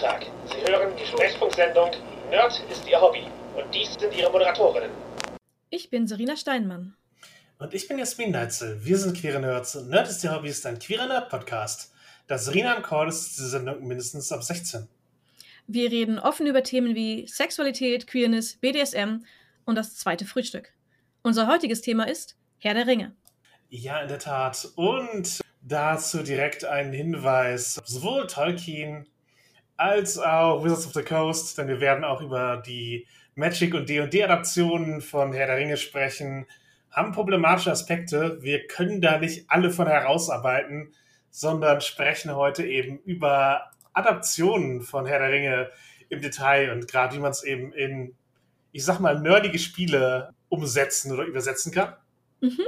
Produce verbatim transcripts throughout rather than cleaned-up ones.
Tag. Sie hören die Sprechfunksendung Nerd ist Ihr Hobby. Und dies sind Ihre Moderatorinnen. Ich bin Serena Steinmann. Und ich bin Jasmin Neitzel. Wir sind Queere Nerds und Nerd ist Ihr Hobby ist ein queerer Nerd-Podcast. Da Serena am Call ist, ist die Sendung mindestens ab sechzehn. Wir reden offen über Themen wie Sexualität, Queerness, B D S M und das zweite Frühstück. Unser heutiges Thema ist Herr der Ringe. Ja, in der Tat. Und dazu direkt ein Hinweis. Sowohl Tolkien als auch Wizards of the Coast, denn wir werden auch über die Magic- und D und D-Adaptionen von Herr der Ringe sprechen, haben problematische Aspekte. Wir können da nicht alle von herausarbeiten, sondern sprechen heute eben über Adaptionen von Herr der Ringe im Detail und gerade wie man es eben in, ich sag mal, nerdige Spiele umsetzen oder übersetzen kann. Mhm.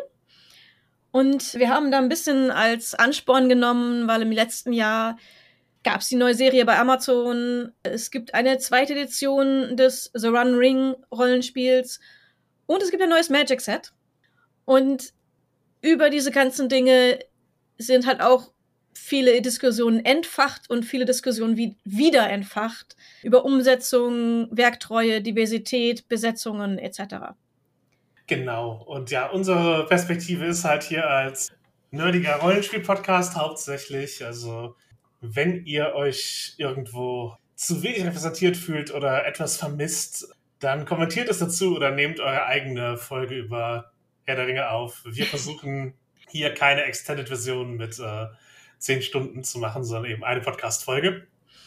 Und wir haben da ein bisschen als Ansporn genommen, weil im letzten Jahr gab es die neue Serie bei Amazon. Es gibt eine zweite Edition des The Run Ring Rollenspiels und es gibt ein neues Magic Set. Und über diese ganzen Dinge sind halt auch viele Diskussionen entfacht und viele Diskussionen wie wieder entfacht über Umsetzung, Werktreue, Diversität, Besetzungen et cetera. Genau. Und ja, unsere Perspektive ist halt hier als nerdiger Rollenspiel-Podcast hauptsächlich. Also, wenn ihr euch irgendwo zu wenig repräsentiert fühlt oder etwas vermisst, dann kommentiert es dazu oder nehmt eure eigene Folge über Herr der Ringe auf. Wir versuchen hier keine Extended-Version mit äh, zehn Stunden zu machen, sondern eben eine Podcast-Folge.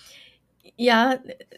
Ja,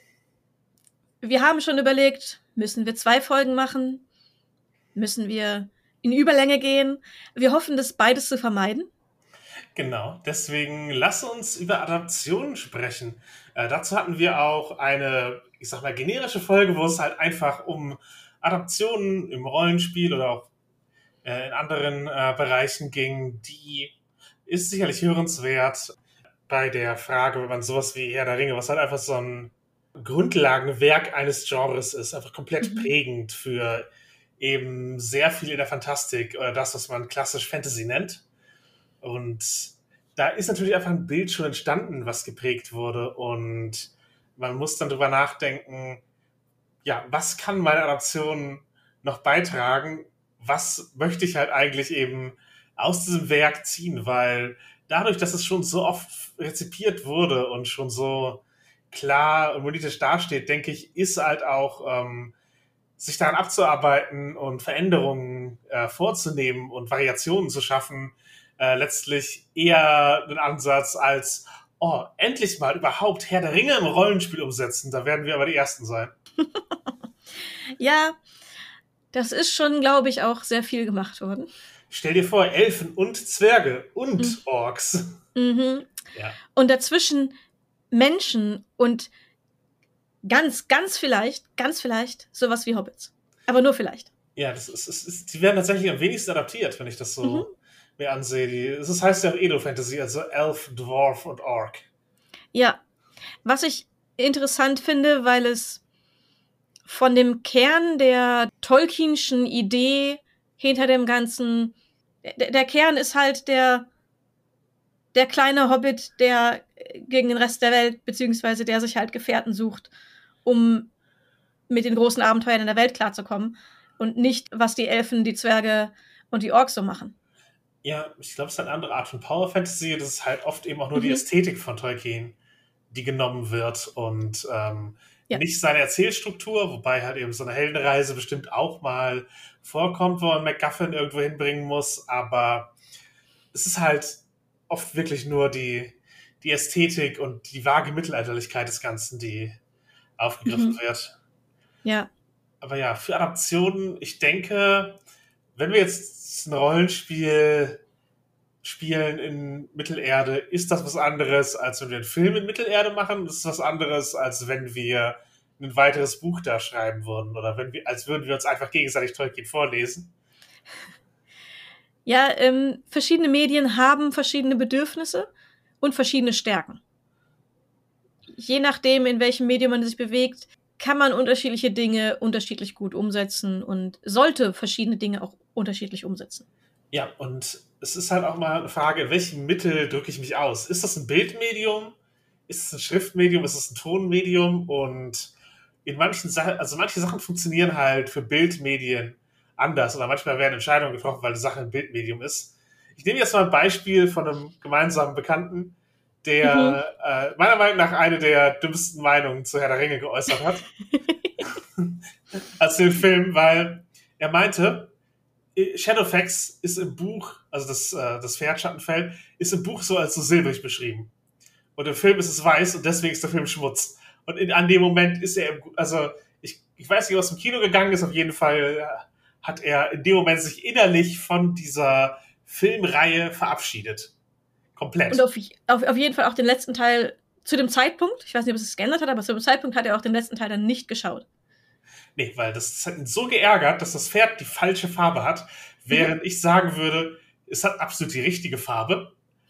wir haben schon überlegt, müssen wir zwei Folgen machen? Müssen wir in Überlänge gehen? Wir hoffen, das beides zu vermeiden. Genau, deswegen lass uns über Adaptionen sprechen. Äh, dazu hatten wir auch eine, ich sag mal, generische Folge, wo es halt einfach um Adaptionen im Rollenspiel oder auch äh, in anderen äh, Bereichen ging. Die ist sicherlich hörenswert bei der Frage, wenn man sowas wie Herr der Ringe, was halt einfach so ein Grundlagenwerk eines Genres ist, einfach komplett Mhm. prägend für eben sehr viel in der Fantastik oder das, was man klassisch Fantasy nennt. Und da ist natürlich einfach ein Bild schon entstanden, was geprägt wurde. Und man muss dann drüber nachdenken, ja, was kann meine Adaption noch beitragen? Was möchte ich halt eigentlich eben aus diesem Werk ziehen? Weil dadurch, dass es schon so oft rezipiert wurde und schon so klar und politisch dasteht, denke ich, ist halt auch ähm, sich daran abzuarbeiten und Veränderungen äh, vorzunehmen und Variationen zu schaffen, äh, letztlich eher ein Ansatz als, oh, endlich mal überhaupt Herr der Ringe im Rollenspiel umsetzen. Da werden wir aber die Ersten sein. Ja, das ist schon, glaube ich, auch sehr viel gemacht worden. Stell dir vor, Elfen und Zwerge und Mhm. Orks. Mhm. Ja. Und dazwischen Menschen und ganz, ganz vielleicht, ganz vielleicht sowas wie Hobbits. Aber nur vielleicht. Ja, das ist, ist, ist, die werden tatsächlich am wenigsten adaptiert, wenn ich das so Mhm. mir ansehe. Die, das heißt ja auch Edo-Fantasy, also Elf, Dwarf und Orc. Ja, was ich interessant finde, weil es von dem Kern der Tolkienschen Idee hinter dem Ganzen, der, der Kern ist halt der, der kleine Hobbit, der gegen den Rest der Welt, beziehungsweise der sich halt Gefährten sucht, um mit den großen Abenteuern in der Welt klarzukommen und nicht, was die Elfen, die Zwerge und die Orks so machen. Ja, ich glaube, es ist halt eine andere Art von Power Fantasy. Das ist halt oft eben auch nur Mhm. die Ästhetik von Tolkien, die genommen wird und ähm, Ja. nicht seine Erzählstruktur, wobei halt eben so eine Heldenreise bestimmt auch mal vorkommt, wo man MacGuffin irgendwo hinbringen muss, aber es ist halt oft wirklich nur die, die Ästhetik und die vage Mittelalterlichkeit des Ganzen, die aufgegriffen Mhm. wird. Ja. Aber ja, für Adaptionen, ich denke, wenn wir jetzt ein Rollenspiel spielen in Mittelerde, ist das was anderes, als wenn wir einen Film in Mittelerde machen. Das ist was anderes, als wenn wir ein weiteres Buch da schreiben würden. Oder wenn wir, als würden wir uns einfach gegenseitig Tolkien vorlesen. Ja, ähm, verschiedene Medien haben verschiedene Bedürfnisse und verschiedene Stärken. Je nachdem, in welchem Medium man sich bewegt, kann man unterschiedliche Dinge unterschiedlich gut umsetzen und sollte verschiedene Dinge auch unterschiedlich umsetzen. Ja, und es ist halt auch mal eine Frage, in welchem Mittel drücke ich mich aus? Ist das ein Bildmedium? ist es ein Schriftmedium, ist es ein Tonmedium und in manchen Sachen, also manche Sachen funktionieren halt für Bildmedien anders oder manchmal werden Entscheidungen getroffen, weil die Sache ein Bildmedium ist. Ich nehme jetzt mal ein Beispiel von einem gemeinsamen Bekannten, der Mhm. äh, meiner Meinung nach eine der dümmsten Meinungen zu Herr der Ringe geäußert hat als den Film, weil er meinte, Shadowfax ist im Buch, also das, äh, das Pferd Schattenfell, ist im Buch so als so silbrig beschrieben. Und im Film ist es weiß und deswegen ist der Film Schmutz. Und in, an dem Moment ist er, im, also ich, ich weiß nicht, was im Kino gegangen ist, auf jeden Fall äh, hat er in dem Moment sich innerlich von dieser Filmreihe verabschiedet. Komplett. Und auf, auf, auf jeden Fall auch den letzten Teil zu dem Zeitpunkt, ich weiß nicht, ob es sich geändert hat, aber zu dem Zeitpunkt hat er auch den letzten Teil dann nicht geschaut. Nee, weil das hat ihn so geärgert, dass das Pferd die falsche Farbe hat, während mhm. ich sagen würde, es hat absolut die richtige Farbe,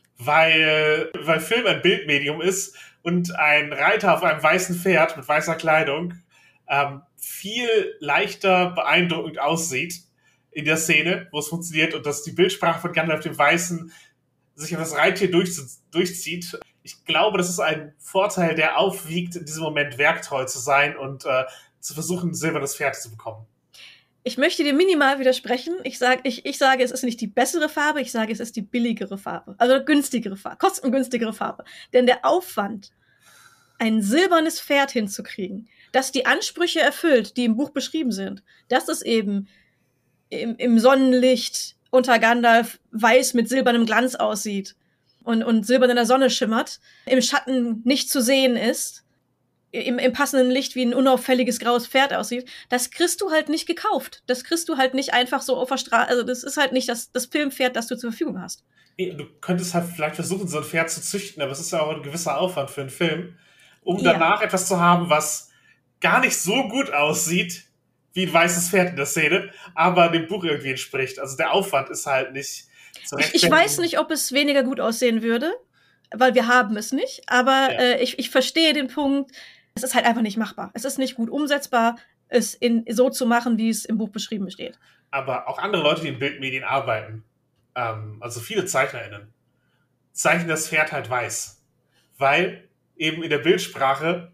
weil, weil Film ein Bildmedium ist und ein Reiter auf einem weißen Pferd mit weißer Kleidung ähm, viel leichter beeindruckend aussieht in der Szene, wo es funktioniert und dass die Bildsprache von Gandalf dem Weißen sich auf das Reittier durch, durchzieht. Ich glaube, das ist ein Vorteil, der aufwiegt, in diesem Moment werktreu zu sein und äh, zu versuchen, ein silbernes Pferd zu bekommen. Ich möchte dir minimal widersprechen. Ich, sag, ich, ich sage, es ist nicht die bessere Farbe, ich sage, es ist die billigere Farbe. Also günstigere Farbe, kostengünstigere Farbe. Denn der Aufwand, ein silbernes Pferd hinzukriegen, das die Ansprüche erfüllt, die im Buch beschrieben sind, dass es eben im, im Sonnenlicht unter Gandalf weiß mit silbernem Glanz aussieht und, und silbern in der Sonne schimmert, im Schatten nicht zu sehen ist, im, im passenden Licht wie ein unauffälliges graues Pferd aussieht, das kriegst du halt nicht gekauft. Das kriegst du halt nicht einfach so auf der Straße, also das ist halt nicht das, das Filmpferd, das du zur Verfügung hast. Du könntest halt vielleicht versuchen, so ein Pferd zu züchten, aber es ist ja auch ein gewisser Aufwand für einen Film, um Ja. danach etwas zu haben, was gar nicht so gut aussieht, wie ein weißes Pferd in der Szene, aber dem Buch irgendwie entspricht. Also der Aufwand ist halt nicht zu Ich, ich weiß nicht, ob es weniger gut aussehen würde, weil wir haben es nicht, aber Ja. äh, ich, ich verstehe den Punkt, es ist halt einfach nicht machbar. Es ist nicht gut umsetzbar, es in, so zu machen, wie es im Buch beschrieben steht. Aber auch andere Leute, die in Bildmedien arbeiten, ähm, also viele ZeichnerInnen, zeichnen das Pferd halt weiß. Weil eben in der Bildsprache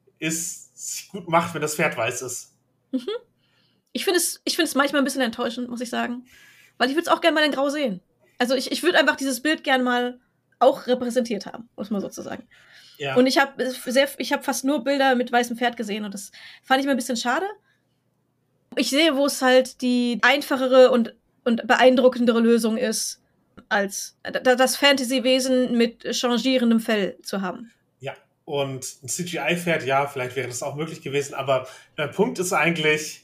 es sich gut macht, wenn das Pferd weiß ist. Mhm. Ich finde es, ich finde es manchmal ein bisschen enttäuschend, muss ich sagen. Weil ich würde es auch gerne mal in Grau sehen. Also ich, ich würde einfach dieses Bild gerne mal auch repräsentiert haben, muss man sozusagen. Ja. Und ich habe sehr, ich habe fast nur Bilder mit weißem Pferd gesehen und das fand ich mir ein bisschen schade. Ich sehe, wo es halt die einfachere und, und beeindruckendere Lösung ist, als das Fantasy-Wesen mit changierendem Fell zu haben. Ja, und ein C G I-Pferd, ja, vielleicht wäre das auch möglich gewesen, aber der Punkt ist eigentlich,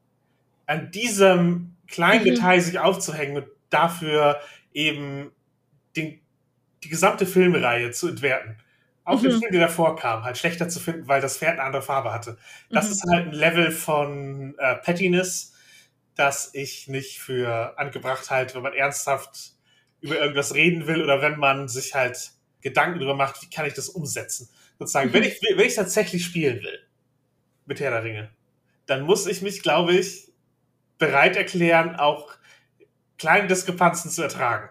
an diesem kleinen Mhm. Detail sich aufzuhängen und dafür eben den, die gesamte Filmreihe zu entwerten. Auch Mhm. den Film, der davor kam, halt schlechter zu finden, weil das Pferd eine andere Farbe hatte. Das Mhm. ist halt ein Level von äh, Pettiness, das ich nicht für angebracht halte, wenn man ernsthaft über irgendwas reden will oder wenn man sich halt Gedanken darüber macht, wie kann ich das umsetzen. Sozusagen, Mhm. wenn ich, wenn ich tatsächlich spielen will mit Herr der Ringe, dann muss ich mich, glaube ich, bereit erklären, auch kleine Diskrepanzen zu ertragen.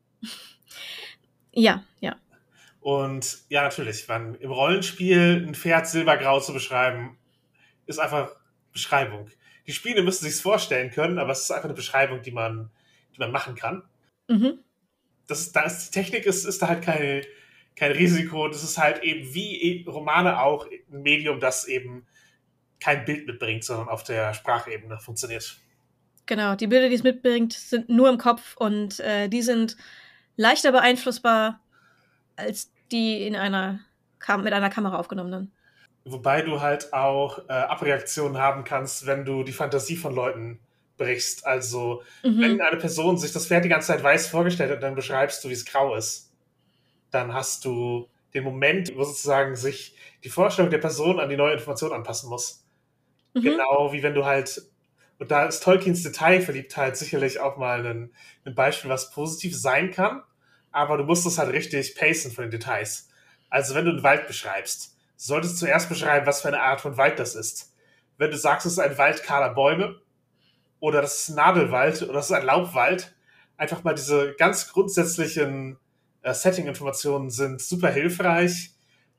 Ja, ja. Und ja, natürlich, wenn im Rollenspiel ein Pferd silbergrau zu beschreiben, ist einfach Beschreibung. Die Spiele müssen sich's vorstellen können, aber es ist einfach eine Beschreibung, die man, die man machen kann. Mhm. Das ist, da ist die Technik ist, ist da halt keine, kein Risiko. Das ist halt eben wie Romane auch ein Medium, das eben kein Bild mitbringt, sondern auf der Sprachebene funktioniert. Genau, die Bilder, die es mitbringt, sind nur im Kopf und äh, die sind leichter beeinflussbar als die in einer Kam- mit einer Kamera aufgenommenen. Wobei du halt auch äh, Abreaktionen haben kannst, wenn du die Fantasie von Leuten brichst. Also, Mhm. wenn eine Person sich das Pferd die ganze Zeit weiß vorgestellt hat, dann beschreibst du, wie es grau ist. Dann hast du den Moment, wo sozusagen sich die Vorstellung der Person an die neue Information anpassen muss. Mhm. Genau wie wenn du halt, und da ist Tolkiens Detailverliebtheit sicherlich auch mal ein, ein Beispiel, was positiv sein kann, aber du musst es halt richtig pacen von den Details. Also wenn du einen Wald beschreibst, solltest du zuerst beschreiben, was für eine Art von Wald das ist. Wenn du sagst, es ist ein Wald kahler Bäume oder das ist ein Nadelwald oder das ist ein Laubwald, einfach mal diese ganz grundsätzlichen äh, Setting-Informationen sind super hilfreich,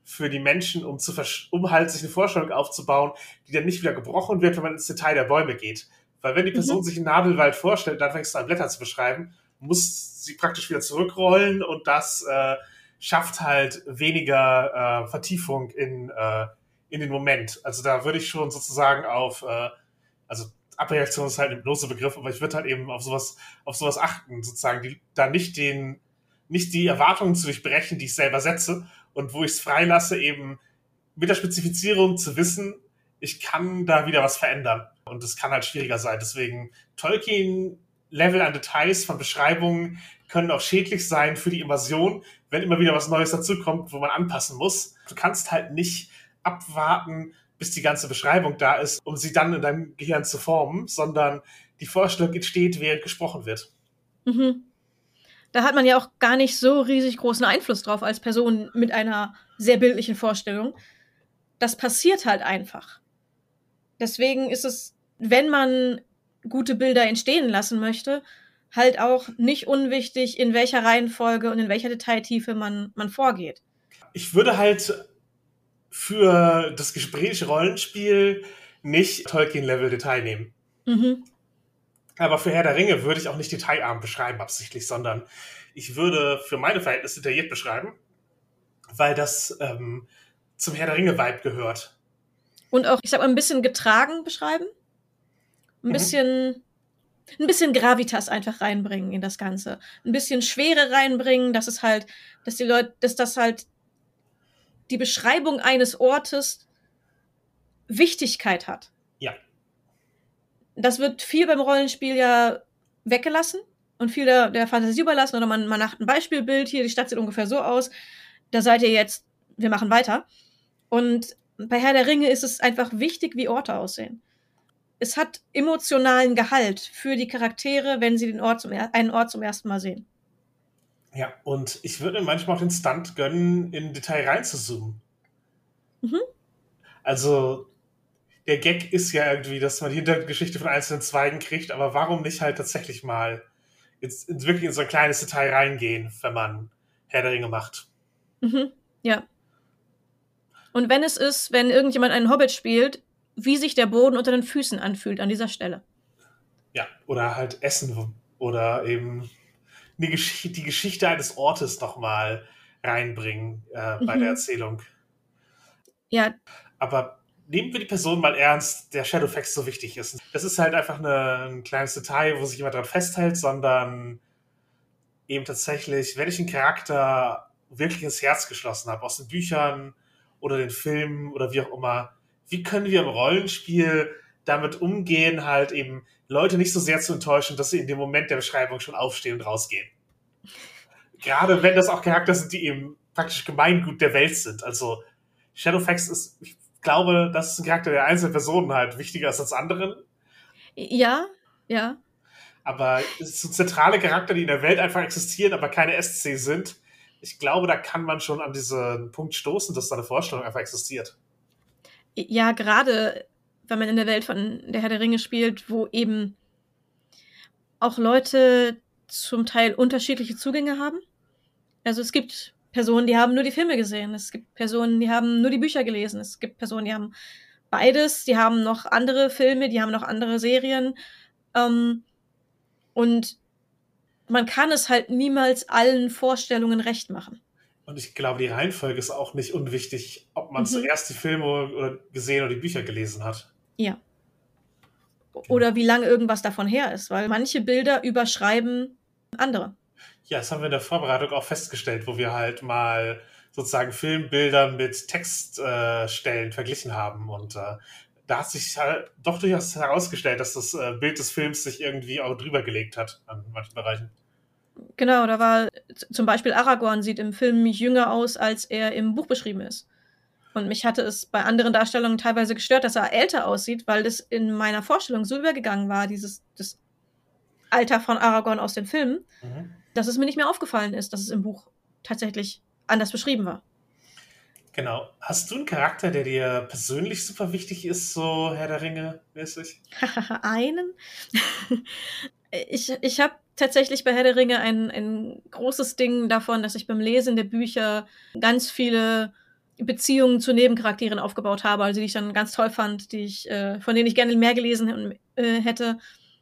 für die Menschen, um, zu versch- um halt sich eine Vorstellung aufzubauen, die dann nicht wieder gebrochen wird, wenn man ins Detail der Bäume geht. Weil wenn die Person Mhm. sich einen Nadelwald vorstellt, dann fängst du an, Blätter zu beschreiben, muss sie praktisch wieder zurückrollen und das äh, schafft halt weniger äh, Vertiefung in, äh, in den Moment. Also da würde ich schon sozusagen auf, äh, also Abreaktion ist halt ein bloßer Begriff, aber ich würde halt eben auf sowas, auf sowas achten, sozusagen, die, da nicht den, nicht die Erwartungen zu durchbrechen, die ich selber setze und wo ich es freilasse, eben mit der Spezifizierung zu wissen, ich kann da wieder was verändern. Und das kann halt schwieriger sein. Deswegen Tolkien-Level an Details von Beschreibungen können auch schädlich sein für die Immersion, wenn immer wieder was Neues dazukommt, wo man anpassen muss. Du kannst halt nicht abwarten, bis die ganze Beschreibung da ist, um sie dann in deinem Gehirn zu formen, sondern die Vorstellung entsteht, während gesprochen wird. Mhm. Da hat man ja auch gar nicht so riesig großen Einfluss drauf als Person mit einer sehr bildlichen Vorstellung. Das passiert halt einfach. Deswegen ist es, wenn man gute Bilder entstehen lassen möchte, halt auch nicht unwichtig, in welcher Reihenfolge und in welcher Detailtiefe man, man vorgeht. Ich würde halt für das Gespräch-Rollenspiel nicht Tolkien-Level-Detail nehmen. Mhm. Aber für Herr der Ringe würde ich auch nicht detailarm beschreiben absichtlich, sondern ich würde für meine Verhältnisse detailliert beschreiben, weil das ähm, zum Herr der Ringe-Vibe gehört. Und auch, ich sag mal, ein bisschen getragen beschreiben. Ein Mhm. bisschen, ein bisschen Gravitas einfach reinbringen in das Ganze. Ein bisschen Schwere reinbringen, dass es halt, dass die Leute, dass das halt die Beschreibung eines Ortes Wichtigkeit hat. Ja. Das wird viel beim Rollenspiel ja weggelassen und viel der, der Fantasie überlassen. Oder man, man macht ein Beispielbild, hier, die Stadt sieht ungefähr so aus. Da seid ihr jetzt, wir machen weiter. Und bei Herr der Ringe ist es einfach wichtig, wie Orte aussehen. Es hat emotionalen Gehalt für die Charaktere, wenn sie den Ort zum, einen Ort zum ersten Mal sehen. Ja, und ich würde mir manchmal auch den Stunt gönnen, in Detail reinzuzoomen. Mhm. Also, der Gag ist ja irgendwie, dass man die Hintergeschichte von einzelnen Zweigen kriegt, aber warum nicht halt tatsächlich mal jetzt in, wirklich in so ein kleines Detail reingehen, wenn man Herr der Ringe macht? Mhm. Ja. Und wenn es ist, wenn irgendjemand einen Hobbit spielt, wie sich der Boden unter den Füßen anfühlt an dieser Stelle. Ja, oder halt Essen oder eben eine Gesch- die Geschichte eines Ortes nochmal reinbringen äh, bei Mhm. der Erzählung. Ja, Aber nehmen wir die Person mal ernst, der Shadowfax so wichtig ist. Das ist halt einfach eine, ein kleines Detail, wo sich jemand dran festhält, sondern eben tatsächlich, wenn ich einen Charakter wirklich ins Herz geschlossen habe, aus den Büchern oder den Filmen oder wie auch immer, wie können wir im Rollenspiel damit umgehen, halt eben Leute nicht so sehr zu enttäuschen, dass sie in dem Moment der Beschreibung schon aufstehen und rausgehen. Gerade wenn das auch Charakter sind, die eben praktisch Gemeingut der Welt sind. Also Shadowfax ist, ich glaube, das ist ein Charakter der einzelnen Personen halt wichtiger ist als anderen. ja, ja. Aber es ist so zentrale Charakter, die in der Welt einfach existieren, aber keine S C sind. Ich glaube, da kann man schon an diesen Punkt stoßen, dass da eine Vorstellung einfach existiert. Ja, gerade wenn man in der Welt von der Herr der Ringe spielt, wo eben auch Leute zum Teil unterschiedliche Zugänge haben. Also es gibt Personen, die haben nur die Filme gesehen. Es gibt Personen, die haben nur die Bücher gelesen. Es gibt Personen, die haben beides. Die haben noch andere Filme, die haben noch andere Serien. Ähm, und man kann es halt niemals allen Vorstellungen recht machen. Und ich glaube, die Reihenfolge ist auch nicht unwichtig, ob man Mhm. zuerst die Filme oder gesehen oder die Bücher gelesen hat. Ja. Oder wie lange irgendwas davon her ist, weil manche Bilder überschreiben andere. Ja, das haben wir in der Vorbereitung auch festgestellt, wo wir halt mal sozusagen Filmbilder mit Textstellen äh, verglichen haben. Und äh, da hat sich halt doch durchaus herausgestellt, dass das äh, Bild des Films sich irgendwie auch drüber gelegt hat an manchen Bereichen. Genau, da war z- zum Beispiel Aragorn sieht im Film jünger aus, als er im Buch beschrieben ist. Und mich hatte es bei anderen Darstellungen teilweise gestört, dass er älter aussieht, weil das in meiner Vorstellung so übergegangen war, dieses das Alter von Aragorn aus den Filmen, Mhm. dass es mir nicht mehr aufgefallen ist, dass es im Buch tatsächlich anders beschrieben war. Genau. Hast du einen Charakter, der dir persönlich super wichtig ist, so Herr der Ringe mäßig? Einen? ich ich habe tatsächlich bei Herr der Ringe ein, ein großes Ding davon, dass ich beim Lesen der Bücher ganz viele Beziehungen zu Nebencharakteren aufgebaut habe, also die ich dann ganz toll fand, die ich, äh, von denen ich gerne mehr gelesen äh, hätte.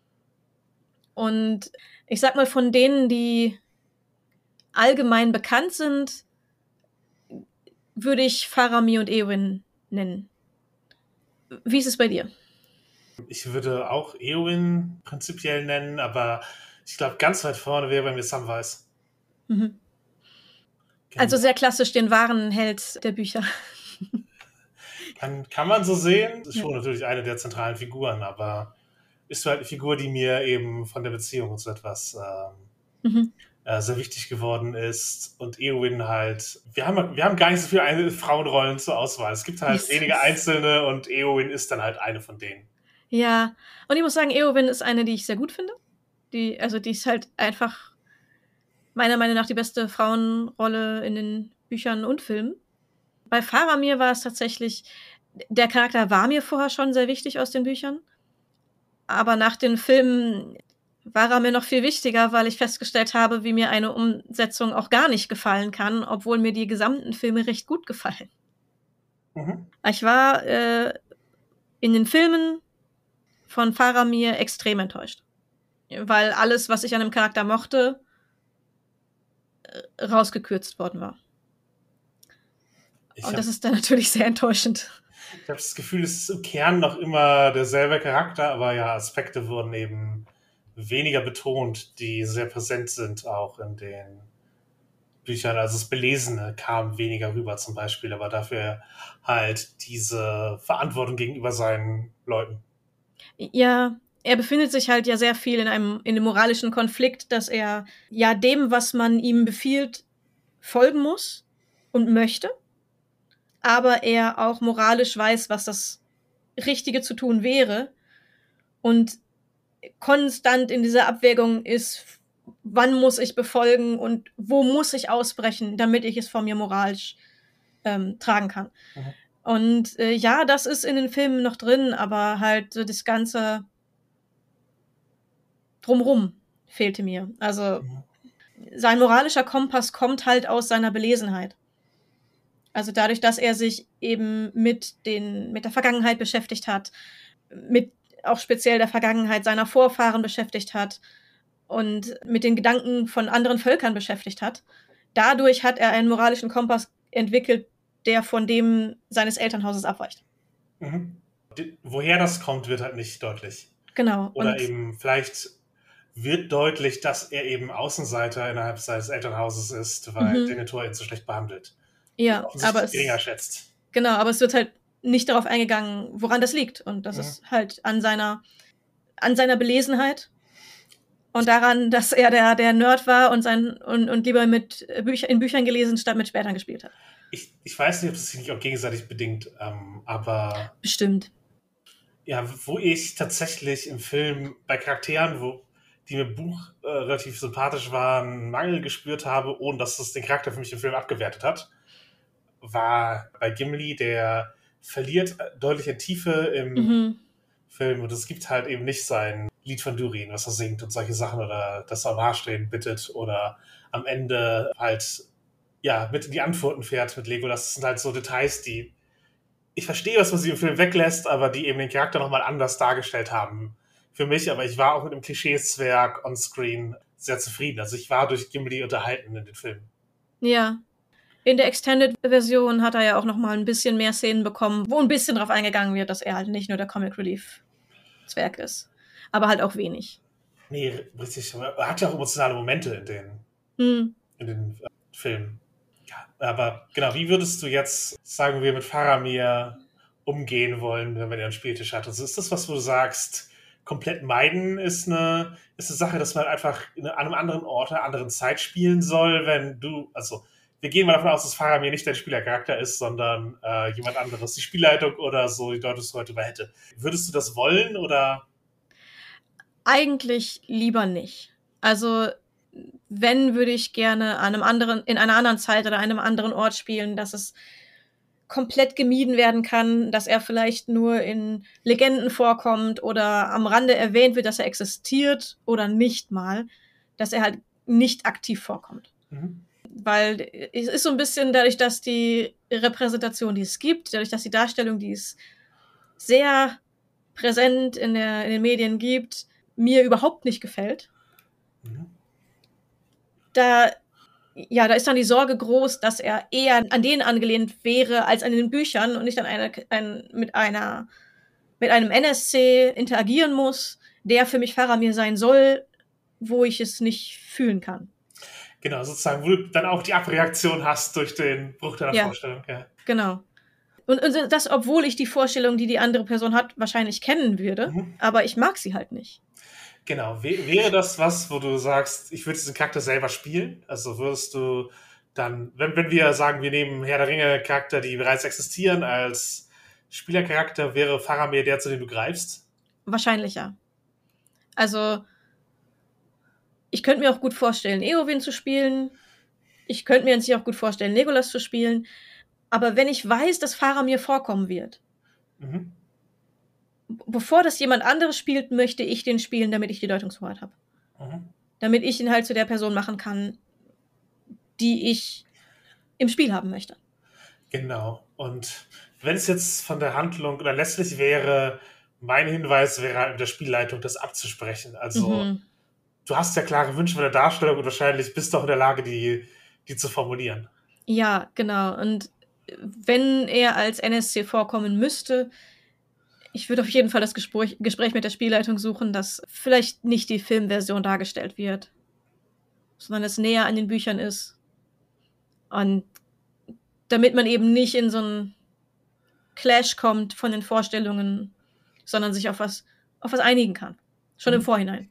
Und ich sag mal, von denen, die allgemein bekannt sind, würde ich Faramir und Éowyn nennen. Wie ist es bei dir? Ich würde auch Éowyn prinzipiell nennen, aber ich glaube, ganz weit vorne wäre bei mir Samwise. Mhm. Also sehr klassisch den wahren Held der Bücher. Kann, kann man so sehen. Ist Ja. schon natürlich eine der zentralen Figuren, aber ist halt eine Figur, die mir eben von der Beziehung und so etwas ähm, Mhm. äh, sehr wichtig geworden ist. Und Éowyn halt, wir haben, wir haben gar nicht so viele Frauenrollen zur Auswahl. Es gibt halt Yes. wenige einzelne und Éowyn ist dann halt eine von denen. Ja, und ich muss sagen, Éowyn ist eine, die ich sehr gut finde. Die, also die ist halt einfach meiner Meinung nach die beste Frauenrolle in den Büchern und Filmen. Bei Faramir war es tatsächlich, der Charakter war mir vorher schon sehr wichtig aus den Büchern. Aber nach den Filmen war er mir noch viel wichtiger, weil ich festgestellt habe, wie mir eine Umsetzung auch gar nicht gefallen kann, obwohl mir die gesamten Filme recht gut gefallen. Mhm. Ich war äh, in den Filmen von Faramir extrem enttäuscht. Weil alles, was ich an dem Charakter mochte, äh, rausgekürzt worden war. Ich Und hab, das ist dann natürlich sehr enttäuschend. ich habe das Gefühl, es ist im Kern noch immer derselbe Charakter, aber ja, Aspekte wurden eben weniger betont, die sehr präsent sind auch in den Büchern. Also das Belesene kam weniger rüber zum Beispiel, aber dafür halt diese Verantwortung gegenüber seinen Leuten. Ja, er befindet sich halt ja sehr viel in einem, in einem moralischen Konflikt, dass er ja dem, was man ihm befiehlt, folgen muss und möchte, aber er auch moralisch weiß, was das Richtige zu tun wäre und konstant in dieser Abwägung ist, wann muss ich befolgen und wo muss ich ausbrechen, damit ich es von mir moralisch ähm, tragen kann. Mhm. Und äh, ja, das ist in den Filmen noch drin, aber halt so das ganze Drumrum fehlte mir. Also mhm. sein moralischer Kompass kommt halt aus seiner Belesenheit. Also dadurch, dass er sich eben mit den, mit der Vergangenheit beschäftigt hat, mit auch speziell der Vergangenheit seiner Vorfahren beschäftigt hat und mit den Gedanken von anderen Völkern beschäftigt hat. Dadurch hat er einen moralischen Kompass entwickelt, der von dem seines Elternhauses abweicht. Mhm. Woher das kommt, wird halt nicht deutlich. Genau. Oder eben vielleicht wird deutlich, dass er eben Außenseiter innerhalb seines Elternhauses ist, weil mhm. Denethor ihn so schlecht behandelt. Ja, aber es geringer schätzt. Genau, aber es wird halt nicht darauf eingegangen, woran das liegt. Und das mhm. ist halt an seiner, an seiner Belesenheit und daran, dass er der, der Nerd war und, sein, und, und lieber mit Bücher, in Büchern gelesen, statt mit Schwertern gespielt hat. Ich, ich weiß nicht, ob das sich nicht auch gegenseitig bedingt, ähm, aber... Bestimmt. Ja, wo ich tatsächlich im Film bei Charakteren, wo die mir im Buch äh, relativ sympathisch waren, einen Mangel gespürt habe, ohne dass das den Charakter für mich im Film abgewertet hat, war bei Gimli, der verliert deutlich an Tiefe im mhm. Film und es gibt halt eben nicht sein Lied von Durin, was er singt und solche Sachen oder dass er am Haarstehen bittet oder am Ende halt ja mit in die Antworten fährt mit Legolas. Das sind halt so Details, die ich verstehe, was man sie im Film weglässt, aber die eben den Charakter nochmal anders dargestellt haben für mich, aber ich war auch mit dem Klischeezwerg on-screen sehr zufrieden. Also ich war durch Gimli unterhalten in den Filmen. Ja. In der Extended-Version hat er ja auch noch mal ein bisschen mehr Szenen bekommen, wo ein bisschen drauf eingegangen wird, dass er halt nicht nur der Comic-Relief-Zwerg ist. Aber halt auch wenig. Nee, richtig. Er hat ja auch emotionale Momente in den, hm. in den äh, Filmen. Ja, aber genau, wie würdest du jetzt, sagen wir, mit Faramir umgehen wollen, wenn man den am Spieltisch hat? Also ist das was, wo du sagst, komplett meiden ist eine, ist eine Sache, dass man einfach in, an einem anderen Ort, einer anderen Zeit spielen soll, wenn du, also wir gehen mal davon aus, dass Faramir nicht dein Spielercharakter ist, sondern äh, jemand anderes, die Spielleitung oder so, die dort es heute über hätte. Würdest du das wollen oder? Eigentlich lieber nicht. Also wenn, würde ich gerne an einem anderen, in einer anderen Zeit oder einem anderen Ort spielen, dass es komplett gemieden werden kann, dass er vielleicht nur in Legenden vorkommt oder am Rande erwähnt wird, dass er existiert oder nicht mal, dass er halt nicht aktiv vorkommt. Mhm. weil es ist so ein bisschen dadurch, dass die Repräsentation, die es gibt, dadurch, dass die Darstellung, die es sehr präsent in, der, in den Medien gibt, mir überhaupt nicht gefällt. Mhm. Da, ja, da ist dann die Sorge groß, dass er eher an denen angelehnt wäre als an den Büchern und nicht an eine, ein, mit einer mit einem N S C interagieren muss, der für mich Faramir sein soll, wo ich es nicht fühlen kann. Genau, sozusagen, wo du dann auch die Abreaktion hast durch den Bruch deiner ja, Vorstellung. Ja, genau. Und, und das, obwohl ich die Vorstellung, die die andere Person hat, wahrscheinlich kennen würde, mhm. aber ich mag sie halt nicht. Genau. W- wäre das was, wo du sagst, ich würde diesen Charakter selber spielen? Also würdest du dann, wenn, wenn wir sagen, wir nehmen Herr der Ringe Charakter, die bereits existieren, als Spielercharakter, wäre Faramir der, zu dem du greifst? Wahrscheinlich ja. Also ich könnte mir auch gut vorstellen, Eowyn zu spielen. Ich könnte mir jetzt auch gut vorstellen, Legolas zu spielen. Aber wenn ich weiß, dass Faramir vorkommen wird, mhm. bevor das jemand anderes spielt, möchte ich den spielen, damit ich die Deutungshoheit habe. Mhm. Damit ich ihn halt zu der Person machen kann, die ich im Spiel haben möchte. Genau. Und wenn es jetzt von der Handlung oder letztlich wäre, mein Hinweis wäre halt mit der Spielleitung, das abzusprechen. Also mhm. du hast ja klare Wünsche von der Darstellung und wahrscheinlich bist du auch in der Lage, die, die zu formulieren. Ja, genau. Und wenn er als N S C vorkommen müsste, ich würde auf jeden Fall das Gespräch, Gespräch mit der Spielleitung suchen, dass vielleicht nicht die Filmversion dargestellt wird, sondern es näher an den Büchern ist. Und damit man eben nicht in so einen Clash kommt von den Vorstellungen, sondern sich auf was, auf was einigen kann. Schon mhm. im Vorhinein.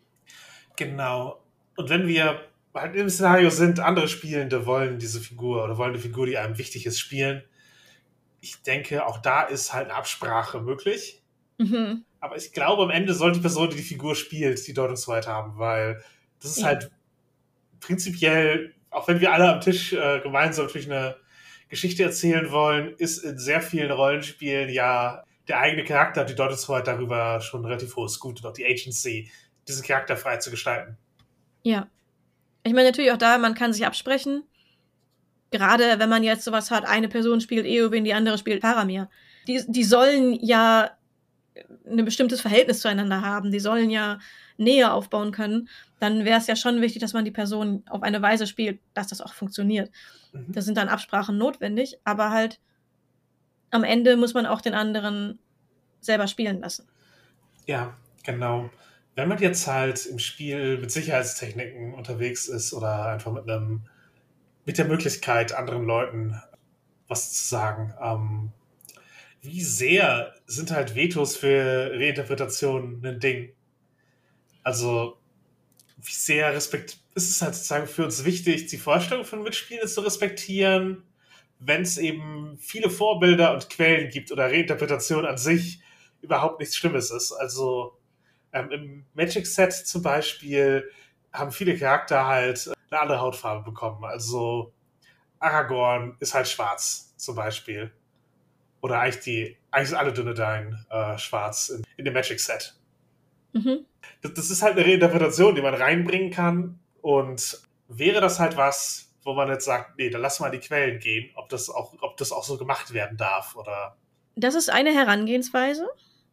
Genau. Und wenn wir halt im Szenario sind, andere Spielende wollen diese Figur oder wollen eine Figur, die einem wichtig ist, spielen. Ich denke, auch da ist halt eine Absprache möglich. Mhm. Aber ich glaube, am Ende sollte die Person, die die Figur spielt, die Deutungshoheit haben, weil das ist ja. halt prinzipiell, auch wenn wir alle am Tisch äh, gemeinsam natürlich eine Geschichte erzählen wollen, ist in sehr vielen Rollenspielen ja der eigene Charakter, die Deutungshoheit darüber schon relativ hohes Gut und auch die Agency, diesen Charakter frei zu gestalten. Ja. Ich meine natürlich auch da, man kann sich absprechen. Gerade wenn man jetzt sowas hat, eine Person spielt Eowyn, die andere spielt Faramir. Die, die sollen ja ein bestimmtes Verhältnis zueinander haben. Die sollen ja Nähe aufbauen können. Dann wäre es ja schon wichtig, dass man die Person auf eine Weise spielt, dass das auch funktioniert. Mhm. Da sind dann Absprachen notwendig, aber halt am Ende muss man auch den anderen selber spielen lassen. Ja, genau. Wenn man jetzt halt im Spiel mit Sicherheitstechniken unterwegs ist oder einfach mit einem mit der Möglichkeit, anderen Leuten was zu sagen, ähm, wie sehr sind halt Vetos für Reinterpretationen ein Ding? Also, wie sehr respekt ist es halt sozusagen für uns wichtig, die Vorstellung von Mitspielern zu respektieren, wenn es eben viele Vorbilder und Quellen gibt oder Reinterpretation an sich überhaupt nichts Schlimmes ist. Also ähm, im Magic-Set zum Beispiel haben viele Charakter halt eine andere Hautfarbe bekommen. Also Aragorn ist halt schwarz zum Beispiel. Oder eigentlich die, eigentlich sind alle Dunedain äh, schwarz in, in dem Magic-Set. Mhm. Das, das ist halt eine Reinterpretation, die man reinbringen kann. Und wäre das halt was, wo man jetzt sagt, nee, dann lass mal die Quellen gehen, ob das auch, ob das auch so gemacht werden darf, oder? Das ist eine Herangehensweise.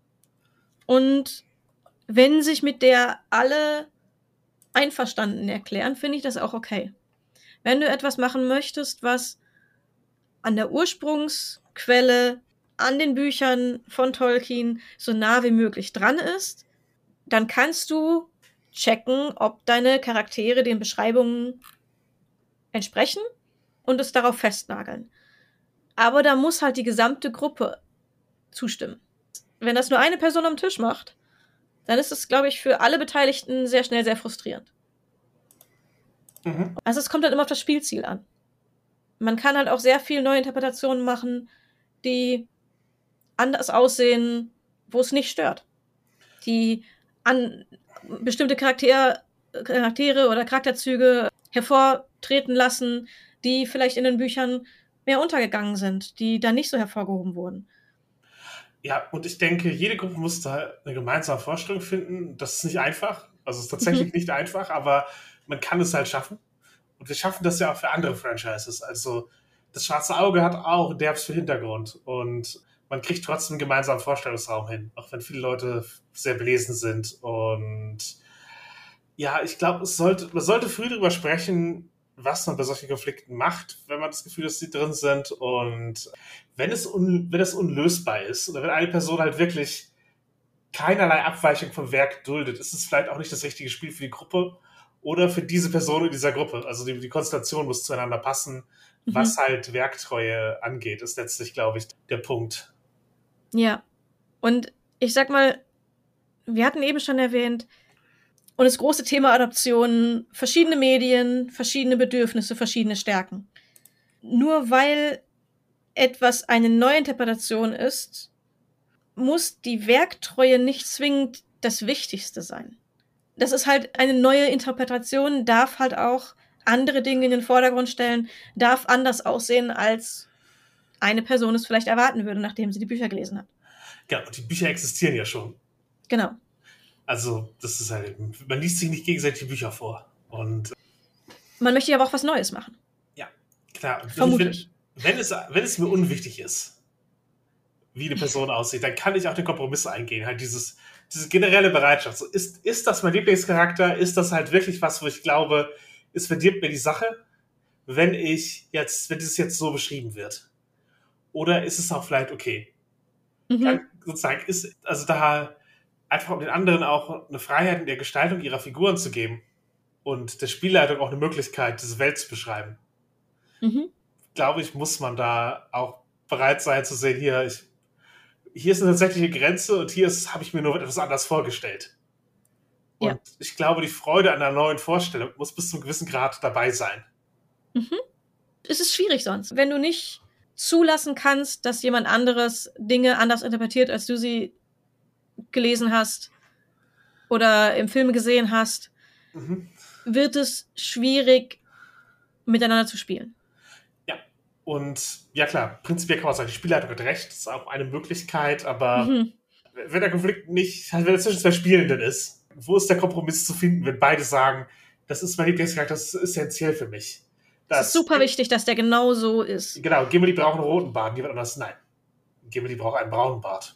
Und wenn sich mit der alle einverstanden erklären, finde ich das auch okay. Wenn du etwas machen möchtest, was an der Ursprungsquelle, an den Büchern von Tolkien so nah wie möglich dran ist, dann kannst du checken, ob deine Charaktere den Beschreibungen entsprechen und es darauf festnageln. Aber da muss halt die gesamte Gruppe zustimmen. Wenn das nur eine Person am Tisch macht, dann ist es, glaube ich, für alle Beteiligten sehr schnell sehr frustrierend. Mhm. Also es kommt halt immer auf das Spielziel an. Man kann halt auch sehr viel neue Interpretationen machen, die anders aussehen, wo es nicht stört. Die an bestimmte Charakter, Charaktere oder Charakterzüge hervortreten lassen, die vielleicht in den Büchern mehr untergegangen sind, die dann nicht so hervorgehoben wurden. Ja, und ich denke, jede Gruppe muss da eine gemeinsame Vorstellung finden. Das ist nicht einfach. Also es ist tatsächlich mhm. nicht einfach, aber man kann es halt schaffen. Und wir schaffen das ja auch für andere Franchises. Also das Schwarze Auge hat auch einen Derbs für Hintergrund. Und man kriegt trotzdem einen gemeinsamen Vorstellungsraum hin. Auch wenn viele Leute sehr belesen sind. Und ja, ich glaube, es sollte, man sollte früh darüber sprechen, was man bei solchen Konflikten macht, wenn man das Gefühl hat, dass sie drin sind. Und wenn es, un, wenn es unlösbar ist oder wenn eine Person halt wirklich keinerlei Abweichung vom Werk duldet, ist es vielleicht auch nicht das richtige Spiel für die Gruppe oder für diese Person in dieser Gruppe. Also die, die Konstellation muss zueinander passen, mhm. was halt Werktreue angeht, ist letztlich, glaube ich, der Punkt. Ja, und ich sag mal, wir hatten eben schon erwähnt, und das große Thema Adoption, verschiedene Medien, verschiedene Bedürfnisse, verschiedene Stärken. Nur weil etwas eine Neuinterpretation ist, muss die Werktreue nicht zwingend das Wichtigste sein. Das ist halt eine neue Interpretation, darf halt auch andere Dinge in den Vordergrund stellen, darf anders aussehen, als eine Person es vielleicht erwarten würde, nachdem sie die Bücher gelesen hat. Ja, und die Bücher existieren ja schon. Genau. Also, das ist halt, man liest sich nicht gegenseitig die Bücher vor. Und man möchte ja aber auch was Neues machen. Ja, klar. Vermutlich. Wenn, wenn, es, wenn es mir unwichtig ist, wie eine Person aussieht, dann kann ich auch den Kompromiss eingehen. Halt dieses, diese generelle Bereitschaft. So, ist, ist das mein Lieblingscharakter? Ist das halt wirklich was, wo ich glaube, es verdirbt mir die Sache, wenn ich jetzt, wenn das jetzt so beschrieben wird? Oder ist es auch vielleicht okay? Mhm. Dann sozusagen ist, also da einfach um den anderen auch eine Freiheit in der Gestaltung ihrer Figuren zu geben und der Spielleitung auch eine Möglichkeit, diese Welt zu beschreiben. Mhm. Glaube ich, muss man da auch bereit sein zu sehen, hier, ich, hier ist eine tatsächliche Grenze und hier habe ich mir nur etwas anders vorgestellt. Und ja. Ich glaube, die Freude an einer neuen Vorstellung muss bis zu einem gewissen Grad dabei sein. Mhm. Es ist schwierig sonst, wenn du nicht zulassen kannst, dass jemand anderes Dinge anders interpretiert, als du sie gelesen hast oder im Film gesehen hast, mhm. wird es schwierig, miteinander zu spielen. Ja, und ja klar, prinzipiell kann man sagen, die Spielleitung hat recht, das ist auch eine Möglichkeit, aber mhm. wenn der Konflikt nicht, wenn er zwischen zwei Spielenden ist, wo ist der Kompromiss zu finden, wenn beide sagen, das ist mein Lieblingscharakter, das ist essentiell für mich. Das, das ist super wichtig, dass der genau so ist. Genau, Gimli braucht einen roten Bart, jemand anders nein. Gimli braucht einen braunen Bart.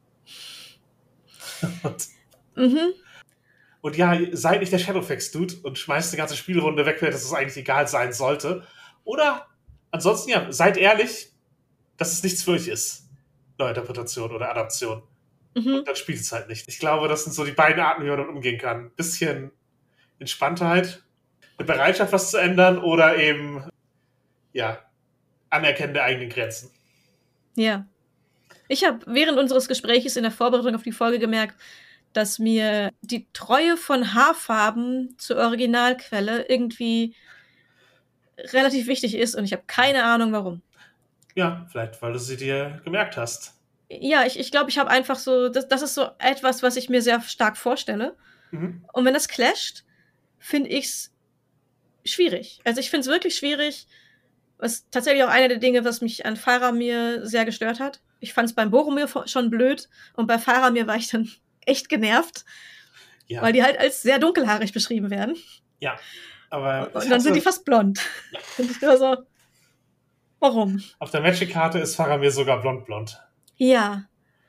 Und, mhm. und ja, seid nicht der Shadowfax-Dude und schmeißt die ganze Spielrunde weg, dass es eigentlich egal sein sollte. Oder ansonsten, ja, seid ehrlich, dass es nichts für euch ist. Neuinterpretation oder Adaption. Mhm. Und dann spielt es halt nicht. Ich glaube, das sind so die beiden Arten, wie man damit umgehen kann. Ein bisschen Entspanntheit, eine Bereitschaft, was zu ändern oder eben, ja, Anerkennen der eigenen Grenzen. Ja. Ich habe während unseres Gesprächs in der Vorbereitung auf die Folge gemerkt, dass mir die Treue von Haarfarben zur Originalquelle irgendwie relativ wichtig ist und ich habe keine Ahnung, warum. Ja, vielleicht, weil du sie dir gemerkt hast. Ja, ich, ich glaube, ich habe einfach so, das, das ist so etwas, was ich mir sehr stark vorstelle. Mhm. Und wenn das clasht, finde ich es schwierig. Also ich finde es wirklich schwierig. Was tatsächlich auch eine der Dinge, was mich an Faramir sehr gestört hat. Ich fand es beim Boromir schon blöd und bei Faramir war ich dann echt genervt, ja. Weil die halt als sehr dunkelhaarig beschrieben werden. Ja, aber... Und, und dann sind die fast blond. Ja. Und ich war so, warum? Auf der Magic-Karte ist Faramir sogar blond-blond. Ja.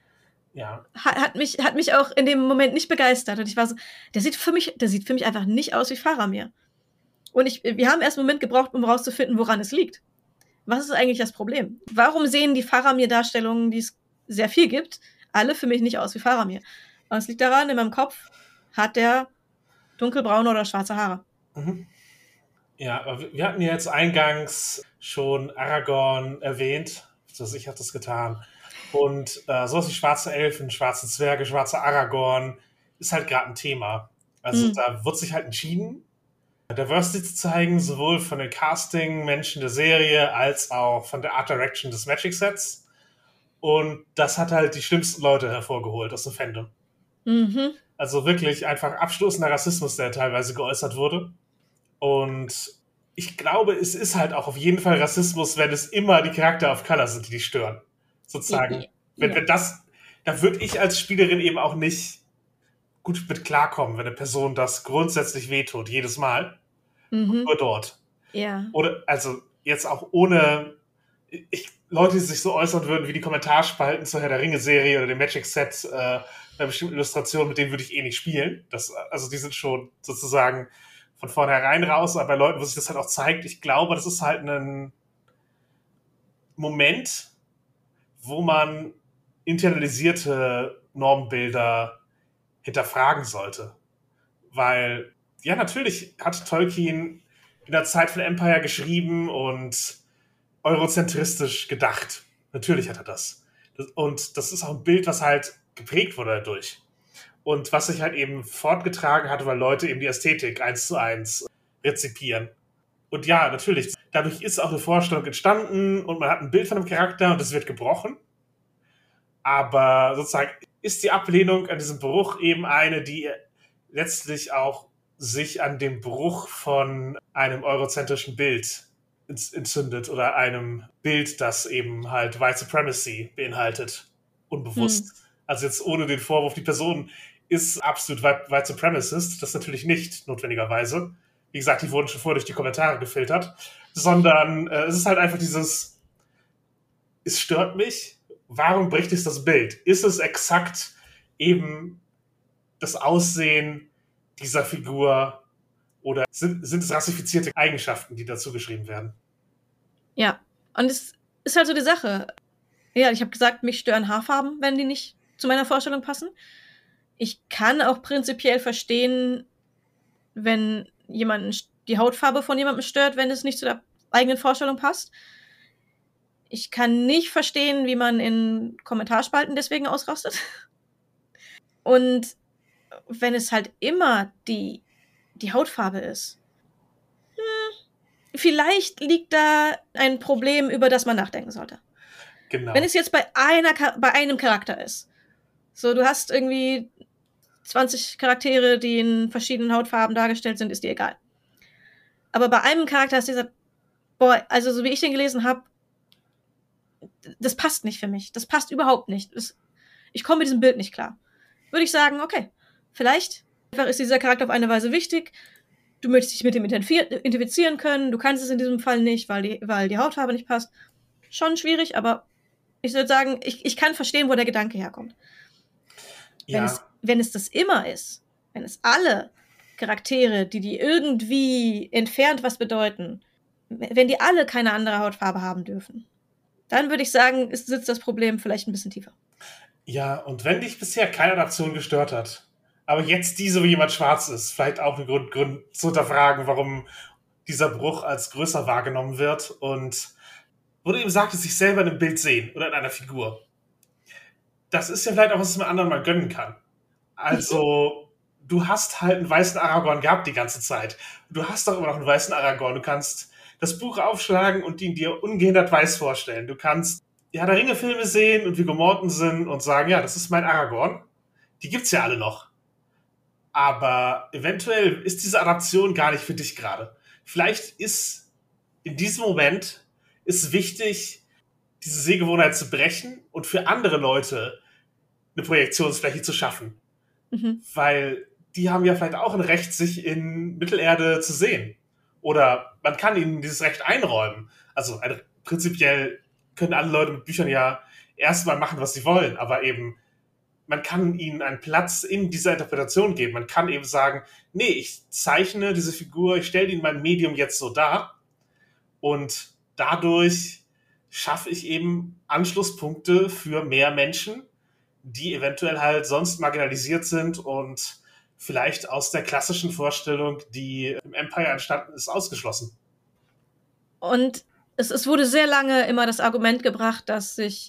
Ja. Hat, hat, mich, hat mich auch in dem Moment nicht begeistert. Und ich war so, der sieht für mich, der sieht für mich einfach nicht aus wie Faramir. Und ich, wir haben erst einen Moment gebraucht, um rauszufinden, woran es liegt. Was ist eigentlich das Problem? Warum sehen die Faramir-Darstellungen, die es sehr viel gibt, alle für mich nicht aus wie Faramir? Und es liegt daran, in meinem Kopf hat der dunkelbraune oder schwarze Haare. Mhm. Ja, aber wir hatten ja jetzt eingangs schon Aragorn erwähnt. Also ich habe das getan. Und äh, sowas wie schwarze Elfen, schwarze Zwerge, schwarze Aragorn ist halt gerade ein Thema. Also mhm. da wird sich halt entschieden, Diversity zu zeigen, sowohl von den Casting-Menschen der Serie als auch von der Art Direction des Magic-Sets. Und das hat halt die schlimmsten Leute hervorgeholt aus dem Fandom. Mhm. Also wirklich einfach abstoßender Rassismus, der teilweise geäußert wurde. Und ich glaube, es ist halt auch auf jeden Fall Rassismus, wenn es immer die Charakter of Color sind, die dich stören. Sozusagen. Ja. Wenn, wenn das, da würde ich als Spielerin eben auch nicht gut mit klarkommen, wenn eine Person das grundsätzlich wehtut, jedes Mal. Mhm. Nur dort. Ja. Oder, also jetzt auch ohne ich, Leute, die sich so äußern würden wie die Kommentarspalten zur Herr der Ringe-Serie oder dem Magic-Set äh, bei bestimmten Illustrationen, mit denen würde ich eh nicht spielen. Das, also die sind schon sozusagen von vornherein raus, aber bei Leuten, wo sich das halt auch zeigt, ich glaube, das ist halt ein Moment, wo man internalisierte Normbilder hinterfragen sollte. Weil, ja, natürlich hat Tolkien in der Zeit von Empire geschrieben und eurozentristisch gedacht. Natürlich hat er das. Und das ist auch ein Bild, was halt geprägt wurde dadurch. Und was sich halt eben fortgetragen hat, weil Leute eben die Ästhetik eins zu eins rezipieren. Und ja, natürlich, dadurch ist auch eine Vorstellung entstanden und man hat ein Bild von einem Charakter und es wird gebrochen. Aber sozusagen ist die Ablehnung an diesem Bruch eben eine, die letztlich auch sich an dem Bruch von einem eurozentrischen Bild entzündet oder einem Bild, das eben halt White Supremacy beinhaltet. Unbewusst. Hm. Also jetzt ohne den Vorwurf, die Person ist absolut White Supremacist, das natürlich nicht notwendigerweise. Wie gesagt, die wurden schon vorher durch die Kommentare gefiltert, sondern äh, es ist halt einfach dieses, es stört mich, warum bricht es das Bild? Ist es exakt eben das Aussehen dieser Figur oder sind, sind es rassifizierte Eigenschaften, die dazu geschrieben werden? Ja, und es ist halt so die Sache. Ja, ich habe gesagt, mich stören Haarfarben, wenn die nicht zu meiner Vorstellung passen. Ich kann auch prinzipiell verstehen, wenn jemanden die Hautfarbe von jemandem stört, wenn es nicht zu der eigenen Vorstellung passt. Ich kann nicht verstehen, wie man in Kommentarspalten deswegen ausrastet. Und wenn es halt immer die, die Hautfarbe ist, hm, vielleicht liegt da ein Problem, über das man nachdenken sollte. Genau. Wenn es jetzt bei einer, bei einem Charakter ist, so du hast irgendwie zwanzig Charaktere, die in verschiedenen Hautfarben dargestellt sind, ist dir egal. Aber bei einem Charakter hast du gesagt, boah, also so wie ich den gelesen habe, das passt nicht für mich. Das passt überhaupt nicht. Das, ich komme mit diesem Bild nicht klar. Würde ich sagen, okay, vielleicht einfach ist dieser Charakter auf eine Weise wichtig. Du möchtest dich mit ihm identifizieren können. Du kannst es in diesem Fall nicht, weil die, weil die Hautfarbe nicht passt. Schon schwierig, aber ich würde sagen, ich, ich kann verstehen, wo der Gedanke herkommt. Ja. Wenn es, wenn es das immer ist, wenn es alle Charaktere, die die irgendwie entfernt was bedeuten, wenn die alle keine andere Hautfarbe haben dürfen, dann würde ich sagen, ist, sitzt das Problem vielleicht ein bisschen tiefer. Ja, und wenn dich bisher keine Adaption gestört hat, aber jetzt diese, wo jemand schwarz ist, vielleicht auch ein Grund, Grund zu hinterfragen, warum dieser Bruch als größer wahrgenommen wird und wo du eben sagtest, sich selber in einem Bild sehen oder in einer Figur. Das ist ja vielleicht auch, was man anderen mal gönnen kann. Also, du hast halt einen weißen Aragorn gehabt die ganze Zeit. Du hast doch immer noch einen weißen Aragorn. Du kannst das Buch aufschlagen und ihn dir ungehindert weiß vorstellen. Du kannst ja der Ringe-Filme sehen und Viggo Mortensen und sagen, ja, das ist mein Aragorn. Die gibt's ja alle noch. Aber eventuell ist diese Adaption gar nicht für dich gerade. Vielleicht ist in diesem Moment ist wichtig, diese Sehgewohnheit zu brechen und für andere Leute eine Projektionsfläche zu schaffen. Mhm. Weil die haben ja vielleicht auch ein Recht, sich in Mittelerde zu sehen. Oder man kann ihnen dieses Recht einräumen. Also eine, prinzipiell können alle Leute mit Büchern ja erstmal machen, was sie wollen, aber eben man kann ihnen einen Platz in dieser Interpretation geben. Man kann eben sagen, nee, ich zeichne diese Figur, ich stelle die in meinem Medium jetzt so dar und dadurch schaffe ich eben Anschlusspunkte für mehr Menschen, die eventuell halt sonst marginalisiert sind und vielleicht aus der klassischen Vorstellung, die im Empire entstanden ist, ausgeschlossen. Und es, es wurde sehr lange immer das Argument gebracht, dass sich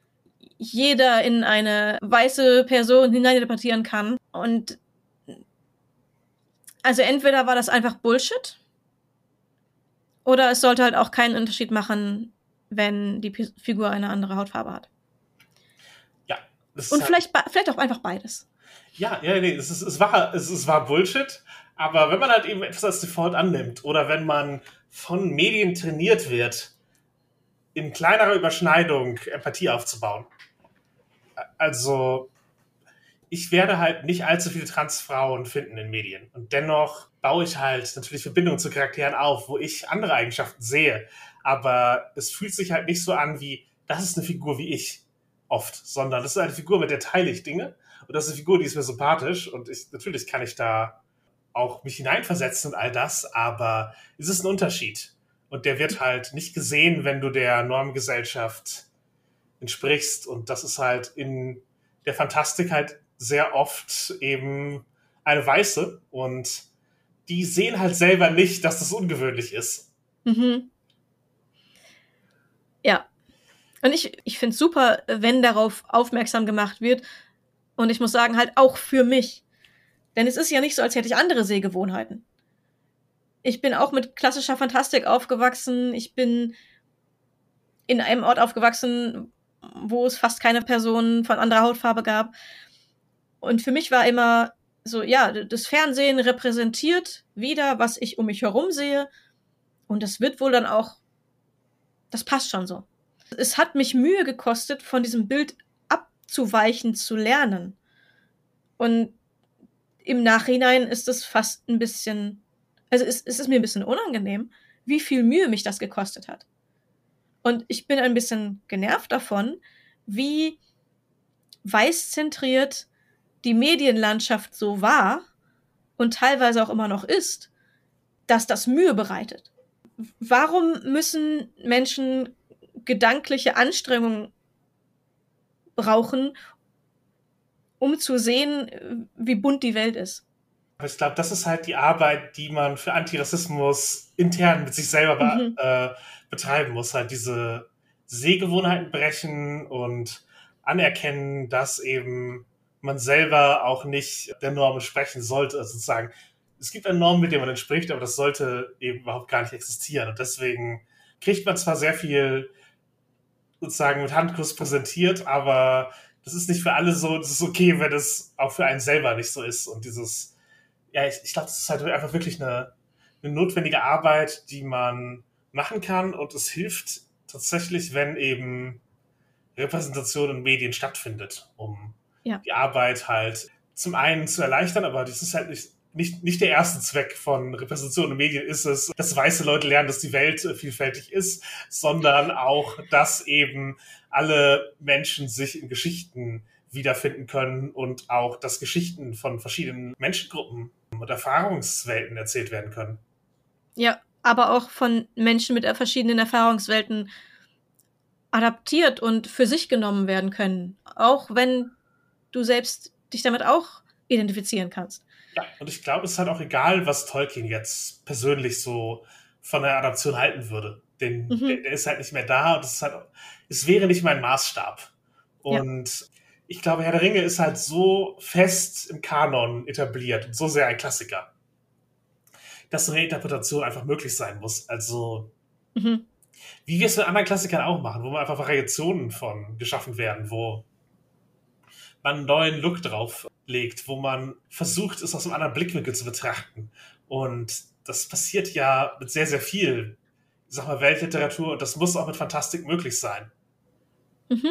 jeder in eine weiße Person hineininterpretieren kann. Und also entweder war das einfach Bullshit oder es sollte halt auch keinen Unterschied machen, wenn die P- Figur eine andere Hautfarbe hat. Ja. Das Und ist vielleicht, halt, vielleicht auch einfach beides. Ja, ja, nee, es, ist, es, war, es, es war Bullshit, aber wenn man halt eben etwas als Default annimmt oder wenn man von Medien trainiert wird, in kleinerer Überschneidung Empathie aufzubauen. Also ich werde halt nicht allzu viele Transfrauen finden in Medien. Und dennoch baue ich halt natürlich Verbindungen zu Charakteren auf, wo ich andere Eigenschaften sehe. Aber es fühlt sich halt nicht so an wie, das ist eine Figur wie ich oft, sondern das ist eine Figur, mit der teile ich Dinge. Und das ist eine Figur, die ist mir sympathisch. Und ich, natürlich kann ich da auch mich hineinversetzen und all das, aber es ist ein Unterschied. Und der wird halt nicht gesehen, wenn du der Normgesellschaft entsprichst. Und das ist halt in der Fantastik halt sehr oft eben eine Weiße. Und die sehen halt selber nicht, dass das ungewöhnlich ist. Mhm. Ja. Und ich, ich finde es super, wenn darauf aufmerksam gemacht wird. Und ich muss sagen, halt auch für mich. Denn es ist ja nicht so, als hätte ich andere Sehgewohnheiten. Ich bin auch mit klassischer Fantastik aufgewachsen. Ich bin in einem Ort aufgewachsen, wo es fast keine Personen von anderer Hautfarbe gab. Und für mich war immer so, ja, das Fernsehen repräsentiert wieder, was ich um mich herum sehe. Und das wird wohl dann auch, das passt schon so. Es hat mich Mühe gekostet, von diesem Bild abzuweichen, zu lernen. Und im Nachhinein ist es fast ein bisschen, also es, es ist mir ein bisschen unangenehm, wie viel Mühe mich das gekostet hat. Und ich bin ein bisschen genervt davon, wie weißzentriert die Medienlandschaft so war und teilweise auch immer noch ist, dass das Mühe bereitet. Warum müssen Menschen gedankliche Anstrengungen brauchen, um zu sehen, wie bunt die Welt ist? Ich glaube, das ist halt die Arbeit, die man für Antirassismus intern mit sich selber mhm. äh, betreiben muss. Halt diese Sehgewohnheiten brechen und anerkennen, dass eben man selber auch nicht der Norm entsprechen sollte. Also sozusagen, es gibt eine Norm, mit der man entspricht, aber das sollte eben überhaupt gar nicht existieren. Und deswegen kriegt man zwar sehr viel sozusagen mit Handkuss präsentiert, aber das ist nicht für alle so, das ist okay, wenn es auch für einen selber nicht so ist. Und dieses, ja, ich, ich glaube, das ist halt einfach wirklich eine, eine notwendige Arbeit, die man machen kann. Und es hilft tatsächlich, wenn eben Repräsentation in Medien stattfindet, um ja. die Arbeit halt zum einen zu erleichtern, aber das ist halt nicht, nicht, nicht der erste Zweck von Repräsentation in Medien ist es, dass weiße Leute lernen, dass die Welt vielfältig ist, sondern auch, dass eben alle Menschen sich in Geschichten wiederfinden können und auch, dass Geschichten von verschiedenen Menschengruppen und Erfahrungswelten erzählt werden können. Ja, aber auch von Menschen mit verschiedenen Erfahrungswelten adaptiert und für sich genommen werden können. Auch wenn du selbst dich damit auch identifizieren kannst. Ja, und ich glaube, es ist halt auch egal, was Tolkien jetzt persönlich so von der Adaption halten würde. Denn mhm. der, der ist halt nicht mehr da und es ist halt, es wäre nicht mein Maßstab. Und ja. ich glaube, Herr der Ringe ist halt so fest im Kanon etabliert und so sehr ein Klassiker, dass eine Interpretation einfach möglich sein muss. Also, mhm. wie wir es mit anderen Klassikern auch machen, wo man einfach Variationen von geschaffen werden, wo man einen neuen Look drauf legt, wo man versucht, es aus einem anderen Blickwinkel zu betrachten. Und das passiert ja mit sehr, sehr viel, ich sag mal, Weltliteratur, und das muss auch mit Fantastik möglich sein. Mhm.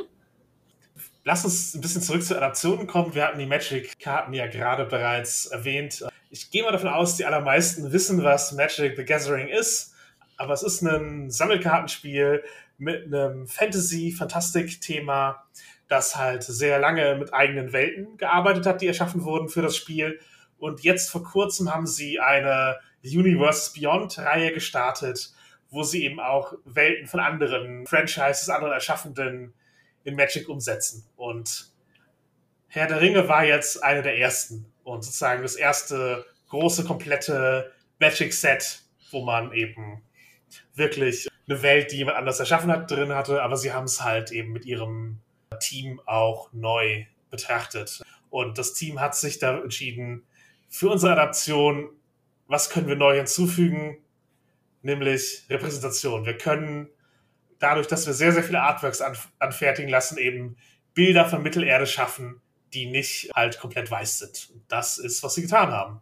Lass uns ein bisschen zurück zu Adaptionen kommen. Wir hatten die Magic-Karten ja gerade bereits erwähnt. Ich gehe mal davon aus, die allermeisten wissen, was Magic the Gathering ist, aber es ist ein Sammelkartenspiel mit einem Fantasy-Fantastik-Thema, das halt sehr lange mit eigenen Welten gearbeitet hat, die erschaffen wurden für das Spiel. Und jetzt vor kurzem haben sie eine Universes Beyond-Reihe gestartet, wo sie eben auch Welten von anderen Franchises, anderen Erschaffenden in Magic umsetzen. Und Herr der Ringe war jetzt eine der ersten und sozusagen das erste große, komplette Magic-Set, wo man eben wirklich eine Welt, die jemand anders erschaffen hat, drin hatte, aber sie haben es halt eben mit ihrem Team auch neu betrachtet. Und das Team hat sich da entschieden, für unsere Adaption, was können wir neu hinzufügen? Nämlich Repräsentation. Wir können dadurch, dass wir sehr, sehr viele Artworks an, anfertigen lassen, eben Bilder von Mittelerde schaffen, die nicht halt komplett weiß sind. Und das ist, was sie getan haben.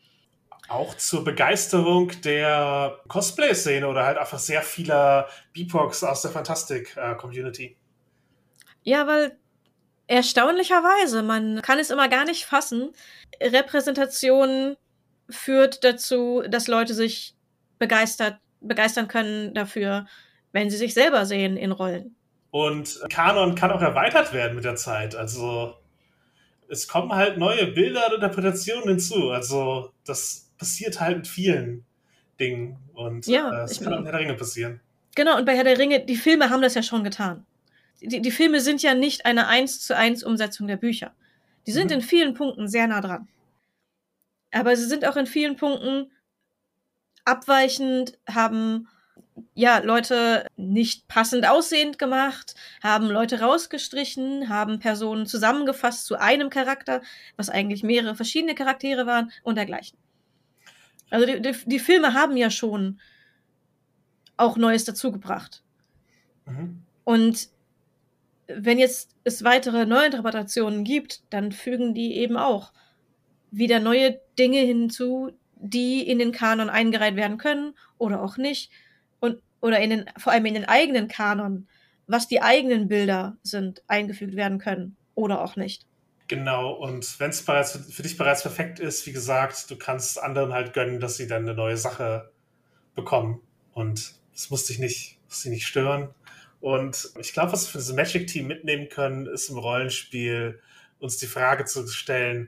Auch zur Begeisterung der Cosplay-Szene oder halt einfach sehr vieler B P O Cs aus der Fantastik-Community. Ja, weil Erstaunlicherweise, man kann es immer gar nicht fassen. Repräsentation führt dazu, dass Leute sich begeistert, begeistern können dafür, wenn sie sich selber sehen in Rollen. Und Kanon kann auch erweitert werden mit der Zeit. Also es kommen halt neue Bilder und Interpretationen hinzu. Also das passiert halt mit vielen Dingen. Und Ja, äh, es ich kann auch in mein- Herr der Ringe passieren. Genau, und bei Herr der Ringe, die Filme haben das ja schon getan. Die, die Filme sind ja nicht eine eins zu eins Umsetzung der Bücher. Die sind Mhm. in vielen Punkten sehr nah dran. Aber sie sind auch in vielen Punkten abweichend, haben ja Leute nicht passend aussehend gemacht, haben Leute rausgestrichen, haben Personen zusammengefasst zu einem Charakter, was eigentlich mehrere verschiedene Charaktere waren und dergleichen. Also die, die, die Filme haben ja schon auch Neues dazugebracht. Mhm. Und wenn jetzt es weitere Neuinterpretationen gibt, dann fügen die eben auch wieder neue Dinge hinzu, die in den Kanon eingereiht werden können oder auch nicht. Und, oder in den, vor allem in den eigenen Kanon, was die eigenen Bilder sind, eingefügt werden können oder auch nicht. Genau, und wenn es bereits für, für dich bereits perfekt ist, wie gesagt, du kannst anderen halt gönnen, dass sie dann eine neue Sache bekommen. Und es muss dich nicht, muss dich nicht stören. Und ich glaube, was wir für das Magic-Team mitnehmen können, ist im Rollenspiel uns die Frage zu stellen,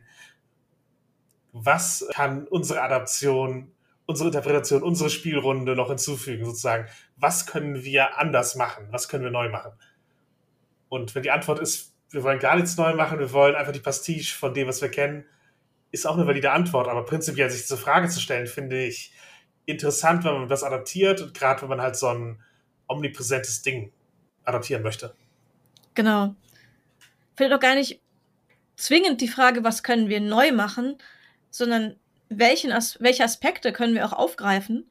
was kann unsere Adaption, unsere Interpretation, unsere Spielrunde noch hinzufügen, sozusagen. Was können wir anders machen? Was können wir neu machen? Und wenn die Antwort ist, wir wollen gar nichts neu machen, wir wollen einfach die Pastiche von dem, was wir kennen, ist auch eine valide Antwort. Aber prinzipiell sich diese Frage zu stellen, finde ich interessant, wenn man das adaptiert und gerade wenn man halt so ein omnipräsentes Ding adaptieren möchte. Genau. Vielleicht auch gar nicht zwingend die Frage, was können wir neu machen, sondern welchen As- welche Aspekte können wir auch aufgreifen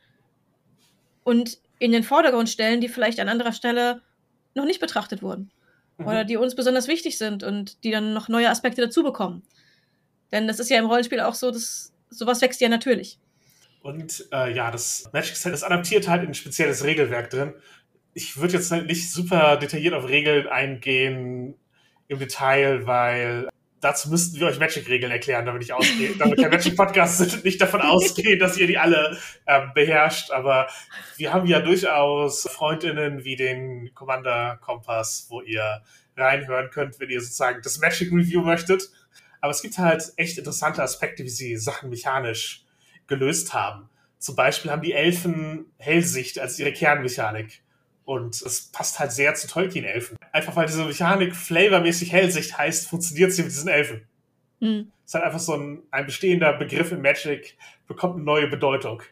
und in den Vordergrund stellen, die vielleicht an anderer Stelle noch nicht betrachtet wurden. Mhm. Oder die uns besonders wichtig sind und die dann noch neue Aspekte dazu bekommen. Denn das ist ja im Rollenspiel auch so, dass sowas wächst ja natürlich. Und äh, ja, das Magic Set ist adaptiert halt in ein spezielles Regelwerk drin. Ich würde jetzt halt nicht super detailliert auf Regeln eingehen im Detail, weil dazu müssten wir euch Magic-Regeln erklären, damit ich ausgehe, damit kein Magic-Podcast sind und nicht davon ausgehen, dass ihr die alle äh, beherrscht. Aber wir haben ja durchaus FreundInnen wie den Commander Kompass, wo ihr reinhören könnt, wenn ihr sozusagen das Magic-Review möchtet. Aber es gibt halt echt interessante Aspekte, wie sie Sachen mechanisch gelöst haben. Zum Beispiel haben die Elfen Hellsicht als ihre Kernmechanik. Und es passt halt sehr zu Tolkien-Elfen. Einfach weil diese Mechanik flavormäßig Hellsicht heißt, funktioniert sie mit diesen Elfen. Hm. Es ist halt einfach so ein, ein bestehender Begriff in Magic, bekommt eine neue Bedeutung.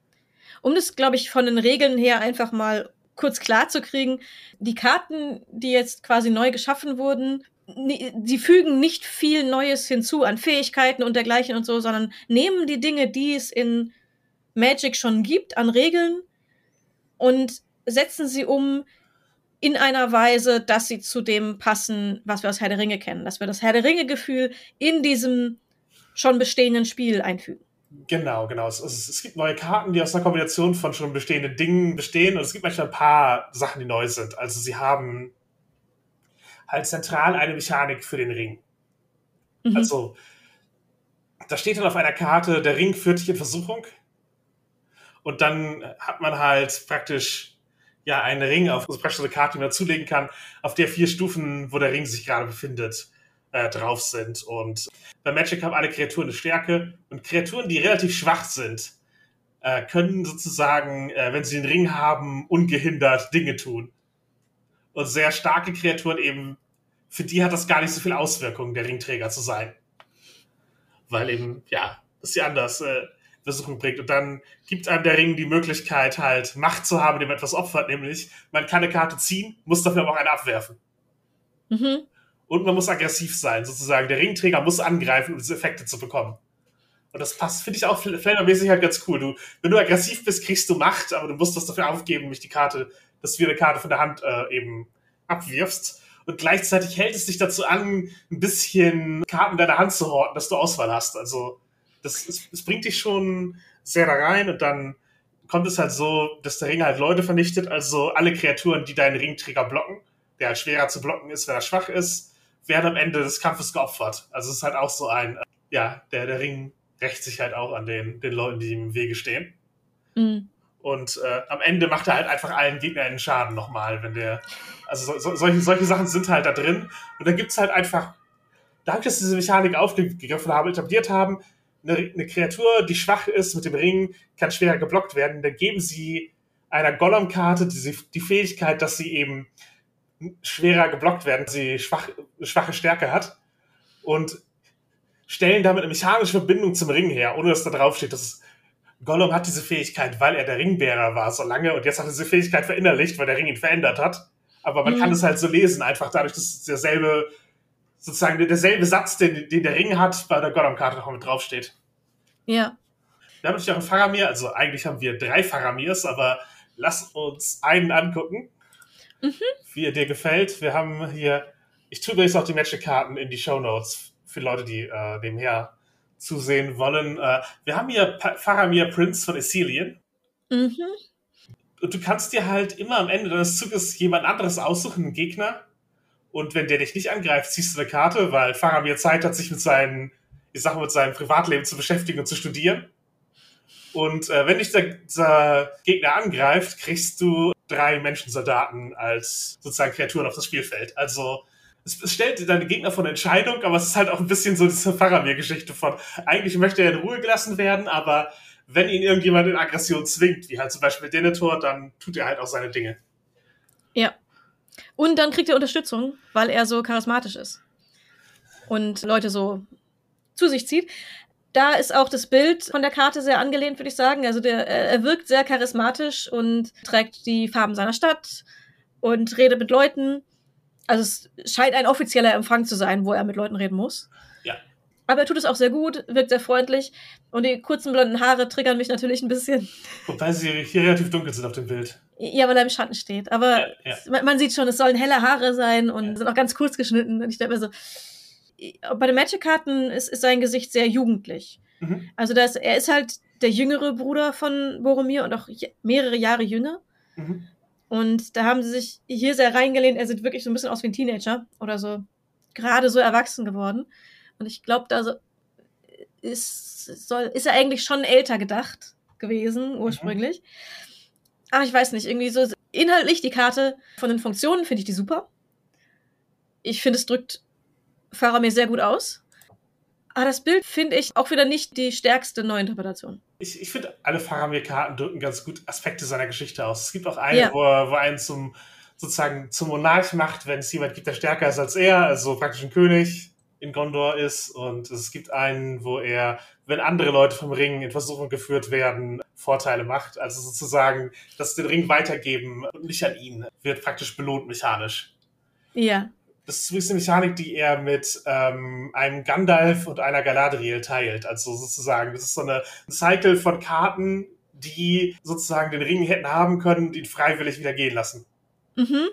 Um das, glaube ich, von den Regeln her einfach mal kurz klar zu kriegen, die Karten, die jetzt quasi neu geschaffen wurden, die fügen nicht viel Neues hinzu an Fähigkeiten und dergleichen und so, sondern nehmen die Dinge, die es in Magic schon gibt, an Regeln und setzen sie um in einer Weise, dass sie zu dem passen, was wir aus Herr der Ringe kennen. Dass wir das Herr der Ringe-Gefühl in diesem schon bestehenden Spiel einfügen. Genau, genau. Es, es, es gibt neue Karten, die aus einer Kombination von schon bestehenden Dingen bestehen und es gibt manchmal ein paar Sachen, die neu sind. Also sie haben halt zentral eine Mechanik für den Ring. Mhm. Also da steht dann auf einer Karte, der Ring führt dich in Versuchung und dann hat man halt praktisch ja, einen Ring auf, also praktisch eine Karte, die man dazulegen kann, auf der vier Stufen, wo der Ring sich gerade befindet, äh, drauf sind. Und bei Magic haben alle Kreaturen eine Stärke. Und Kreaturen, die relativ schwach sind, äh, können sozusagen, äh, wenn sie den Ring haben, ungehindert Dinge tun. Und sehr starke Kreaturen eben, für die hat das gar nicht so viel Auswirkungen, der Ringträger zu sein. Weil eben, ja, das ist ja anders. Äh, Versuchung bringt. Und dann gibt einem der Ring die Möglichkeit, halt Macht zu haben, dem etwas opfert, nämlich man kann eine Karte ziehen, muss dafür aber auch eine abwerfen. Mhm. Und man muss aggressiv sein, sozusagen. Der Ringträger muss angreifen, um diese Effekte zu bekommen. Und das passt, finde ich auch flavormäßig halt ganz cool. Du, wenn du aggressiv bist, kriegst du Macht, aber du musst was dafür aufgeben, nämlich die Karte, dass du wieder eine Karte von der Hand äh, eben abwirfst. Und gleichzeitig hält es dich dazu an, ein bisschen Karten in deiner Hand zu horten, dass du Auswahl hast. Also Das, es, es bringt dich schon sehr da rein und dann kommt es halt so, dass der Ring halt Leute vernichtet, also alle Kreaturen, die deinen Ringträger blocken, der halt schwerer zu blocken ist, wenn er schwach ist, werden am Ende des Kampfes geopfert. Also es ist halt auch so ein, äh, ja, der, der Ring rächt sich halt auch an den, den Leuten, die ihm im Wege stehen. Mhm. Und äh, am Ende macht er halt einfach allen Gegnern einen Schaden nochmal, wenn der, also so, so, solche, solche Sachen sind halt da drin. Und dann gibt's halt einfach, dadurch, dass diese Mechanik aufgegriffen haben, etabliert haben, eine, eine Kreatur, die schwach ist mit dem Ring, kann schwerer geblockt werden. Dann geben sie einer Gollum-Karte die, die Fähigkeit, dass sie eben schwerer geblockt werden, sie schwach, schwache Stärke hat. Und stellen damit eine mechanische Verbindung zum Ring her, ohne dass da drauf steht, dass es, Gollum hat diese Fähigkeit, weil er der Ringbärer war so lange und jetzt hat er diese Fähigkeit verinnerlicht, weil der Ring ihn verändert hat. Aber man mhm. kann es halt so lesen, einfach dadurch, dass derselbe, sozusagen derselbe Satz, den, den der Ring hat, bei der Gollum-Karte noch mit draufsteht. Ja. Wir haben natürlich auch einen Faramir, also eigentlich haben wir drei Faramirs, aber lass uns einen angucken, mhm. wie er dir gefällt. Wir haben hier, ich tue übrigens auch die Magic-Karten in die Shownotes für Leute, die äh, nebenher zusehen wollen. Äh, wir haben hier pa- Faramir Prince von Ithilien. Mhm. Und du kannst dir halt immer am Ende deines Zuges jemand anderes aussuchen, einen Gegner. Und wenn der dich nicht angreift, ziehst du eine Karte, weil Faramir Zeit hat, sich mit seinen, ich sag mal, mit seinem Privatleben zu beschäftigen und zu studieren. Und äh, wenn dich der, der Gegner angreift, kriegst du drei Menschensoldaten als sozusagen Kreaturen auf das Spielfeld. Also es, es stellt deine Gegner vor eine Entscheidung, aber es ist halt auch ein bisschen so diese Faramir-Geschichte von, eigentlich möchte er in Ruhe gelassen werden, aber wenn ihn irgendjemand in Aggression zwingt, wie halt zum Beispiel Denethor, dann tut er halt auch seine Dinge. Ja. Und dann kriegt er Unterstützung, weil er so charismatisch ist. Und Leute so zu sich zieht. Da ist auch das Bild von der Karte sehr angelehnt, würde ich sagen. Also der, er wirkt sehr charismatisch und trägt die Farben seiner Stadt und redet mit Leuten. Also es scheint ein offizieller Empfang zu sein, wo er mit Leuten reden muss. Ja. Aber er tut es auch sehr gut, wirkt sehr freundlich. Und die kurzen blonden Haare triggern mich natürlich ein bisschen. Wobei sie hier relativ dunkel sind auf dem Bild. Ja, weil er im Schatten steht. Aber ja, ja. Man, man sieht schon, es sollen helle Haare sein und ja. sind auch ganz kurz geschnitten. Und ich denke mir so, bei den Magic-Karten ist, ist sein Gesicht sehr jugendlich. Mhm. Also das, er ist halt der jüngere Bruder von Boromir und auch mehrere Jahre jünger. Mhm. Und da haben sie sich hier sehr reingelehnt. Er sieht wirklich so ein bisschen aus wie ein Teenager oder so gerade so erwachsen geworden. Und ich glaube, da so ist, soll, ist er eigentlich schon älter gedacht gewesen, ursprünglich. Mhm. Aber ich weiß nicht, irgendwie so inhaltlich die Karte von den Funktionen finde ich die super. Ich finde, es drückt Faramir sehr gut aus. Aber das Bild finde ich auch wieder nicht die stärkste Neuinterpretation. Ich, ich finde, alle Faramir-Karten drücken ganz gut Aspekte seiner Geschichte aus. Es gibt auch eine, ja. wo er wo einen zum, sozusagen zum Monarch macht, wenn es jemand gibt, der stärker ist als er, also praktisch ein König in Gondor ist. Und es gibt einen, wo er, wenn andere Leute vom Ring in Versuchung geführt werden, Vorteile macht. Also sozusagen, dass sie den Ring weitergeben und nicht an ihn, wird praktisch belohnt mechanisch. Ja. Das ist übrigens eine Mechanik, die er mit ähm, einem Gandalf und einer Galadriel teilt. Also sozusagen, das ist so eine Cycle von Karten, die sozusagen den Ring hätten haben können und ihn freiwillig wieder gehen lassen. Mhm.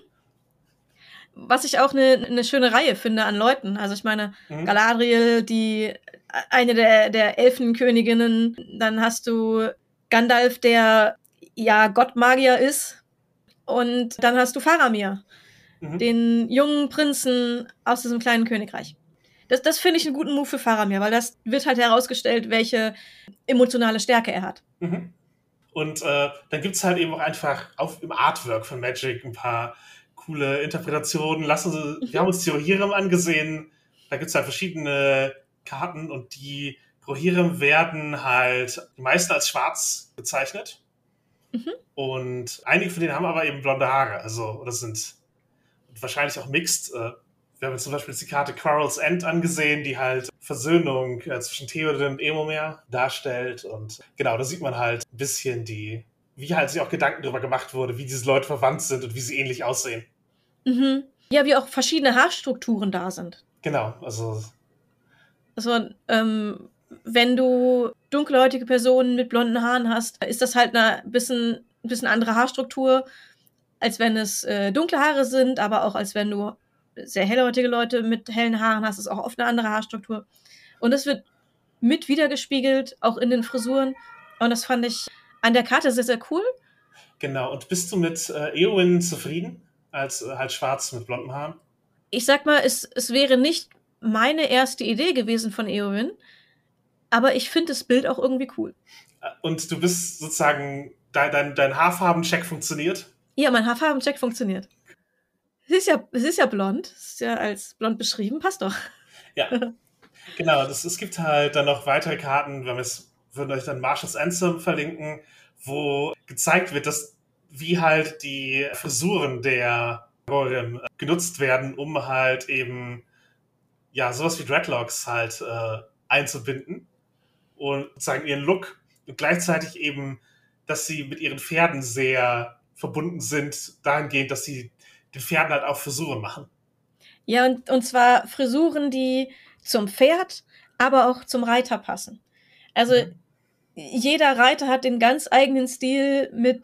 Was ich auch eine, eine schöne Reihe finde an Leuten. Also ich meine, mhm. Galadriel, die eine der, der Elfenköniginnen, dann hast du Gandalf, der ja Gottmagier ist, und dann hast du Faramir, mhm. den jungen Prinzen aus diesem kleinen Königreich. Das, das finde ich einen guten Move für Faramir, weil das wird halt herausgestellt, welche emotionale Stärke er hat. Mhm. Und äh, dann gibt's halt eben auch einfach auf, im Artwork von Magic ein paar coole Interpretationen. Lassen Sie, mhm. wir haben uns die Rohirrim angesehen. Da gibt's halt verschiedene Karten und die Rohirrim werden halt die meisten als schwarz bezeichnet. Mhm. Und einige von denen haben aber eben blonde Haare, also oder sind wahrscheinlich auch mixed. Wir haben zum Beispiel die Karte Quarrel's End angesehen, die halt Versöhnung zwischen Theoden und Éomer darstellt. Und genau, da sieht man halt ein bisschen die, wie halt sich auch Gedanken darüber gemacht wurde, wie diese Leute verwandt sind und wie sie ähnlich aussehen. Mhm. Ja, wie auch verschiedene Haarstrukturen da sind. Genau, also Also, ähm, wenn du dunkelhäutige Personen mit blonden Haaren hast, ist das halt eine bisschen, bisschen andere Haarstruktur, als wenn es äh, dunkle Haare sind, aber auch als wenn du sehr hellhäutige Leute mit hellen Haaren hast, ist auch oft eine andere Haarstruktur. Und das wird mit wiedergespiegelt, auch in den Frisuren. Und das fand ich an der Karte sehr, sehr cool. Genau, und bist du mit äh, Éowyn zufrieden, als äh, halt schwarz mit blonden Haaren? ich sag mal, es, es wäre nicht meine erste Idee gewesen von Eowyn, aber ich finde das Bild auch irgendwie cool. Und du bist sozusagen, dein, dein, dein Haarfarbencheck funktioniert? Ja, mein Haarfarbencheck funktioniert. Es ist ja, es ist ja blond, es ist ja als blond beschrieben, passt doch. Ja, genau. Das, es gibt halt dann noch weitere Karten, wenn wir es, würden euch dann Marshall's Anthem verlinken, wo gezeigt wird, dass wie halt die Frisuren der Rohirrim genutzt werden, um halt eben ja sowas wie Dreadlocks halt äh, einzubinden und sozusagen ihren Look und gleichzeitig eben, dass sie mit ihren Pferden sehr verbunden sind, dahingehend, dass sie den Pferden halt auch Frisuren machen. Ja, und, und zwar Frisuren, die zum Pferd, aber auch zum Reiter passen. Also mhm. jeder Reiter hat den ganz eigenen Stil mit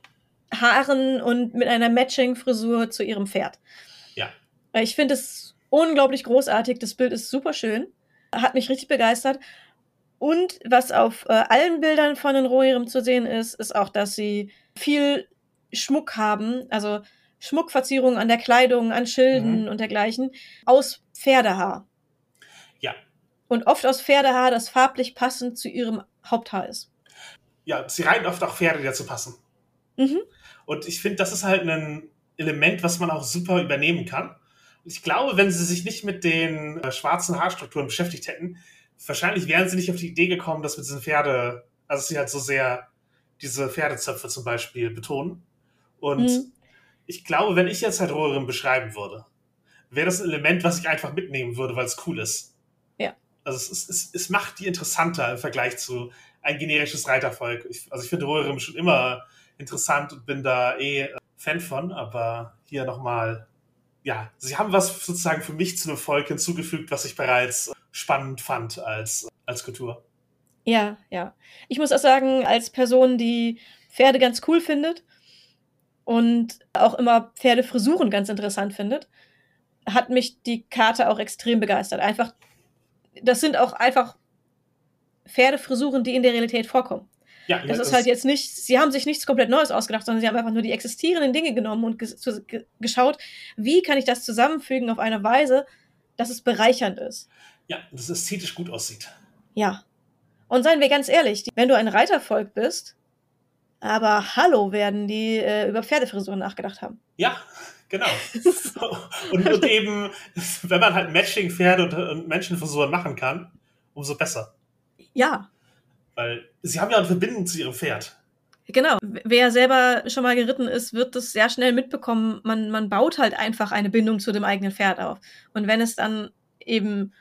Haaren und mit einer Matching-Frisur zu ihrem Pferd. Ja. Ich finde es unglaublich großartig. Das Bild ist super schön. Hat mich richtig begeistert. Und was auf äh, allen Bildern von den Rohirrim zu sehen ist, ist auch, dass sie viel Schmuck haben. Also Schmuckverzierungen an der Kleidung, an Schilden mhm. und dergleichen. Aus Pferdehaar. Ja. Und oft aus Pferdehaar, das farblich passend zu ihrem Haupthaar ist. Ja, sie reiten oft auch Pferde, die dazu passen. Mhm. Und ich finde, das ist halt ein Element, was man auch super übernehmen kann. Und ich glaube, wenn sie sich nicht mit den äh, schwarzen Haarstrukturen beschäftigt hätten, wahrscheinlich wären sie nicht auf die Idee gekommen, dass mit diesen Pferde, also sie halt so sehr diese Pferdezöpfe zum Beispiel betonen. Und mhm. ich glaube, wenn ich jetzt halt Rohirrim beschreiben würde, wäre das ein Element, was ich einfach mitnehmen würde, weil es cool ist. Ja. Also es, ist, es, es macht die interessanter im Vergleich zu ein generisches Reitervolk. Ich, also ich finde Rohirrim schon immer interessant und bin da eh Fan von, aber hier nochmal, ja, sie haben was sozusagen für mich zu einem Volk hinzugefügt, was ich bereits spannend fand als, als Kultur. Ja, ja. Ich muss auch sagen, als Person, die Pferde ganz cool findet und auch immer Pferdefrisuren ganz interessant findet, hat mich die Karte auch extrem begeistert. Einfach, das sind auch einfach Pferdefrisuren, die in der Realität vorkommen. Ja, das, das ist halt jetzt nicht, sie haben sich nichts komplett Neues ausgedacht, sondern sie haben einfach nur die existierenden Dinge genommen und ges- ge- geschaut, wie kann ich das zusammenfügen auf eine Weise, dass es bereichernd ist. Ja, dass es ästhetisch gut aussieht. Ja. Und seien wir ganz ehrlich, wenn du ein Reitervolk bist, aber hallo, werden die äh, über Pferdefrisuren nachgedacht haben. Ja, genau. und, und eben, wenn man halt Matching-Pferde und, und Menschenfrisuren machen kann, umso besser. Ja. Weil sie haben ja eine Verbindung zu ihrem Pferd. Genau. Wer selber schon mal geritten ist, wird das sehr schnell mitbekommen. Man, man baut halt einfach eine Bindung zu dem eigenen Pferd auf. Und wenn es dann eben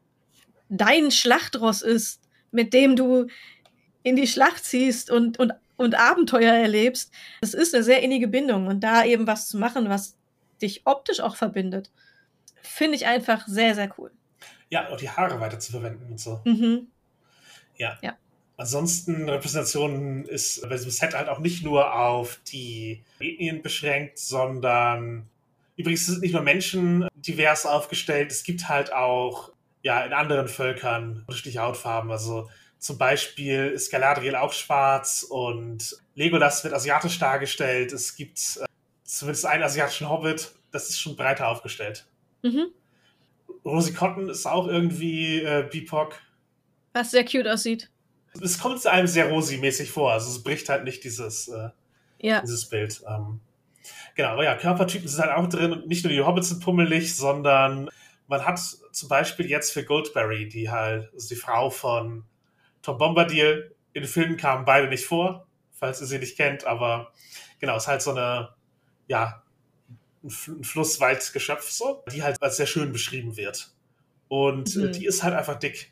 dein Schlachtross ist, mit dem du in die Schlacht ziehst und, und, und Abenteuer erlebst, das ist eine sehr innige Bindung. Und da eben was zu machen, was dich optisch auch verbindet, finde ich einfach sehr, sehr cool. Ja, auch die Haare weiter zu verwenden und so. Mhm. Ja. Ja. Ansonsten, Repräsentation ist bei diesem Set halt auch nicht nur auf die Ethnien beschränkt, sondern übrigens sind nicht nur Menschen divers aufgestellt, es gibt halt auch ja in anderen Völkern unterschiedliche Hautfarben. Also zum Beispiel ist Galadriel auch schwarz und Legolas wird asiatisch dargestellt. Es gibt äh, zumindest einen asiatischen Hobbit, das ist schon breiter aufgestellt. Mhm. Rosie Cotton ist auch irgendwie äh, B I P O C. Was sehr cute aussieht. Es kommt zu einem sehr Rosi-mäßig vor, also es bricht halt nicht dieses, äh, ja. dieses Bild. Ähm, genau, aber ja, Körpertypen sind halt auch drin und nicht nur die Hobbits sind pummelig, sondern man hat zum Beispiel jetzt für Goldberry, die halt, also die Frau von Tom Bombadil, in den Filmen kamen beide nicht vor, falls ihr sie nicht kennt, aber genau, es ist halt so eine, ja, ein, ein Flusswaldgeschöpf so, die halt als sehr schön beschrieben wird. Und mhm. äh, die ist halt einfach dick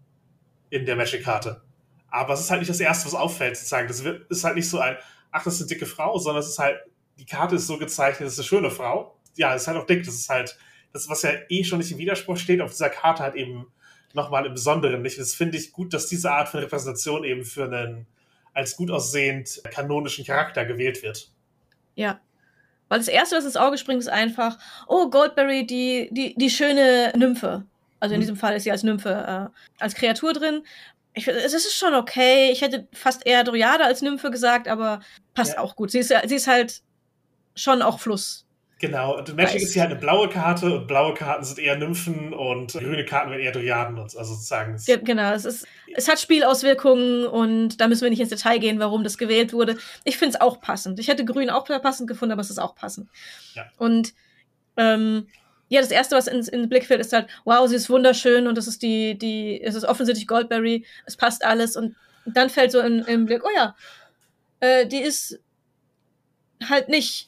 in der Magic-Karte. Aber es ist halt nicht das Erste, was auffällt, sozusagen. Das wird, ist halt nicht so ein, ach, das ist eine dicke Frau, sondern es ist halt, die Karte ist so gezeichnet, das ist eine schöne Frau. Ja, es ist halt auch dick. Das ist halt, das, was ja eh schon nicht im Widerspruch steht, auf dieser Karte halt eben nochmal im Besonderen nicht. Das finde ich gut, dass diese Art von Repräsentation eben für einen als gut aussehend kanonischen Charakter gewählt wird. Ja. Weil das Erste, was ins Auge springt, ist einfach, oh, Goldberry, die, die, die schöne Nymphe. Also in hm. diesem Fall ist sie als Nymphe, äh, als Kreatur drin. Ich, es ist schon okay. Ich hätte fast eher Dryade als Nymphe gesagt, aber passt ja. auch gut. Sie ist, sie ist halt schon auch Fluss. Genau, und Magic Weiß. ist hier halt eine blaue Karte und blaue Karten sind eher Nymphen und grüne Karten werden eher Dryaden und also sozusagen. Es Ge- Genau, es ist, es hat Spielauswirkungen und da müssen wir nicht ins Detail gehen, warum das gewählt wurde. Ich finde es auch passend. Ich hätte Grün auch passend gefunden, aber es ist auch passend. Ja. Und ähm, ja, das Erste, was ins, in den Blick fällt, ist halt, wow, sie ist wunderschön und das ist die, die, es ist offensichtlich Goldberry, es passt alles und dann fällt so in, in den Blick, oh ja, äh, die ist halt nicht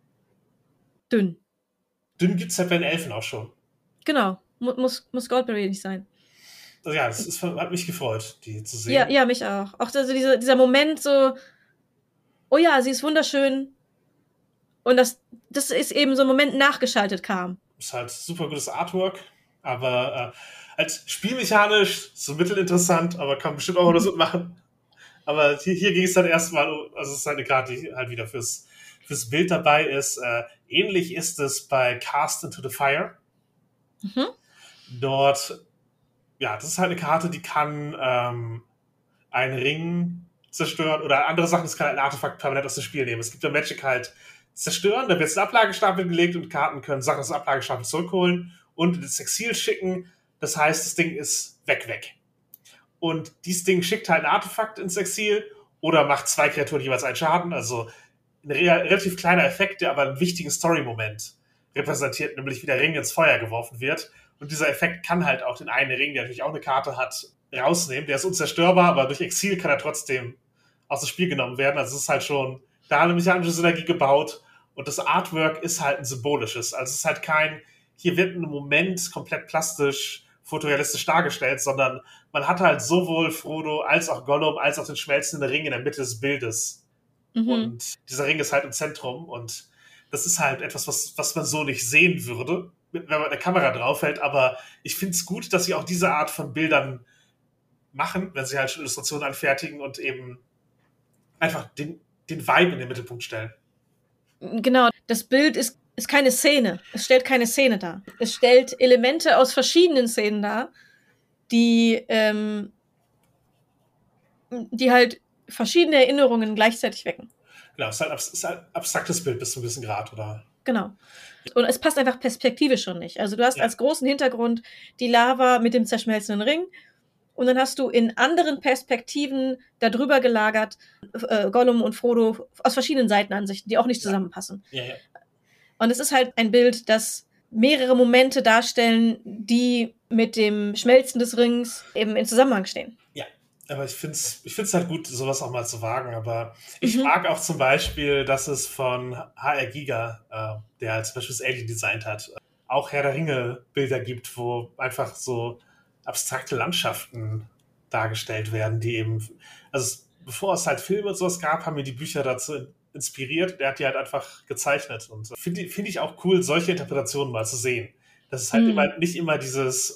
dünn. Dünn gibt es halt bei den Elfen auch schon. Genau, mu muss, muss Goldberry nicht sein. Also ja, es ist, hat mich gefreut, die zu sehen. Ja, ja, mich auch. Auch also dieser, dieser Moment so, oh ja, sie ist wunderschön. Und das, das ist eben so ein Moment nachgeschaltet kam. Ist halt super gutes Artwork, aber äh, als spielmechanisch so mittelinteressant, aber kann bestimmt auch was mitmachen. Aber hier, hier ging es dann erstmal, also es ist halt eine Karte, die halt wieder fürs, fürs Bild dabei ist. Äh, ähnlich ist es bei Cast into the Fire. Mhm. Dort, ja, das ist halt eine Karte, die kann ähm, einen Ring zerstören oder andere Sachen, das kann halt ein Artefakt permanent aus dem Spiel nehmen. Es gibt ja Magic halt zerstören, da wird es in Ablagestapel gelegt und Karten können Sachen aus dem Ablagestapel zurückholen und ins Exil schicken. Das heißt, das Ding ist weg, weg. Und dieses Ding schickt halt ein Artefakt ins Exil oder macht zwei Kreaturen jeweils einen Schaden. Also ein re relativ kleiner Effekt, der aber einen wichtigen Story-Moment repräsentiert, nämlich wie der Ring ins Feuer geworfen wird. Und dieser Effekt kann halt auch den einen Ring, der natürlich auch eine Karte hat, rausnehmen. Der ist unzerstörbar, aber durch Exil kann er trotzdem aus dem Spiel genommen werden. Also es ist halt schon, da eine mechanische Synergie gebaut. Und das Artwork ist halt ein symbolisches. Also es ist halt kein, hier wird ein Moment komplett plastisch, fotorealistisch dargestellt, sondern man hat halt sowohl Frodo als auch Gollum als auch den schmelzenden Ring in der Mitte des Bildes. Mhm. Und dieser Ring ist halt im Zentrum und das ist halt etwas, was, was man so nicht sehen würde, wenn man eine Kamera draufhält, aber ich finde es gut, dass sie auch diese Art von Bildern machen, wenn sie halt schon Illustrationen anfertigen und eben einfach den, den Vibe in den Mittelpunkt stellen. Genau, das Bild ist, ist keine Szene. Es stellt keine Szene dar. Es stellt Elemente aus verschiedenen Szenen dar, die, ähm, die halt verschiedene Erinnerungen gleichzeitig wecken. Genau, es ist halt ein ist halt abstraktes Bild bis zu einem gewissen Grad, oder? Genau. Und es passt einfach perspektivisch schon nicht. Also du hast Ja. als großen Hintergrund die Lava mit dem zerschmelzenden Ring und dann hast du in anderen Perspektiven darüber gelagert äh, Gollum und Frodo aus verschiedenen Seitenansichten, die auch nicht zusammenpassen. Ja, ja. Und es ist halt ein Bild, das mehrere Momente darstellen, die mit dem Schmelzen des Rings eben in Zusammenhang stehen. Ja, aber ich finde es ich find's halt gut, sowas auch mal zu wagen. Aber ich Mhm. mag auch zum Beispiel, dass es von H R. Giger, äh, der halt zum Beispiel das Alien designt hat, auch Herr der Ringe-Bilder gibt, wo einfach so abstrakte Landschaften dargestellt werden, die eben, also bevor es halt Filme und sowas gab, haben mir die Bücher dazu inspiriert. Der hat die halt einfach gezeichnet. Und finde find ich auch cool, solche Interpretationen mal zu sehen. Dass es halt Mhm. immer, nicht immer dieses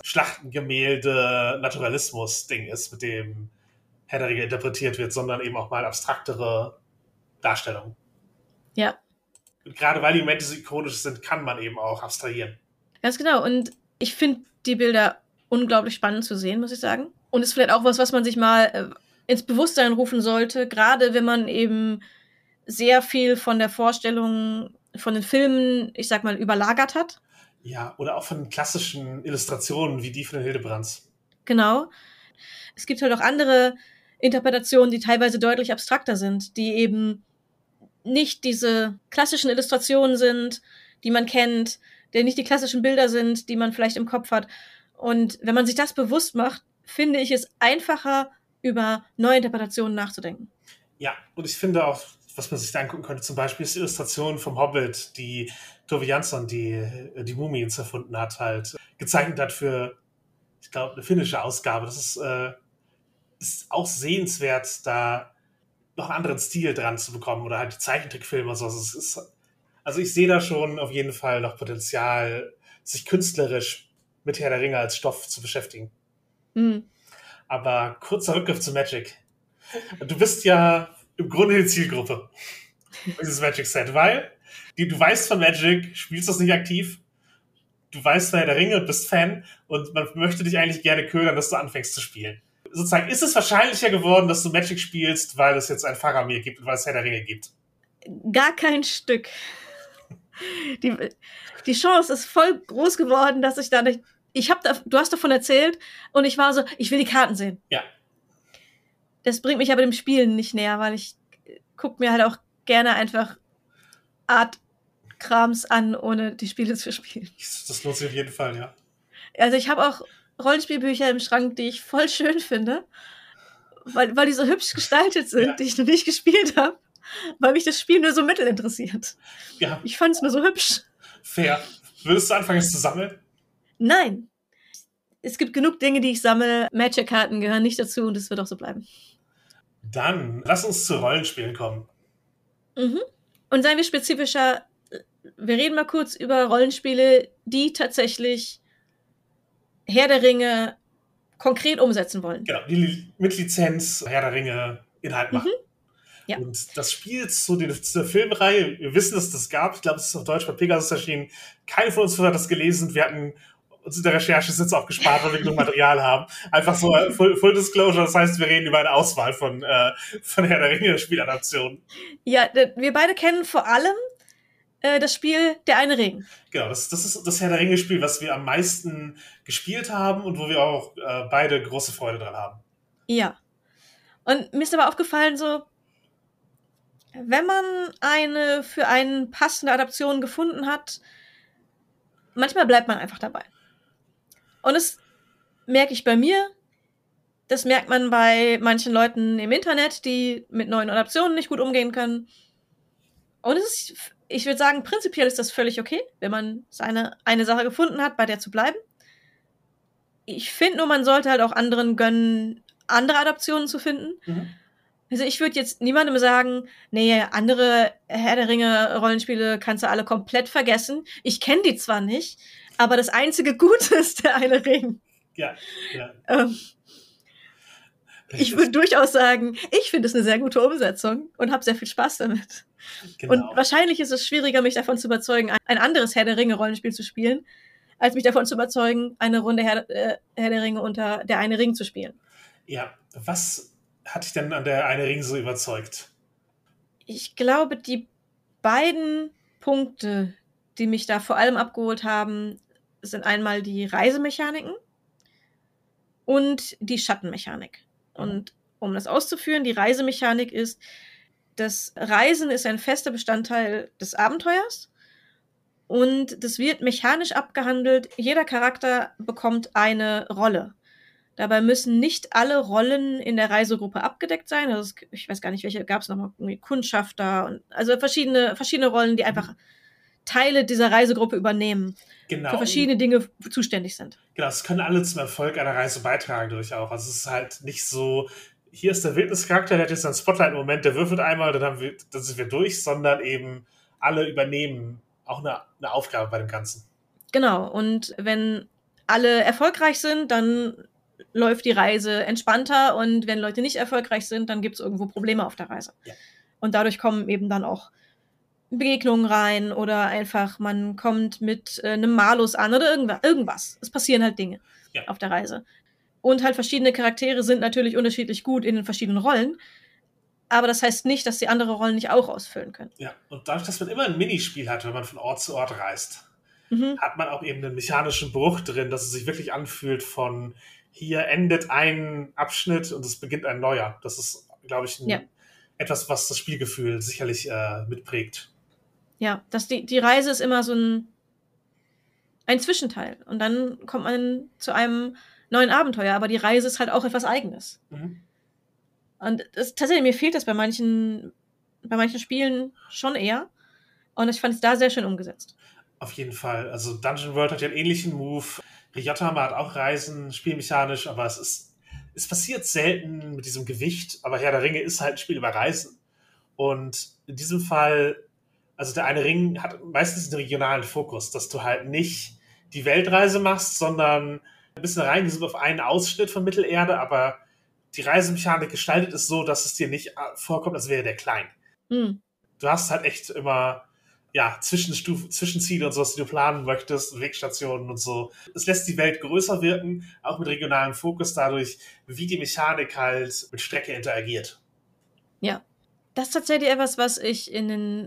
Schlachtengemälde-Naturalismus-Ding ist, mit dem Herr der Ringe interpretiert wird, sondern eben auch mal abstraktere Darstellungen. Ja, Und gerade weil die Momente so ikonisch sind, kann man eben auch abstrahieren. ganz genau. Und ich finde die Bilder unglaublich spannend zu sehen, muss ich sagen. Und ist vielleicht auch was, was man sich mal äh, ins Bewusstsein rufen sollte, gerade wenn man eben sehr viel von der Vorstellung von den Filmen, ich sag mal, überlagert hat. Ja, oder auch von klassischen Illustrationen wie die von den Hildebrands. Genau. Es gibt halt auch andere Interpretationen, die teilweise deutlich abstrakter sind, die eben nicht diese klassischen Illustrationen sind, die man kennt, die nicht die klassischen Bilder sind, die man vielleicht im Kopf hat. Und wenn man sich das bewusst macht, finde ich es einfacher, über neue Interpretationen nachzudenken. Ja, und ich finde auch, was man sich da angucken könnte, zum Beispiel ist die Illustration vom Hobbit, die Tove Jansson, die die Mumien erfunden hat, halt gezeichnet hat für, ich glaube, eine finnische Ausgabe. Das ist, äh, ist auch sehenswert, da noch einen anderen Stil dran zu bekommen oder halt die Zeichentrickfilme und so. Also, es ist, also ich sehe da schon auf jeden Fall noch Potenzial, sich künstlerisch mit Herr der Ringe als Stoff zu beschäftigen. Mhm. Aber kurzer Rückgriff zu Magic. Du bist ja im Grunde die Zielgruppe dieses Magic-Set, weil die, du weißt von Magic, spielst das nicht aktiv, du weißt von Herr der Ringe und bist Fan und man möchte dich eigentlich gerne ködern, dass du anfängst zu spielen. Sozusagen, ist es wahrscheinlicher geworden, dass du Magic spielst, weil es jetzt ein Faramir gibt und weil es Herr der Ringe gibt? Gar kein Stück. die, die Chance ist voll groß geworden, dass ich da nicht, ich hab da, du hast davon erzählt und ich war so, ich will die Karten sehen. Ja. Das bringt mich aber dem Spielen nicht näher, weil ich guck mir halt auch gerne einfach Art-Krams an, ohne die Spiele zu spielen. Das lohnt sich auf jeden Fall, ja. Also ich habe auch Rollenspielbücher im Schrank, die ich voll schön finde, weil, weil die so hübsch gestaltet sind, ja. die ich noch nicht gespielt habe, weil mich das Spiel nur so mittel interessiert. Ja. Ich fand es nur so hübsch. Fair. Würdest du anfangen, es zu sammeln? Nein. Es gibt genug Dinge, die ich sammle. Magic-Karten gehören nicht dazu und es wird auch so bleiben. Dann lass uns zu Rollenspielen kommen. Mhm. Und seien wir spezifischer, wir reden mal kurz über Rollenspiele, die tatsächlich Herr der Ringe konkret umsetzen wollen. Genau, die mit Lizenz Herr der Ringe Inhalt machen. Mhm. Ja. Und das Spiel zu, den, zu der Filmreihe, wir wissen, dass es das gab. Ich glaube, es ist auf Deutsch bei Pegasus erschienen. Keine von uns hat das gelesen. Wir hatten uns in der Recherche jetzt auch gespart, weil wir genug Material haben. Einfach so Full, Full Disclosure, das heißt, wir reden über eine Auswahl von, äh, von Herr der Ringe Spieladaptionen. Ja, wir beide kennen vor allem äh, das Spiel Der eine Ring. Genau, das, das ist das Herr der Ringe Spiel, was wir am meisten gespielt haben und wo wir auch äh, beide große Freude dran haben. Ja. Und mir ist aber aufgefallen, so, wenn man eine für einen passende Adaption gefunden hat, manchmal bleibt man einfach dabei. Und das merke ich bei mir, das merkt man bei manchen Leuten im Internet, die mit neuen Adaptionen nicht gut umgehen können. Und es ist, ich würde sagen, prinzipiell ist das völlig okay, wenn man seine eine Sache gefunden hat, bei der zu bleiben. Ich finde nur, man sollte halt auch anderen gönnen, andere Adaptionen zu finden. Mhm. Also ich würde jetzt niemandem sagen, nee, andere Herr der Ringe Rollenspiele kannst du alle komplett vergessen. Ich kenne die zwar nicht, aber das einzige Gute ist der eine Ring. Ja, ja. Ähm, ich würde durchaus sagen, ich finde es eine sehr gute Umsetzung und habe sehr viel Spaß damit. Genau. Und wahrscheinlich ist es schwieriger, mich davon zu überzeugen, ein anderes Herr der Ringe Rollenspiel zu spielen, als mich davon zu überzeugen, eine Runde Herr, äh, Herr der Ringe unter der eine Ring zu spielen. Ja, was hat dich denn an der eine Ring so überzeugt? Ich glaube, die beiden Punkte, die mich da vor allem abgeholt haben, sind einmal die Reisemechaniken und die Schattenmechanik. Und um das auszuführen, die Reisemechanik ist, das Reisen ist ein fester Bestandteil des Abenteuers und das wird mechanisch abgehandelt. Jeder Charakter bekommt eine Rolle. Dabei müssen nicht alle Rollen in der Reisegruppe abgedeckt sein. Also ich weiß gar nicht, welche gab es nochmal, irgendwie Kundschafter und also verschiedene, verschiedene Rollen, die einfach Teile dieser Reisegruppe übernehmen. Genau. Für verschiedene Dinge zuständig sind. Genau, es können alle zum Erfolg einer Reise beitragen durch auch. Also es ist halt nicht so, hier ist der Wildnischarakter, der hat jetzt einen Spotlight-Moment, der würfelt einmal, dann, haben wir, dann sind wir durch, sondern eben alle übernehmen auch eine, eine Aufgabe bei dem Ganzen. Genau, und wenn alle erfolgreich sind, dann läuft die Reise entspannter und wenn Leute nicht erfolgreich sind, dann gibt es irgendwo Probleme auf der Reise. Ja. Und dadurch kommen eben dann auch Begegnungen rein oder einfach man kommt mit äh, einem Malus an oder irgendwas. irgendwas. Es passieren halt Dinge ja. auf der Reise. Und halt verschiedene Charaktere sind natürlich unterschiedlich gut in den verschiedenen Rollen, aber das heißt nicht, dass die andere Rollen nicht auch ausfüllen können. Ja, und dadurch, dass man immer ein Minispiel hat, wenn man von Ort zu Ort reist, mhm. hat man auch eben einen mechanischen Bruch drin, dass es sich wirklich anfühlt von hier endet ein Abschnitt und es beginnt ein neuer. Das ist, glaube ich, ein, ja. etwas, was das Spielgefühl sicherlich äh, mitprägt. Ja, dass die, die Reise ist immer so ein, ein Zwischenteil. Und dann kommt man zu einem neuen Abenteuer, aber die Reise ist halt auch etwas Eigenes. Mhm. Und das, tatsächlich, mir fehlt das bei manchen, bei manchen Spielen schon eher. Und ich fand es da sehr schön umgesetzt. Auf jeden Fall. Also Dungeon World hat ja einen ähnlichen Move. Ryotama hat auch Reisen, spielmechanisch, aber es ist, es passiert selten mit diesem Gewicht. Aber Herr der Ringe ist halt ein Spiel über Reisen. Und in diesem Fall, also der eine Ring hat meistens einen regionalen Fokus, dass du halt nicht die Weltreise machst, sondern ein bisschen reingezoomt auf einen Ausschnitt von Mittelerde, aber die Reisemechanik gestaltet ist so, dass es dir nicht vorkommt, als wäre der klein. Mhm. Du hast halt echt immer ja, Zwischenstufe, Zwischenziele und sowas, die du planen möchtest, Wegstationen und so. Es lässt die Welt größer wirken, auch mit regionalem Fokus dadurch, wie die Mechanik halt mit Strecke interagiert. Ja, das ist tatsächlich etwas, was ich in den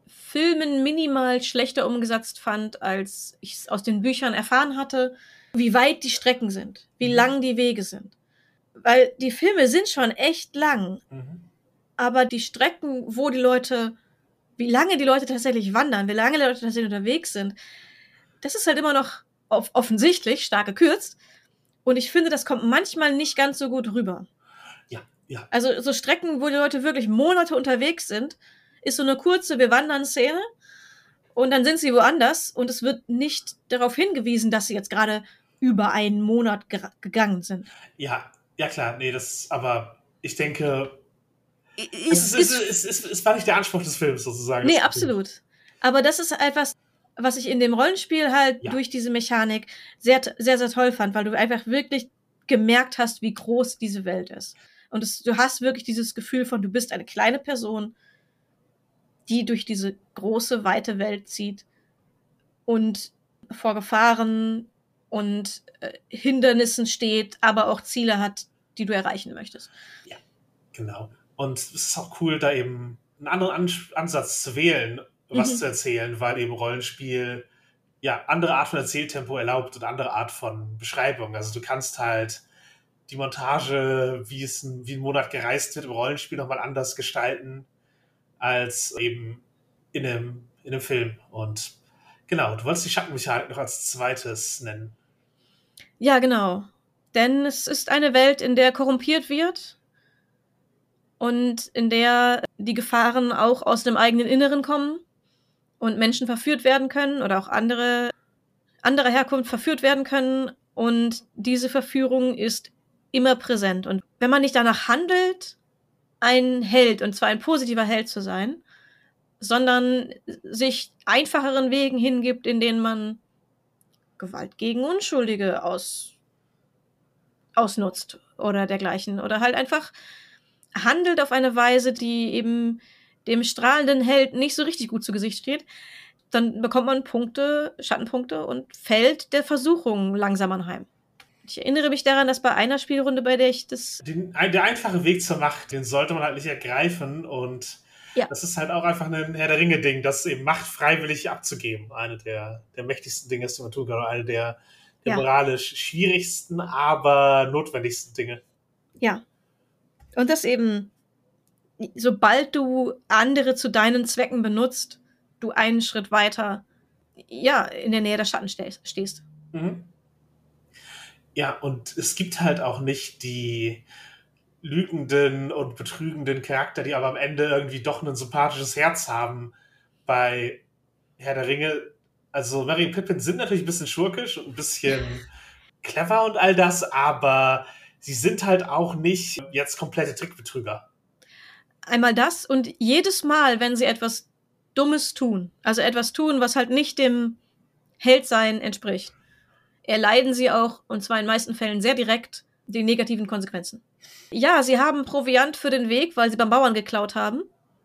Filmen minimal schlechter umgesetzt fand, als ich es aus den Büchern erfahren hatte, wie weit die Strecken sind, wie Mhm. lang die Wege sind. Weil die Filme sind schon echt lang, Mhm. aber die Strecken, wo die Leute, wie lange die Leute tatsächlich wandern, wie lange die Leute tatsächlich unterwegs sind, das ist halt immer noch off- offensichtlich stark gekürzt. Und ich finde, das kommt manchmal nicht ganz so gut rüber. Ja, ja. Also so Strecken, wo die Leute wirklich Monate unterwegs sind, ist so eine kurze Wir wandern Szene und dann sind sie woanders und es wird nicht darauf hingewiesen, dass sie jetzt gerade über einen Monat ge- gegangen sind. Ja, ja klar, nee, das, aber ich denke, Ist, es, ist, es, ist, es, es, es war nicht der Anspruch des Films sozusagen. Nee, das absolut. Aber das ist etwas, was ich in dem Rollenspiel halt Ja. durch diese Mechanik sehr, sehr, sehr toll fand, weil du einfach wirklich gemerkt hast, wie groß diese Welt ist. Und es, du hast wirklich dieses Gefühl von, du bist eine kleine Person, die durch diese große, weite Welt zieht und vor Gefahren und äh, Hindernissen steht, aber auch Ziele hat, die du erreichen möchtest. Genau. Und es ist auch cool, da eben einen anderen An Ansatz zu wählen, was Mhm. zu erzählen, weil eben Rollenspiel ja andere Art von Erzähltempo erlaubt und andere Art von Beschreibung. Also du kannst halt die Montage, wie es ein, wie ein Monat gereist wird, im Rollenspiel nochmal anders gestalten als eben in einem, in einem Film. Und genau, du wolltest die Schattenmechanik noch als zweites nennen. Ja, genau. Denn es ist eine Welt, in der korrumpiert wird und in der die Gefahren auch aus dem eigenen Inneren kommen und Menschen verführt werden können oder auch andere anderer Herkunft verführt werden können. Und diese Verführung ist immer präsent. Und wenn man nicht danach handelt, ein Held, und zwar ein positiver Held zu sein, sondern sich einfacheren Wegen hingibt, in denen man Gewalt gegen Unschuldige aus, ausnutzt oder dergleichen. Oder halt einfach handelt auf eine Weise, die eben dem strahlenden Held nicht so richtig gut zu Gesicht steht, dann bekommt man Punkte, Schattenpunkte und fällt der Versuchung langsam anheim. Ich erinnere mich daran, dass bei einer Spielrunde, bei der ich das... Den, der einfache Weg zur Macht, den sollte man halt nicht ergreifen und Ja. das ist halt auch einfach ein Herr der Ringe-Ding, das eben Macht freiwillig abzugeben. Eine der, der mächtigsten Dinge, die man tun kann, eine der, der Ja. moralisch schwierigsten, aber notwendigsten Dinge. Ja. Und das eben, sobald du andere zu deinen Zwecken benutzt, du einen Schritt weiter, ja, in der Nähe der Schatten stehst. Mhm. Ja, und es gibt halt auch nicht die lügenden und betrügenden Charakter, die aber am Ende irgendwie doch ein sympathisches Herz haben bei Herr der Ringe. Also Merry und Pippin sind natürlich ein bisschen schurkisch und ein bisschen clever und all das, aber sie sind halt auch nicht jetzt komplette Trickbetrüger. Einmal das und jedes Mal, wenn sie etwas Dummes tun, also etwas tun, was halt nicht dem Heldsein entspricht, erleiden sie auch, und zwar in den meisten Fällen sehr direkt, die negativen Konsequenzen. Ja, sie haben Proviant für den Weg, weil sie beim Bauern geklaut haben.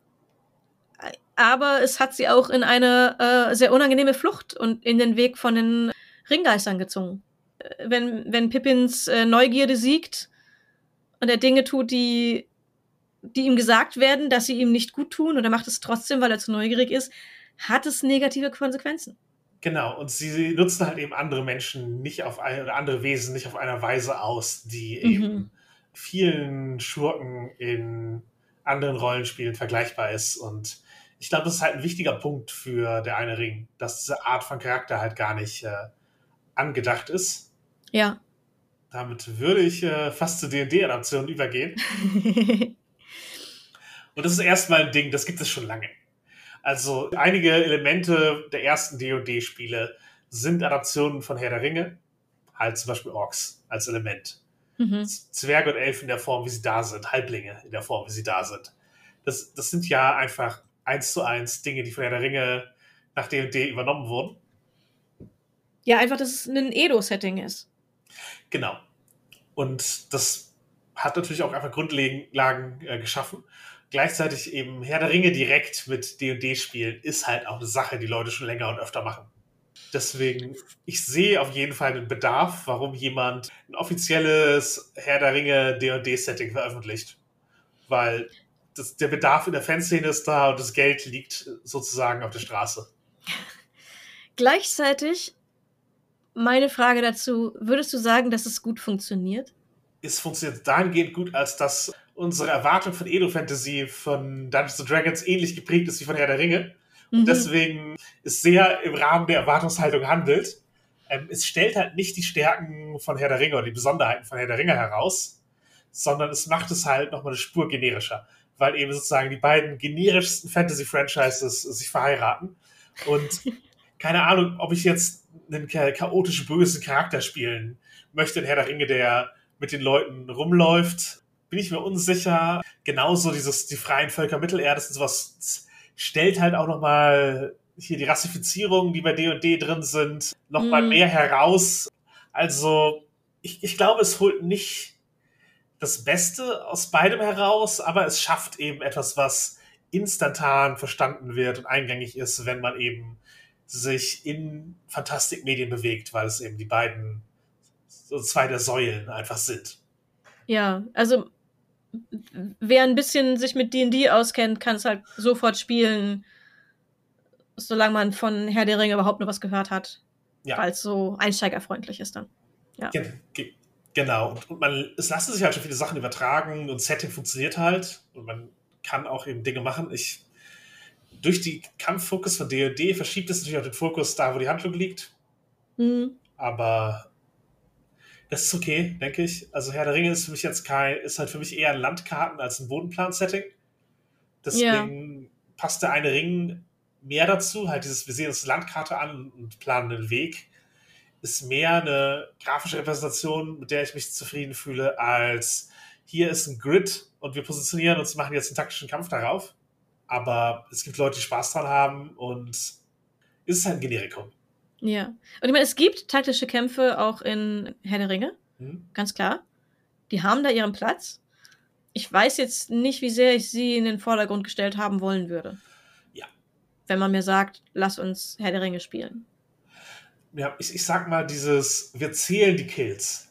Aber es hat sie auch in eine äh, sehr unangenehme Flucht und in den Weg von den Ringgeistern gezogen. Äh, wenn, wenn Pippins äh, Neugierde siegt und er Dinge tut, die, die ihm gesagt werden, dass sie ihm nicht gut tun, und er macht es trotzdem, weil er zu neugierig ist, hat es negative Konsequenzen. Genau, und sie nutzen halt eben andere Menschen nicht auf eine, oder andere Wesen nicht auf einer Weise aus, die Mhm. eben vielen Schurken in anderen Rollenspielen vergleichbar ist. Und ich glaube, das ist halt ein wichtiger Punkt für Der eine Ring, dass diese Art von Charakter halt gar nicht äh, angedacht ist. Ja. Damit würde ich äh, fast zur D und D-Adaption übergehen. Und das ist erstmal ein Ding, das gibt es schon lange. Also einige Elemente der ersten D und D-Spiele sind Adaptionen von Herr der Ringe, halt zum Beispiel Orks als Element. Mhm. Zwerge und Elfen in der Form, wie sie da sind, Halblinge in der Form, wie sie da sind. Das, das sind ja einfach eins zu eins Dinge, die von Herr der Ringe nach D und D übernommen wurden. Ja, einfach, dass es ein Edo-Setting ist. Genau. Und das hat natürlich auch einfach Grundlagen äh, geschaffen. Gleichzeitig eben Herr der Ringe direkt mit D und D-Spielen ist halt auch eine Sache, die Leute schon länger und öfter machen. Deswegen, ich sehe auf jeden Fall einen Bedarf, warum jemand ein offizielles Herr der Ringe D und D-Setting veröffentlicht. Weil das, der Bedarf in der Fanszene ist da und das Geld liegt sozusagen auf der Straße. Gleichzeitig meine Frage dazu, würdest du sagen, dass es gut funktioniert? Es funktioniert dahingehend gut, als dass unsere Erwartung von Edo-Fantasy von Dungeons and Dragons ähnlich geprägt ist wie von Herr der Ringe. Und mhm. deswegen es sehr im Rahmen der Erwartungshaltung handelt. Ähm, es stellt halt nicht die Stärken von Herr der Ringe oder die Besonderheiten von Herr der Ringe heraus, sondern es macht es halt nochmal eine Spur generischer, weil eben sozusagen die beiden generischsten Fantasy-Franchises sich verheiraten. Und keine Ahnung, ob ich jetzt einen chaotisch bösen Charakter spielen möchte in Herr der Ringe, der mit den Leuten rumläuft, bin ich mir unsicher. Genauso dieses, die freien Völker Mittelerdes und sowas stellt halt auch nochmal hier die Rassifizierungen, die bei D und D drin sind, nochmal mm. mehr heraus. Also, ich, ich glaube, es holt nicht das Beste aus beidem heraus, aber es schafft eben etwas, was instantan verstanden wird und eingängig ist, wenn man eben sich in Fantastikmedien bewegt, weil es eben die beiden so zwei der Säulen einfach sind. Ja, also wer ein bisschen sich mit D und D auskennt, kann es halt sofort spielen, solange man von Herr der Ringe überhaupt nur was gehört hat, ja. Weil es so einsteigerfreundlich ist dann. Ja. Gen- ge- genau. Und, und man, es lassen sich halt schon viele Sachen übertragen und Setting funktioniert halt und man kann auch eben Dinge machen. Ich Durch die Kampffokus von D und D verschiebt es natürlich auch den Fokus da, wo die Handlung liegt. Mhm. Aber das ist okay, denke ich. Also Herr der Ringe ist für mich jetzt kein, ist halt für mich eher ein Landkarten- als ein Bodenplan-Setting. Deswegen ja. passt der eine Ring mehr dazu. Halt dieses, wir sehen uns eine Landkarte an und planen einen Weg. Ist mehr eine grafische Repräsentation, mit der ich mich zufrieden fühle, als hier ist ein Grid und wir positionieren uns, machen jetzt einen taktischen Kampf darauf. Aber es gibt Leute, die Spaß dran haben und es ist halt ein Generikum. Ja. Und ich meine, es gibt taktische Kämpfe auch in Herr der Ringe. Hm. Ganz klar. Die haben da ihren Platz. Ich weiß jetzt nicht, wie sehr ich sie in den Vordergrund gestellt haben wollen würde. Ja. Wenn man mir sagt, lass uns Herr der Ringe spielen. Ja, ich, ich sag mal, dieses, wir zählen die Kills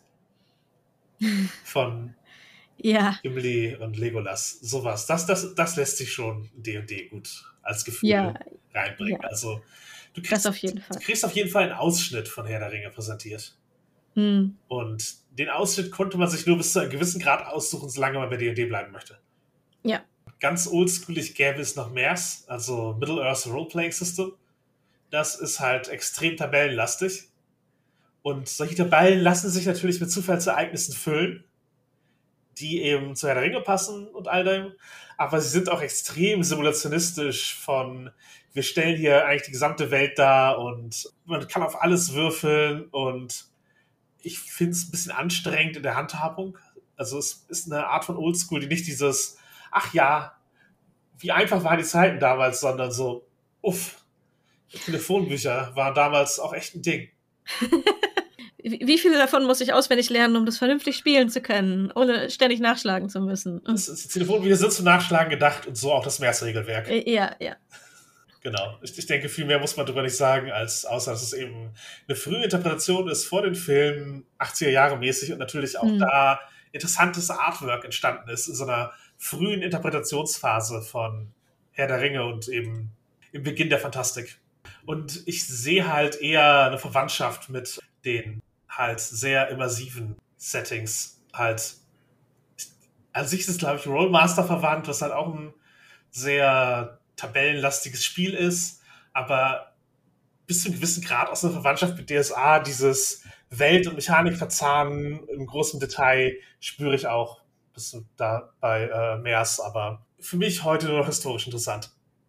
von ja. Gimli und Legolas, sowas. Das, das, das lässt sich schon D und D gut als Gefühl ja. reinbringen. Ja. Also du kriegst, das auf jeden Fall. du kriegst auf jeden Fall einen Ausschnitt von Herr der Ringe präsentiert. Hm. Und den Ausschnitt konnte man sich nur bis zu einem gewissen Grad aussuchen, solange man bei D und D bleiben möchte. Ja. Ganz oldschoolig gäbe es noch M E R S, also Middle-earth Role-Playing System. Das ist halt extrem tabellenlastig. Und solche Tabellen lassen sich natürlich mit Zufallsereignissen füllen, die eben zu Herr der Ringe passen und all dem. Aber sie sind auch extrem simulationistisch von, wir stellen hier eigentlich die gesamte Welt dar und man kann auf alles würfeln und ich finde es ein bisschen anstrengend in der Handhabung. Also es ist eine Art von Oldschool, die nicht dieses, ach ja, wie einfach waren die Zeiten damals, sondern so, uff, Telefonbücher waren damals auch echt ein Ding. Wie viele davon muss ich auswendig lernen, um das vernünftig spielen zu können, ohne ständig nachschlagen zu müssen? Das, das Telefonbücher sind zum Nachschlagen gedacht und so auch das M E R S-Regelwerk. Ja, ja. Genau. Ich, ich denke, viel mehr muss man darüber nicht sagen, als außer dass es eben eine frühe Interpretation ist vor den Filmen, achtziger Jahre mäßig und natürlich auch mhm. da interessantes Artwork entstanden ist in so einer frühen Interpretationsphase von Herr der Ringe und eben im Beginn der Fantastik. Und ich sehe halt eher eine Verwandtschaft mit den halt sehr immersiven Settings. Halt, an sich ist es, glaube ich, Rollmaster verwandt, was halt auch ein sehr tabellenlastiges Spiel ist, aber bis zu einem gewissen Grad aus einer Verwandtschaft mit D S A, dieses Welt- und Mechanikverzahnen im großen Detail spüre ich auch bis da bei äh, M E R S, aber für mich heute nur noch historisch interessant.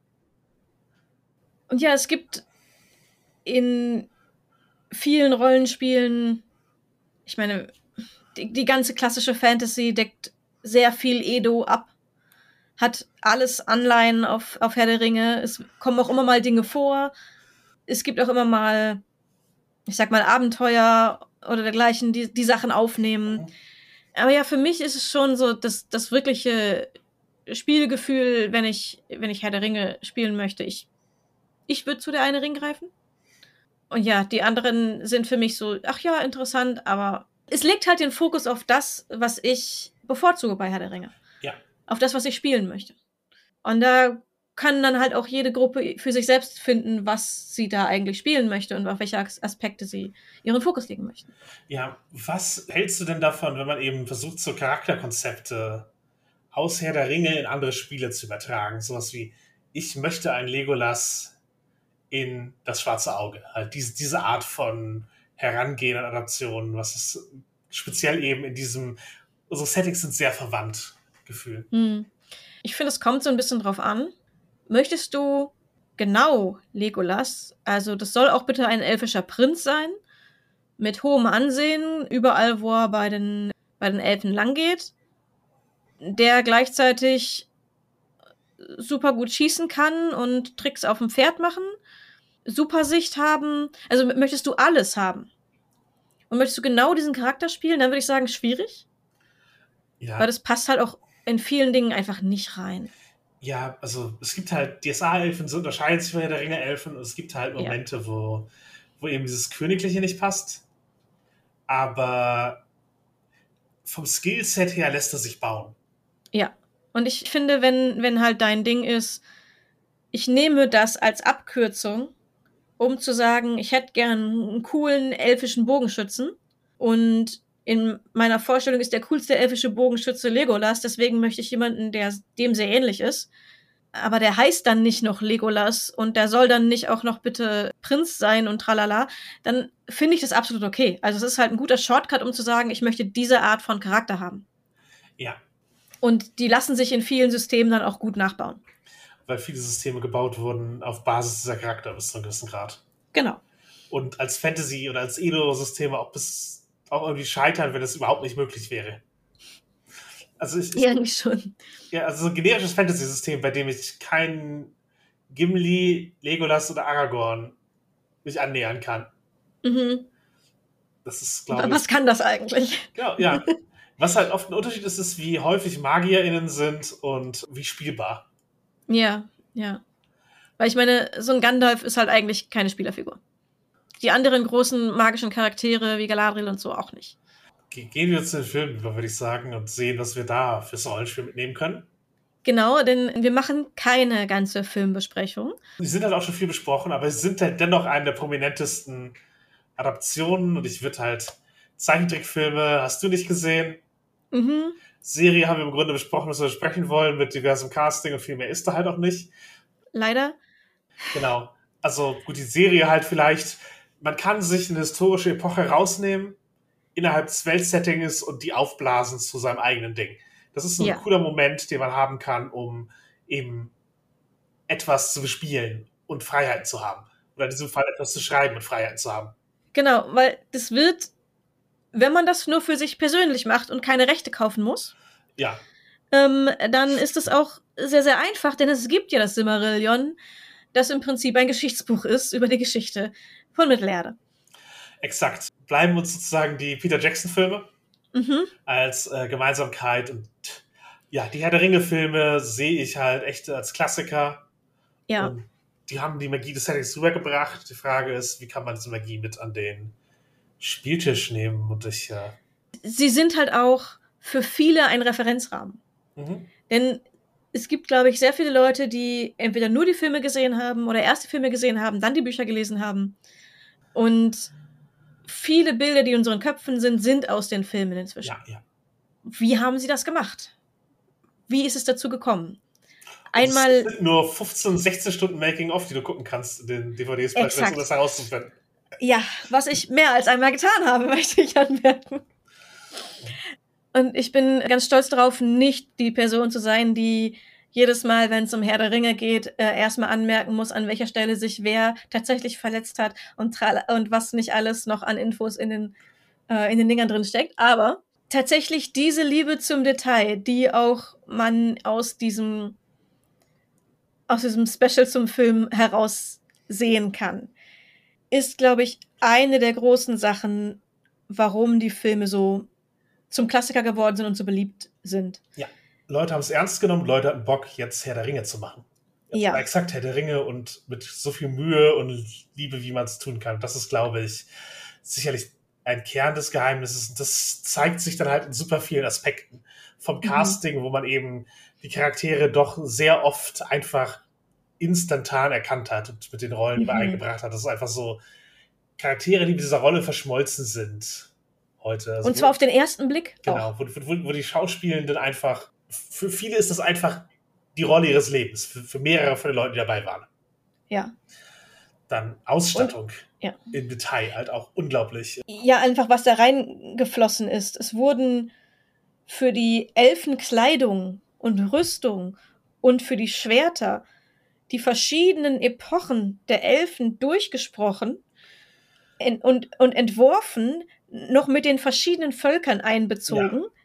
Und ja, es gibt in vielen Rollenspielen, ich meine, die, die ganze klassische Fantasy deckt sehr viel Edo ab, hat alles Anleihen auf, auf Herr der Ringe, es kommen auch immer mal Dinge vor, es gibt auch immer mal, ich sag mal, Abenteuer oder dergleichen, die, die Sachen aufnehmen. Aber ja, für mich ist es schon so das, das wirkliche Spielgefühl, wenn ich, wenn ich Herr der Ringe spielen möchte. Ich, ich würde zu der einen Ring greifen. Und ja, die anderen sind für mich so, ach ja, interessant, aber es legt halt den Fokus auf das, was ich bevorzuge bei Herr der Ringe. Ja. Auf das, was ich spielen möchte. Und da kann dann halt auch jede Gruppe für sich selbst finden, was sie da eigentlich spielen möchte und auf welche Aspekte sie ihren Fokus legen möchten. Ja, was hältst du denn davon, wenn man eben versucht, so Charakterkonzepte aus Herr der Ringe in andere Spiele zu übertragen? Sowas wie, ich möchte ein Legolas in das schwarze Auge. Halt diese, diese Art von Herangehen an Adaptionen, was ist speziell eben in diesem, unsere Settings sind sehr verwandt, Gefühl. Hm. Ich finde, es kommt so ein bisschen drauf an. Möchtest du genau Legolas, also das soll auch bitte ein elfischer Prinz sein, mit hohem Ansehen, überall, wo er bei den, bei den Elfen langgeht, der gleichzeitig super gut schießen kann und Tricks auf dem Pferd machen, Supersicht haben, also möchtest du alles haben? Und möchtest du genau diesen Charakter spielen, dann würde ich sagen, schwierig. Ja. Weil das passt halt auch in vielen Dingen einfach nicht rein. Ja, also es gibt halt, D S A-Elfen so unterscheiden sich von Herr der Ringe-Elfen und es gibt halt Momente, ja. wo, wo eben dieses Königliche nicht passt. Aber vom Skillset her lässt er sich bauen. Ja, und ich finde, wenn, wenn halt dein Ding ist, ich nehme das als Abkürzung, um zu sagen, ich hätte gern einen coolen elfischen Bogenschützen und in meiner Vorstellung ist der coolste elfische Bogenschütze Legolas, deswegen möchte ich jemanden, der dem sehr ähnlich ist. Aber der heißt dann nicht noch Legolas und der soll dann nicht auch noch bitte Prinz sein und tralala, dann finde ich das absolut okay. Also es ist halt ein guter Shortcut, um zu sagen, ich möchte diese Art von Charakter haben. Ja. Und die lassen sich in vielen Systemen dann auch gut nachbauen. Weil viele Systeme gebaut wurden auf Basis dieser Charakter bis zu einem gewissen Grad. Genau. Und als Fantasy- oder als Edo-Systeme auch bis auch irgendwie scheitern, wenn es überhaupt nicht möglich wäre. Also ich, ich, Irgendwie schon. Ja, also so ein generisches Fantasy-System, bei dem ich keinen Gimli, Legolas oder Aragorn mich annähern kann. Mhm. Das ist, glaube ich... Was kann das eigentlich? Ja, ja. Was halt oft ein Unterschied ist, ist, wie häufig MagierInnen sind und wie spielbar. Ja, ja. Weil ich meine, so ein Gandalf ist halt eigentlich keine Spielerfigur. Die anderen großen magischen Charaktere wie Galadriel und so auch nicht. Gehen wir zu den Filmen über, würde ich sagen, und sehen, was wir da fürs Rollenspiel mitnehmen können. Genau, denn wir machen keine ganze Filmbesprechung. Die sind halt auch schon viel besprochen, aber sie sind halt dennoch eine der prominentesten Adaptionen und ich würde halt Zeichentrickfilme, hast du nicht gesehen? Mhm. Serie haben wir im Grunde besprochen, was wir besprechen wollen, mit diversem Casting und viel mehr ist da halt auch nicht. Leider. Genau. Also gut, die Serie halt vielleicht, man kann sich eine historische Epoche rausnehmen, innerhalb des Weltsettings und die aufblasen zu seinem eigenen Ding. Das ist ein Ja. cooler Moment, den man haben kann, um eben etwas zu bespielen und Freiheiten zu haben. Oder in diesem Fall etwas zu schreiben und Freiheiten zu haben. Genau, weil das wird, wenn man das nur für sich persönlich macht und keine Rechte kaufen muss, Ja. ähm, dann ist es auch sehr, sehr einfach, denn es gibt ja das Silmarillion, das im Prinzip ein Geschichtsbuch ist über die Geschichte von Mittelerde. Exakt. Bleiben uns sozusagen die Peter Jackson-Filme Mhm. als äh, Gemeinsamkeit. Und ja, die Herr der Ringe-Filme sehe ich halt echt als Klassiker. Ja. Und die haben die Magie des Settings rübergebracht. Die Frage ist, wie kann man diese Magie mit an den Spieltisch nehmen? Und ich, äh Sie sind halt auch für viele ein Referenzrahmen. mhm. Denn es gibt, glaube ich, sehr viele Leute, die entweder nur die Filme gesehen haben oder erst die Filme gesehen haben, dann die Bücher gelesen haben. Und viele Bilder, die in unseren Köpfen sind, sind aus den Filmen inzwischen. Ja, ja. Wie haben sie das gemacht? Wie ist es dazu gekommen? Es Einmal, sind nur fünfzehn, sechzehn Stunden Making-of, die du gucken kannst in den D V Ds, vielleicht, Exakt. um das herauszufinden. ja, was ich mehr als einmal getan habe, möchte ich anmerken. Und ich bin ganz stolz darauf, nicht die Person zu sein, die jedes Mal, wenn es um Herr der Ringe geht, äh, erstmal anmerken muss, an welcher Stelle sich wer tatsächlich verletzt hat und, tra- und was nicht alles noch an Infos in den, äh, in den Dingern drin steckt. Aber tatsächlich diese Liebe zum Detail, die auch man aus diesem, aus diesem Special zum Film heraus sehen kann, ist, glaube ich, eine der großen Sachen, warum die Filme so zum Klassiker geworden sind und so beliebt sind. Ja, Leute haben es ernst genommen, Leute hatten Bock, jetzt Herr der Ringe zu machen. Jetzt Ja. war exakt Herr der Ringe und mit so viel Mühe und Liebe, wie man es tun kann. Das ist, glaube ich, sicherlich ein Kern des Geheimnisses. Und das zeigt sich dann halt in super vielen Aspekten. Vom Casting, mhm. wo man eben die Charaktere doch sehr oft einfach instantan erkannt hat und mit den Rollen Mhm. übereingebracht hat. Das ist einfach so Charaktere, die mit dieser Rolle verschmolzen sind heute. Also Und zwar auf den ersten Blick genau, auch. wo, wo, wo die Schauspielenden einfach, für viele ist das einfach die Rolle ihres Lebens, für, für mehrere von den Leuten, die dabei waren. Ja. Dann Ausstattung Und, ja. im Detail, halt auch unglaublich. Ja, einfach was da reingeflossen ist. Es wurden für die Elfen Kleidung und Rüstung und für die Schwerter die verschiedenen Epochen der Elfen durchgesprochen en- und, und entworfen, noch mit den verschiedenen Völkern einbezogen, Ja.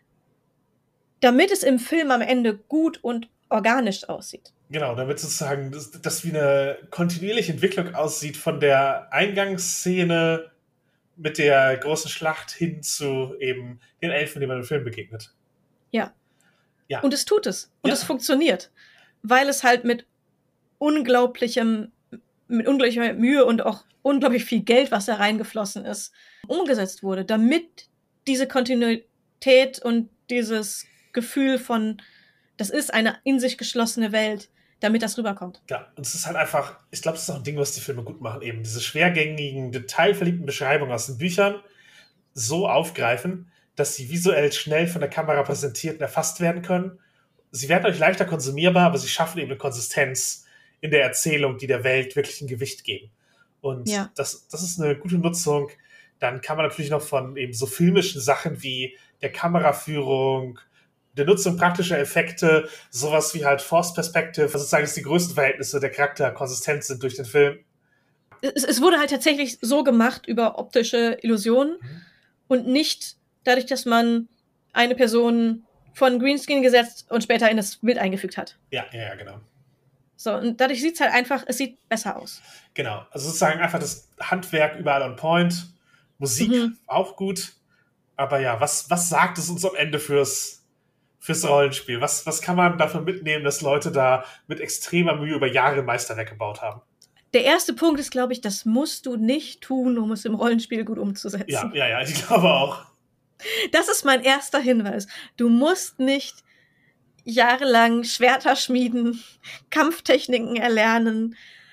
damit es im Film am Ende gut und organisch aussieht. Genau, damit sozusagen das, das wie eine kontinuierliche Entwicklung aussieht von der Eingangsszene mit der großen Schlacht hin zu eben den Elfen, denen man im Film begegnet. Ja. Ja. Und es tut es. Und Ja. es funktioniert. Weil es halt mit unglaublichem, mit unglaublicher Mühe und auch unglaublich viel Geld, was da reingeflossen ist, umgesetzt wurde, damit diese Kontinuität und dieses Gefühl von, das ist eine in sich geschlossene Welt, damit das rüberkommt. Ja, und es ist halt einfach, ich glaube, das ist auch ein Ding, was die Filme gut machen, eben diese schwergängigen, detailverliebten Beschreibungen aus den Büchern so aufgreifen, dass sie visuell schnell von der Kamera präsentiert und erfasst werden können. Sie werden euch leichter konsumierbar, aber sie schaffen eben eine Konsistenz in der Erzählung, die der Welt wirklich ein Gewicht geben. Und Ja. das, das ist eine gute Nutzung. Dann kann man natürlich noch von eben so filmischen Sachen wie der Kameraführung, der Nutzung praktischer Effekte, sowas wie halt Forced Perspective, also sozusagen, dass die größten Verhältnisse der Charakter konsistent sind durch den Film. Es, es wurde halt tatsächlich so gemacht über optische Illusionen Mhm. und nicht dadurch, dass man eine Person von Greenscreen gesetzt und später in das Bild eingefügt hat. Ja, ja, ja, genau. So, und dadurch sieht es halt einfach, es sieht besser aus. Genau, also sozusagen einfach das Handwerk überall on point, Musik Mhm. auch gut, aber ja, was, was sagt es uns am Ende fürs, fürs Rollenspiel? Was, was kann man davon mitnehmen, dass Leute da mit extremer Mühe über Jahre ein Meisterwerk gebaut haben? Der erste Punkt ist, glaube ich, das musst du nicht tun, um es im Rollenspiel gut umzusetzen. Ja, ja, ja, ich glaube auch. Das ist mein erster Hinweis. Du musst nicht jahrelang Schwerter schmieden, Kampftechniken erlernen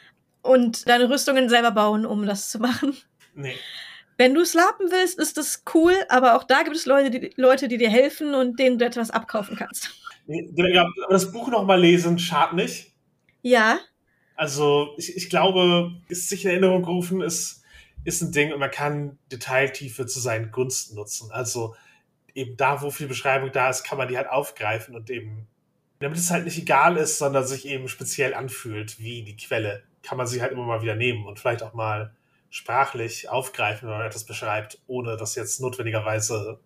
und deine Rüstungen selber bauen, um das zu machen. Nee. Wenn du es lappen willst, ist das cool, aber auch da gibt es Leute, die, Leute, die dir helfen und denen du etwas abkaufen kannst. nee ja, aber das Buch nochmal lesen schadet nicht. Ja, Also ich, ich glaube, ist sich in Erinnerung rufen, ist, ist ein Ding und man kann Detailtiefe zu seinen Gunsten nutzen. Also eben da, wo viel Beschreibung da ist, kann man die halt aufgreifen und eben, damit es halt nicht egal ist, sondern sich eben speziell anfühlt, wie die Quelle, kann man sie halt immer mal wieder nehmen und vielleicht auch mal sprachlich aufgreifen, wenn man etwas beschreibt, ohne das jetzt notwendigerweise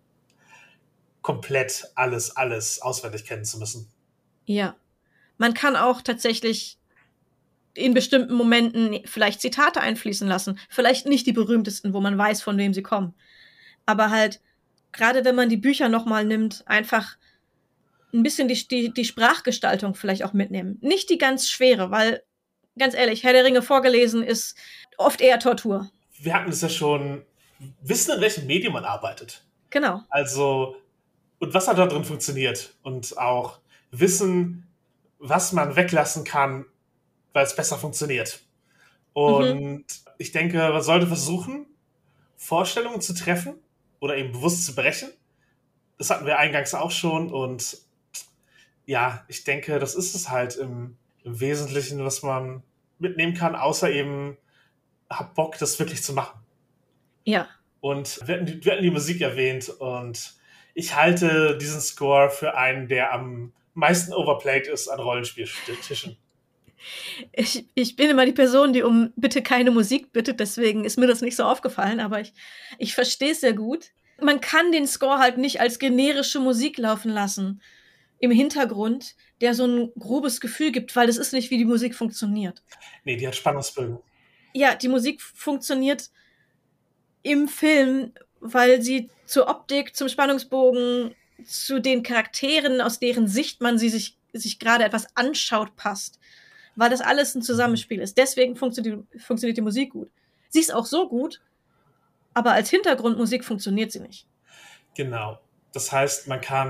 komplett alles, alles auswendig kennen zu müssen. ja. Man kann auch tatsächlich in bestimmten Momenten vielleicht Zitate einfließen lassen. Vielleicht nicht die berühmtesten, wo man weiß, von wem sie kommen. Aber halt, gerade wenn man die Bücher nochmal nimmt, einfach ein bisschen die, die, die Sprachgestaltung vielleicht auch mitnehmen. Nicht die ganz schwere, weil, ganz ehrlich, Herr der Ringe vorgelesen ist oft eher Tortur. Wir hatten es ja schon, wissen, in welchem Medium man arbeitet. Genau. Also, und was da drin funktioniert. Und auch wissen, was man weglassen kann, weil es besser funktioniert. Und mhm. ich denke, man sollte versuchen, Vorstellungen zu treffen oder eben bewusst zu brechen. Das hatten wir eingangs auch schon. Und ja, ich denke, das ist es halt im, im Wesentlichen, was man mitnehmen kann, außer eben, hab Bock, das wirklich zu machen. Ja. Und wir hatten, die, wir hatten die Musik erwähnt und ich halte diesen Score für einen, der am meisten overplayed ist an Rollenspieltischen. Ich, ich bin immer die Person, die um bitte keine Musik bittet, deswegen ist mir das nicht so aufgefallen, aber ich, ich verstehe es sehr gut. Man kann den Score halt nicht als generische Musik laufen lassen im Hintergrund, der so ein grobes Gefühl gibt, weil das ist nicht, wie die Musik funktioniert. Nee, die hat Spannungsbögen. Ja, die Musik funktioniert im Film, weil sie zur Optik, zum Spannungsbogen, zu den Charakteren, aus deren Sicht man sie sich, sich gerade etwas anschaut, passt. Weil das alles ein Zusammenspiel ist. Deswegen funktioniert, funktioniert die Musik gut. Sie ist auch so gut, aber als Hintergrundmusik funktioniert sie nicht. Genau. Das heißt, man kann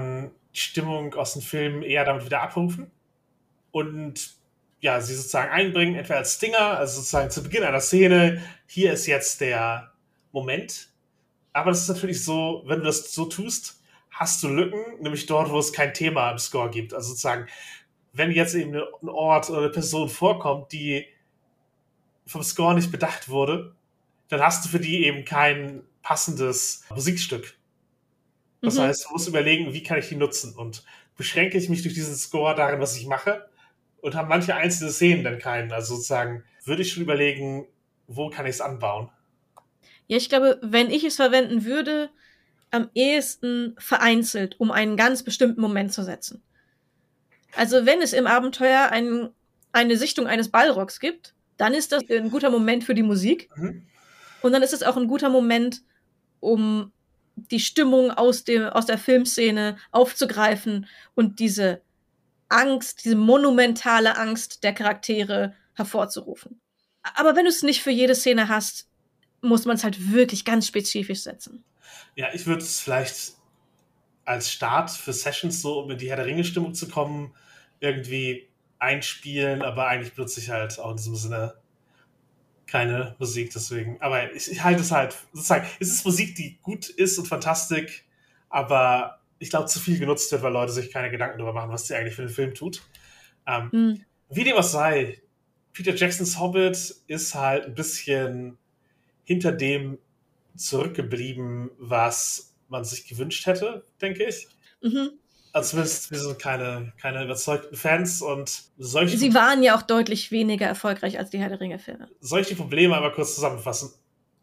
die Stimmung aus den Filmen eher damit wieder abrufen und ja, sie sozusagen einbringen, entweder als Stinger, also sozusagen zu Beginn einer Szene, hier ist jetzt der Moment. Aber das ist natürlich so, wenn du das so tust, hast du Lücken, nämlich dort, wo es kein Thema im Score gibt. Also sozusagen, wenn jetzt eben ein Ort oder eine Person vorkommt, die vom Score nicht bedacht wurde, dann hast du für die eben kein passendes Musikstück. Das Mhm. heißt, du musst überlegen, wie kann ich die nutzen? Und beschränke ich mich durch diesen Score darin, was ich mache? Und haben manche einzelne Szenen dann keinen. Also sozusagen würde ich schon überlegen, wo kann ich es anbauen? Ja, ich glaube, wenn ich es verwenden würde, am ehesten vereinzelt, um einen ganz bestimmten Moment zu setzen. Also wenn es im Abenteuer ein, eine Sichtung eines Ballrocks gibt, dann ist das ein guter Moment für die Musik. Mhm. Und dann ist es auch ein guter Moment, um die Stimmung aus, dem, aus der Filmszene aufzugreifen und diese Angst, diese monumentale Angst der Charaktere hervorzurufen. Aber wenn du es nicht für jede Szene hast, muss man es halt wirklich ganz spezifisch setzen. Ja, ich würde es vielleicht als Start für Sessions, so um in die Herr der Ringe-Stimmung zu kommen, irgendwie einspielen, aber eigentlich benutze ich halt auch in diesem Sinne keine Musik, deswegen. Aber ich, ich halte es halt, sozusagen, es ist Musik, die gut ist und fantastisch, aber ich glaube, zu viel genutzt wird, weil Leute sich keine Gedanken darüber machen, was sie eigentlich für den Film tut. Ähm, Hm. Wie dem was sei, Peter Jacksons Hobbit ist halt ein bisschen hinter dem zurückgeblieben, was man sich gewünscht hätte, denke ich. Mhm. Also zumindest wir sind keine, keine überzeugten Fans und solche, Sie waren ja auch deutlich weniger erfolgreich als die Herr der Ringe-Filme. soll ich die Probleme aber kurz zusammenfassen?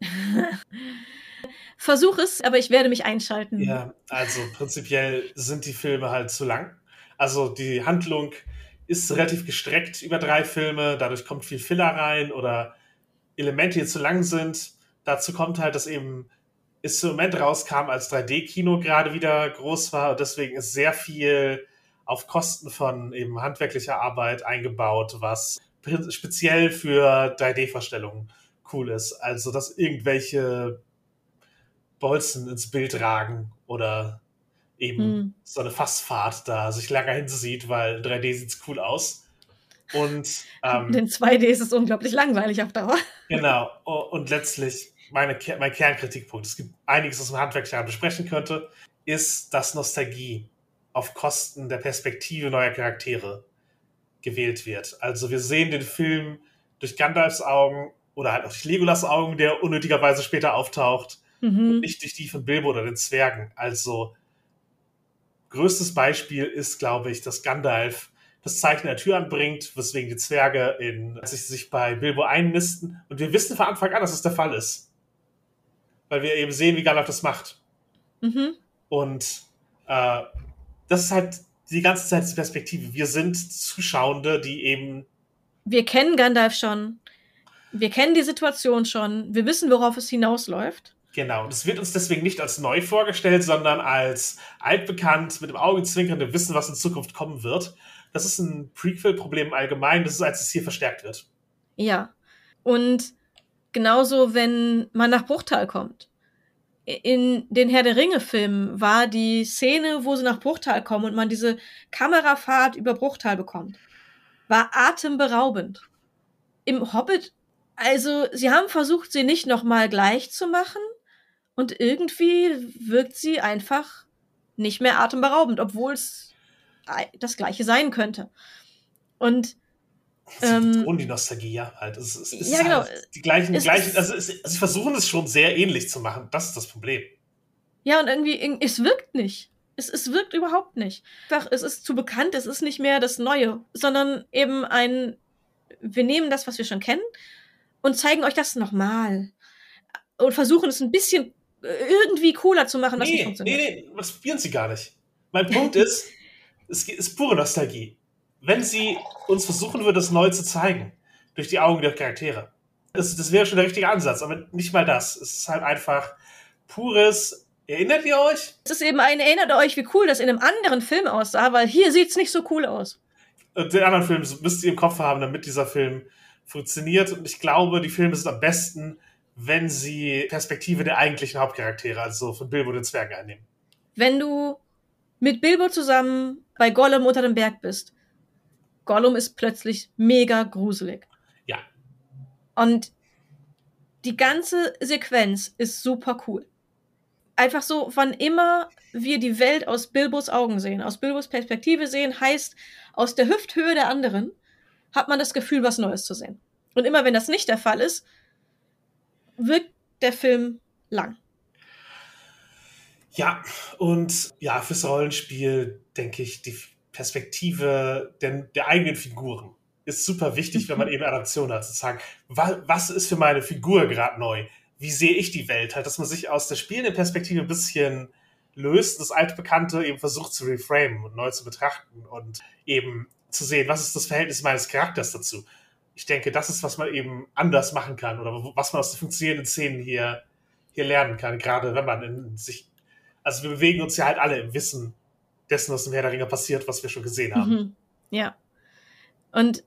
Versuch es, aber ich werde mich einschalten. Ja, also prinzipiell sind die Filme halt zu lang. Also die Handlung ist relativ gestreckt über drei Filme, dadurch kommt viel Filler rein oder Elemente, die zu lang sind. Dazu kommt halt, dass eben es im Moment rauskam, als drei D-Kino gerade wieder groß war und deswegen ist sehr viel auf Kosten von eben handwerklicher Arbeit eingebaut, was speziell für drei D-Vorstellungen cool ist. Also, dass irgendwelche Bolzen ins Bild ragen oder eben Hm. so eine Fassfahrt da sich länger hinsieht, weil in drei D sieht's cool aus. Und ähm, In zwei D ist es unglaublich langweilig auf Dauer. genau, und letztlich meine, mein Kernkritikpunkt, es gibt einiges, was man handwerklich besprechen könnte, ist, dass Nostalgie auf Kosten der Perspektive neuer Charaktere gewählt wird. Also wir sehen den Film durch Gandalfs Augen oder halt auch durch Legolas Augen, der unnötigerweise später auftaucht, Mhm. und nicht durch die von Bilbo oder den Zwergen. Also größtes Beispiel ist, glaube ich, dass Gandalf das Zeichen der Tür anbringt, weswegen die Zwerge in, sich, sich bei Bilbo einnisten. Und wir wissen von Anfang an, dass das der Fall ist. Weil wir eben sehen, wie Gandalf das macht. Mhm. Und äh, das ist halt die ganze Zeit die Perspektive. Wir sind Zuschauende, die eben... Wir kennen Gandalf schon. Wir kennen die Situation schon. Wir wissen, worauf es hinausläuft. Genau, und es wird uns deswegen nicht als neu vorgestellt, sondern als altbekannt, mit dem Augenzwinkern, wir wissen, was in Zukunft kommen wird. Das ist ein Prequel-Problem allgemein, das ist, als es hier verstärkt wird. Ja. Und genauso, wenn man nach Bruchtal kommt. In den Herr der Ringe-Filmen war die Szene, wo sie nach Bruchtal kommen und man diese Kamerafahrt über Bruchtal bekommt, war atemberaubend. Im Hobbit, also sie haben versucht, sie nicht nochmal gleich zu machen und irgendwie wirkt sie einfach nicht mehr atemberaubend, obwohl es das Gleiche sein könnte. Und Sie ähm, betonen die Nostalgie, ja, halt. Es, es, es ja, genau. Halt die gleichen, Es gleichen ist- also es, sie versuchen es schon sehr ähnlich zu machen. Das ist das Problem. Ja, und irgendwie, es wirkt nicht. Es, es wirkt überhaupt nicht. Einfach, es ist zu bekannt, es ist nicht mehr das Neue, sondern eben ein, wir nehmen das, was wir schon kennen, und zeigen euch das nochmal. Und versuchen es ein bisschen äh, irgendwie cooler zu machen, was nicht Nee, funktioniert. nee, nee, das probieren sie gar nicht. Mein Punkt ist, es ist pure Nostalgie. Wenn sie uns versuchen würde, das neu zu zeigen, durch die Augen der Charaktere, das, das wäre schon der richtige Ansatz, aber nicht mal das. Es ist halt einfach pures, erinnert ihr euch? Es ist eben ein, erinnert euch, wie cool das in einem anderen Film aussah, weil hier sieht's nicht so cool aus. Und den anderen Film müsst ihr im Kopf haben, damit dieser Film funktioniert. Und ich glaube, die Filme sind am besten, wenn sie Perspektive der eigentlichen Hauptcharaktere, also von Bilbo den Zwergen, einnehmen. Wenn du mit Bilbo zusammen bei Gollum unter dem Berg bist. Gollum ist plötzlich mega gruselig. Ja. Und die ganze Sequenz ist super cool. Einfach so, wann immer wir die Welt aus Bilbos Augen sehen, aus Bilbos Perspektive sehen, heißt, aus der Hüfthöhe der anderen hat man das Gefühl, was Neues zu sehen. Und immer wenn das nicht der Fall ist, wirkt der Film lang. Ja, und ja, fürs Rollenspiel denke ich, die Perspektive der, der eigenen Figuren ist super wichtig, wenn man eben Adaption hat, zu sagen, wa, was ist für meine Figur gerade neu? Wie sehe ich die Welt? Halt, dass man sich aus der spielenden Perspektive ein bisschen löst, das Altbekannte eben versucht zu reframen und neu zu betrachten und eben zu sehen, was ist das Verhältnis meines Charakters dazu. Ich denke, das ist, was man eben anders machen kann oder was man aus den funktionierenden Szenen hier, hier lernen kann, gerade wenn man in sich, also wir bewegen uns ja halt alle im Wissen dessen, was im Herr der Ringe passiert, was wir schon gesehen haben. Mhm. Ja. Und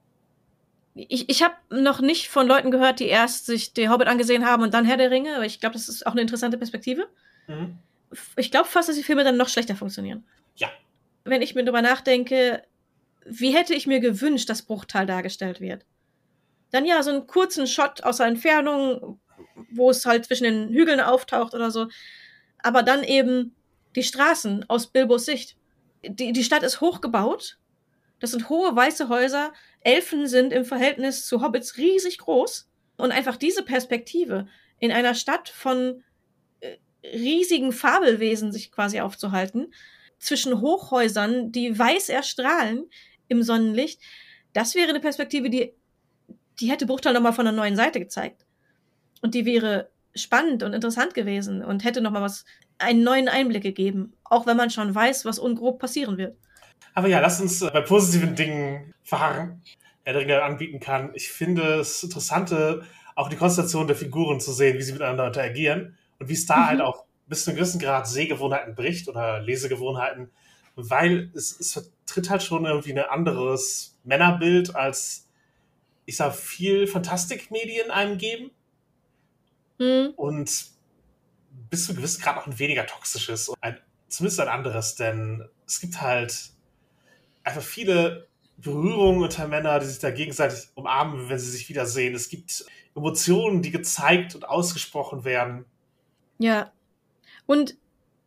ich, ich habe noch nicht von Leuten gehört, die erst sich der Hobbit angesehen haben und dann Herr der Ringe, aber ich glaube, das ist auch eine interessante Perspektive. Mhm. Ich glaube fast, dass die Filme dann noch schlechter funktionieren. Ja. Wenn ich mir darüber nachdenke, wie hätte ich mir gewünscht, dass Bruchtal dargestellt wird? Dann ja, so einen kurzen Shot aus der Entfernung, wo es halt zwischen den Hügeln auftaucht oder so. Aber dann eben die Straßen aus Bilbos Sicht. Die, die Stadt ist hochgebaut. Das sind hohe weiße Häuser. Elfen sind im Verhältnis zu Hobbits riesig groß. Und einfach diese Perspektive in einer Stadt von äh, riesigen Fabelwesen sich quasi aufzuhalten, zwischen Hochhäusern, die weiß erstrahlen im Sonnenlicht, das wäre eine Perspektive, die, die hätte Bruchtal nochmal von einer neuen Seite gezeigt. Und die wäre spannend und interessant gewesen und hätte nochmal was, einen neuen Einblick gegeben, auch wenn man schon weiß, was ungrob passieren wird. Aber ja, lass uns bei positiven Dingen verharren, Herr der Ringe anbieten kann. Ich finde es Interessante, auch die Konstellation der Figuren zu sehen, wie sie miteinander interagieren und wie es da mhm. halt auch bis zu einem gewissen Grad Sehgewohnheiten bricht oder Lesegewohnheiten, weil es, es vertritt halt schon irgendwie ein anderes Männerbild, als, ich sag, viel Fantastikmedien einem geben. Mhm. Und bis zu einem gewissen Grad auch ein weniger toxisches, ein, zumindest ein anderes, denn es gibt halt einfach viele Berührungen unter Männern, die sich da gegenseitig umarmen, wenn sie sich wiedersehen. Es gibt Emotionen, die gezeigt und ausgesprochen werden. Ja. Und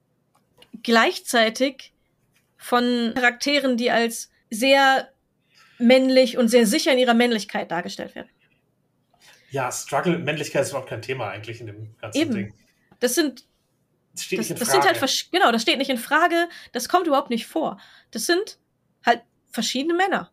gleichzeitig von Charakteren, die als sehr männlich und sehr sicher in ihrer Männlichkeit dargestellt werden. Ja, Struggle mit Männlichkeit ist überhaupt kein Thema eigentlich in dem ganzen Eben. Ding. Das sind Das steht das, nicht in das Frage. sind halt genau, das steht nicht in Frage, das kommt überhaupt nicht vor. Das sind halt verschiedene Männer.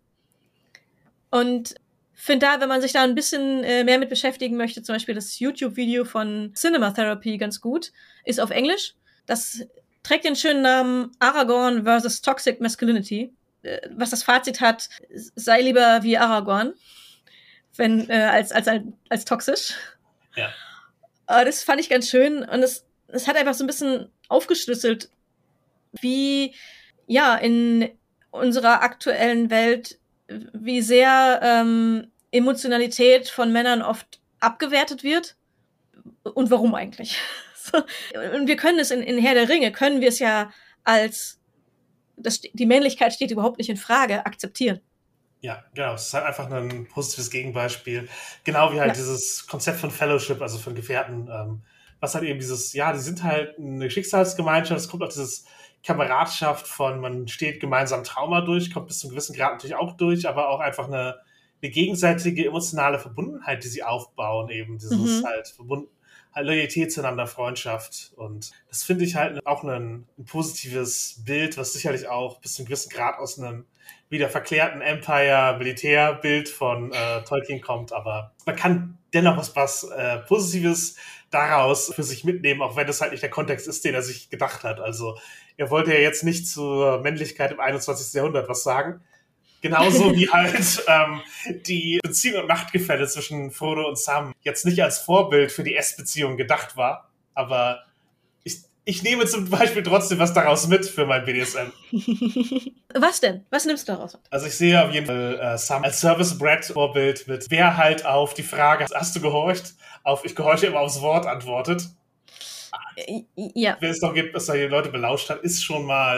Und finde da, wenn man sich da ein bisschen äh, mehr mit beschäftigen möchte, zum Beispiel das YouTube-Video von Cinema Therapy ganz gut, ist auf Englisch. Das trägt den schönen Namen Aragorn versus Toxic Masculinity. Äh, was das Fazit hat, sei lieber wie Aragorn, wenn, äh, als, als, als, als toxisch. Ja. Aber das fand ich ganz schön und es, es hat einfach so ein bisschen aufgeschlüsselt, wie, ja, in unserer aktuellen Welt, wie sehr ähm, Emotionalität von Männern oft abgewertet wird und warum eigentlich. So. Und wir können es in, in Herr der Ringe, können wir es ja als, das, die Männlichkeit steht überhaupt nicht in Frage, akzeptieren. Ja, genau. Es ist halt einfach ein positives Gegenbeispiel. Genau wie halt ja. dieses Konzept von Fellowship, also von Gefährten, ähm, was halt eben dieses, ja, die sind halt eine Schicksalsgemeinschaft, es kommt auch dieses Kameradschaft von, man steht gemeinsam Trauma durch, kommt bis zu einem gewissen Grad natürlich auch durch, aber auch einfach eine, eine gegenseitige emotionale Verbundenheit, die sie aufbauen, eben dieses mhm. halt verbunden, halt Loyalität zueinander, Freundschaft, und das finde ich halt auch ein, ein positives Bild, was sicherlich auch bis zu einem gewissen Grad aus einem wieder verklärten Empire-Militärbild von äh, Tolkien kommt, aber man kann dennoch was, was äh, Positives daraus für sich mitnehmen, auch wenn das halt nicht der Kontext ist, den er sich gedacht hat. Also er wollte ja jetzt nicht zur Männlichkeit im einundzwanzigsten Jahrhundert was sagen. Genauso wie halt ähm, die Beziehung und Machtgefälle zwischen Frodo und Sam jetzt nicht als Vorbild für die S-Beziehung gedacht war, aber ich, ich nehme zum Beispiel trotzdem was daraus mit für mein B D S M. Was denn? Was nimmst du daraus? Also ich sehe auf jeden Fall äh, Sam als Service-Brat-Vorbild mit, wer halt auf die Frage, hast du gehorcht, auf ich gehorche immer aufs Wort antwortet. Ja. Wenn es doch gibt, dass da die Leute belauscht hat, ist schon mal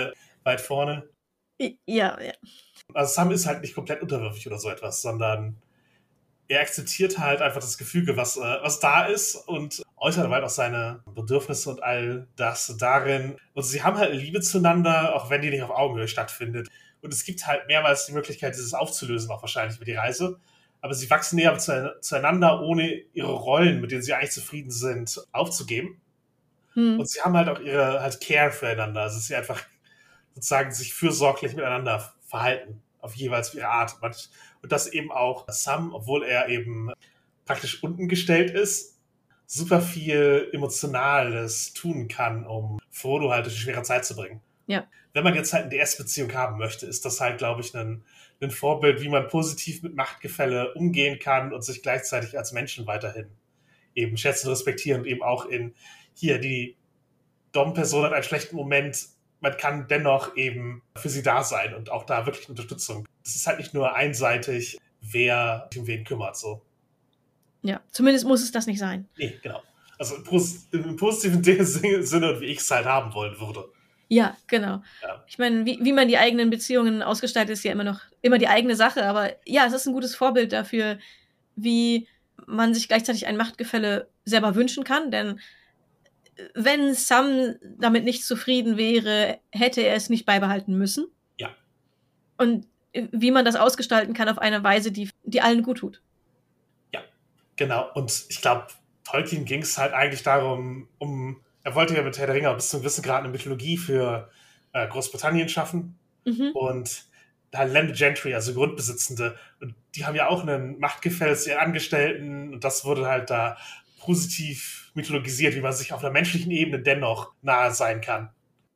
weit vorne. Ja, ja. Also Sam ist halt nicht komplett unterwürfig oder so etwas, sondern er akzeptiert halt einfach das Gefüge, was, äh, was da ist und äußert halt auch seine Bedürfnisse und all das darin. Und sie haben halt eine Liebe zueinander, auch wenn die nicht auf Augenhöhe stattfindet. Und es gibt halt mehrmals die Möglichkeit, dieses aufzulösen, auch wahrscheinlich über die Reise. Aber sie wachsen näher zu, zueinander, ohne ihre Rollen, mit denen sie eigentlich zufrieden sind, aufzugeben. Hm. Und sie haben halt auch ihre halt Care füreinander. Also sie einfach sozusagen sich fürsorglich miteinander verhalten, auf jeweils ihre Art. Und das eben auch Sam, obwohl er eben praktisch unten gestellt ist, super viel Emotionales tun kann, um Frodo halt durch die schwere Zeit zu bringen. Ja. Wenn man jetzt halt eine D S-Beziehung haben möchte, ist das halt, glaube ich, ein, ein Vorbild, wie man positiv mit Machtgefälle umgehen kann und sich gleichzeitig als Menschen weiterhin eben schätzen, respektieren und eben auch in, hier, die Dom-Person hat einen schlechten Moment, man kann dennoch eben für sie da sein und auch da wirklich Unterstützung. Das ist halt nicht nur einseitig, wer sich um wen kümmert, so. Ja, zumindest muss es das nicht sein. Nee, genau. Also im, Pos- im positiven Sinne, wie ich es halt haben wollen würde. Ja, genau. Ja. Ich meine, wie, wie man die eigenen Beziehungen ausgestaltet, ist ja immer noch immer die eigene Sache, aber ja, es ist ein gutes Vorbild dafür, wie man sich gleichzeitig ein Machtgefälle selber wünschen kann, denn wenn Sam damit nicht zufrieden wäre, hätte er es nicht beibehalten müssen. Ja. Und wie man das ausgestalten kann auf eine Weise, die, die allen gut tut. Ja, genau. Und ich glaube, Tolkien ging es halt eigentlich darum, um, er wollte ja mit Herr der Ringe bis zu einem gewissen Grad eine Mythologie für äh, Großbritannien schaffen. Mhm. Und da Landed Gentry, also Grundbesitzende, und die haben ja auch ein Machtgefälle zu ihren Angestellten und das wurde halt da positiv mythologisiert, wie man sich auf einer menschlichen Ebene dennoch nahe sein kann.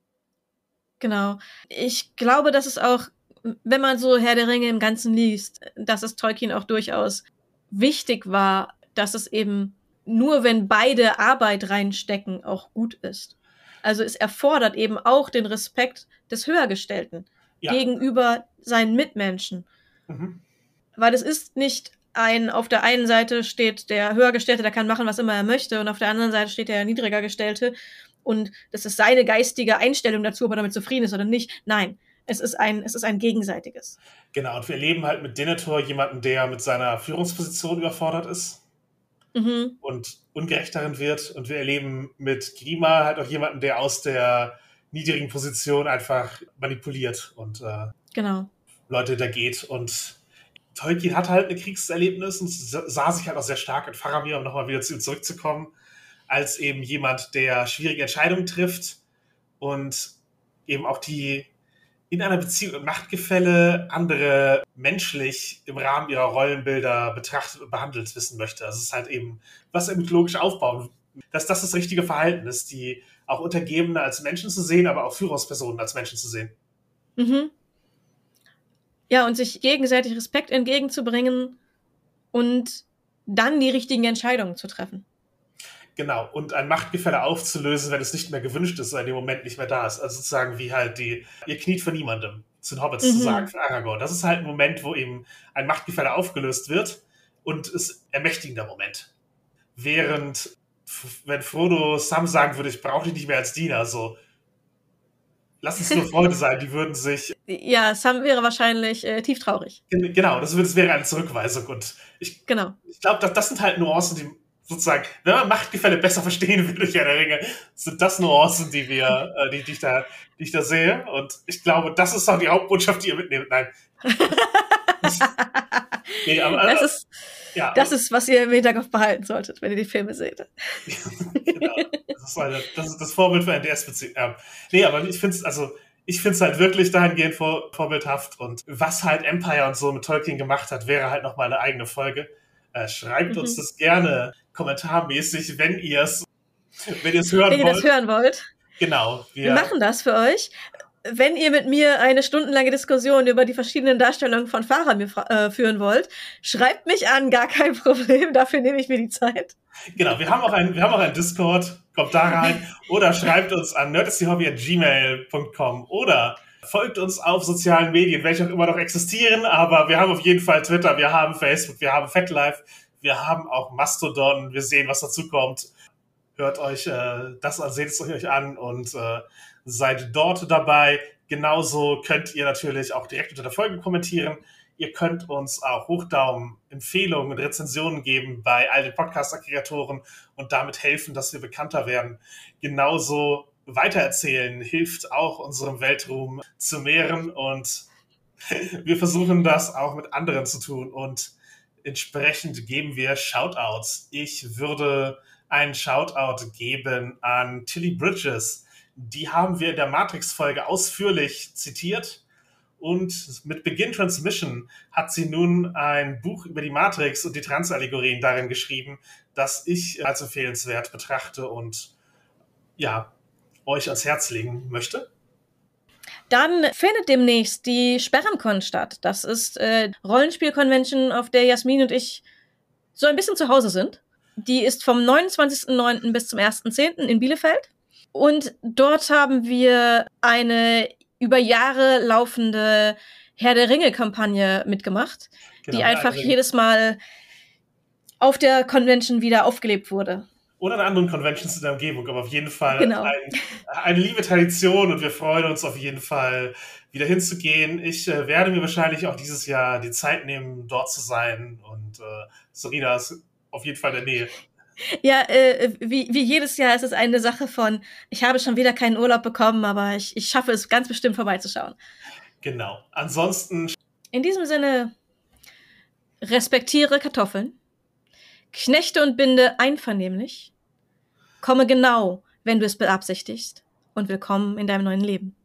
Genau. Ich glaube, dass es auch, wenn man so Herr der Ringe im Ganzen liest, dass es Tolkien auch durchaus wichtig war, dass es eben nur, wenn beide Arbeit reinstecken, auch gut ist. Also es erfordert eben auch den Respekt des Höhergestellten ja. gegenüber seinen Mitmenschen. Mhm. Weil es ist nicht ein, auf der einen Seite steht der Höhergestellte, der kann machen, was immer er möchte, und auf der anderen Seite steht der Niedrigergestellte und das ist seine geistige Einstellung dazu, ob er damit zufrieden ist oder nicht. Nein, es ist ein, es ist ein gegenseitiges. Genau, und wir erleben halt mit Denethor jemanden, der mit seiner Führungsposition überfordert ist mhm. und ungerecht darin wird, und wir erleben mit Grima halt auch jemanden, der aus der niedrigen Position einfach manipuliert und äh, genau. Leute da geht. Und Tolkien hat halt ein Kriegserlebnis und sah sich halt auch sehr stark in Faramir, um nochmal wieder zu ihm zurückzukommen, als eben jemand, der schwierige Entscheidungen trifft und eben auch die in einer Beziehung und Machtgefälle andere menschlich im Rahmen ihrer Rollenbilder betrachtet und behandelt wissen möchte. Also es ist halt eben, was er mythologisch aufbauen, dass das das richtige Verhalten ist, die auch Untergebene als Menschen zu sehen, aber auch Führungspersonen als Menschen zu sehen. Mhm. Ja, und sich gegenseitig Respekt entgegenzubringen und dann die richtigen Entscheidungen zu treffen. Genau, und ein Machtgefälle aufzulösen, wenn es nicht mehr gewünscht ist oder in dem Moment nicht mehr da ist. Also sozusagen wie halt die, ihr kniet vor niemandem, zu den Hobbits mhm. zu sagen, für Aragorn. Das ist halt ein Moment, wo eben ein Machtgefälle aufgelöst wird und ist ein ermächtigender Moment. Während, wenn Frodo Sam sagen würde, ich brauche dich nicht mehr als Diener, so, lass uns nur Freunde sein, die würden sich... Ja, Sam wäre wahrscheinlich äh, tieftraurig. Genau, das, das wäre eine Zurückweisung. Und ich, genau. ich glaube, das, das sind halt Nuancen, die sozusagen, wenn man Machtgefälle besser verstehen will durch Herr der Ringe, sind das Nuancen, die wir, äh, die, die, ich da, die ich da sehe. Und ich glaube, das ist auch die Hauptbotschaft, die ihr mitnehmt. Nein. das, nee, aber, das, ist, ja, das ist, was ihr im Hinterkopf behalten solltet, wenn ihr die Filme seht. Genau. Das ist, eine, das ist das Vorbild für ein D S-Beziehung. Ja. Nee, aber ich finde es, also, ich finde es halt wirklich dahingehend vor, vorbildhaft. Und was halt Empire und so mit Tolkien gemacht hat, wäre halt nochmal eine eigene Folge. Äh, schreibt mhm. uns das gerne kommentarmäßig, wenn ihr es wenn ihr es hören wenn wollt. Wenn ihr das hören wollt. Genau. Wir, wir machen das für euch. Wenn ihr mit mir eine stundenlange Diskussion über die verschiedenen Darstellungen von Faramir äh, führen wollt, schreibt mich an, gar kein Problem, dafür nehme ich mir die Zeit. Genau, wir haben auch einen, wir haben auch einen Discord, kommt da rein, oder schreibt uns an nerdistyhobby at gmail punkt com oder folgt uns auf sozialen Medien, welche auch immer noch existieren, aber wir haben auf jeden Fall Twitter, wir haben Facebook, wir haben FetLife, wir haben auch Mastodon, wir sehen, was dazu kommt. Hört euch äh, das an, seht es euch an und äh, seid dort dabei. Genauso könnt ihr natürlich auch direkt unter der Folge kommentieren. Ihr könnt uns auch Hochdaumen, Empfehlungen und Rezensionen geben bei all den Podcast-Aggregatoren und damit helfen, dass wir bekannter werden. Genauso weitererzählen hilft auch unserem Weltruhm zu mehren und wir versuchen das auch mit anderen zu tun und entsprechend geben wir Shoutouts. Ich würde einen Shoutout geben an Tilly Bridges. Die haben wir in der Matrix-Folge ausführlich zitiert. Und mit Begin Transmission hat sie nun ein Buch über die Matrix und die Transallegorien darin geschrieben, das ich als empfehlenswert betrachte und ja, euch ans Herz legen möchte. Dann findet demnächst die Sperrencon statt. Das ist äh, Rollenspiel-Convention, auf der Jasmin und ich so ein bisschen zu Hause sind. Die ist vom neunundzwanzigsten neunten bis zum ersten zehnten in Bielefeld. Und dort haben wir eine über Jahre laufende Herr der Ringe-Kampagne mitgemacht, genau, die einfach jedes Mal auf der Convention wieder aufgelebt wurde. Oder an anderen Conventions in der Umgebung, aber auf jeden Fall genau. ein, eine liebe Tradition und wir freuen uns auf jeden Fall, wieder hinzugehen. Ich äh, werde mir wahrscheinlich auch dieses Jahr die Zeit nehmen, dort zu sein und äh, Serena ist auf jeden Fall in der Nähe. Ja, äh, wie, wie jedes Jahr ist es eine Sache von, ich habe schon wieder keinen Urlaub bekommen, aber ich, ich schaffe es ganz bestimmt vorbeizuschauen. Genau. Ansonsten... In diesem Sinne, respektiere Kartoffeln, knechte und binde einvernehmlich, komme genau, wenn du es beabsichtigst und willkommen in deinem neuen Leben.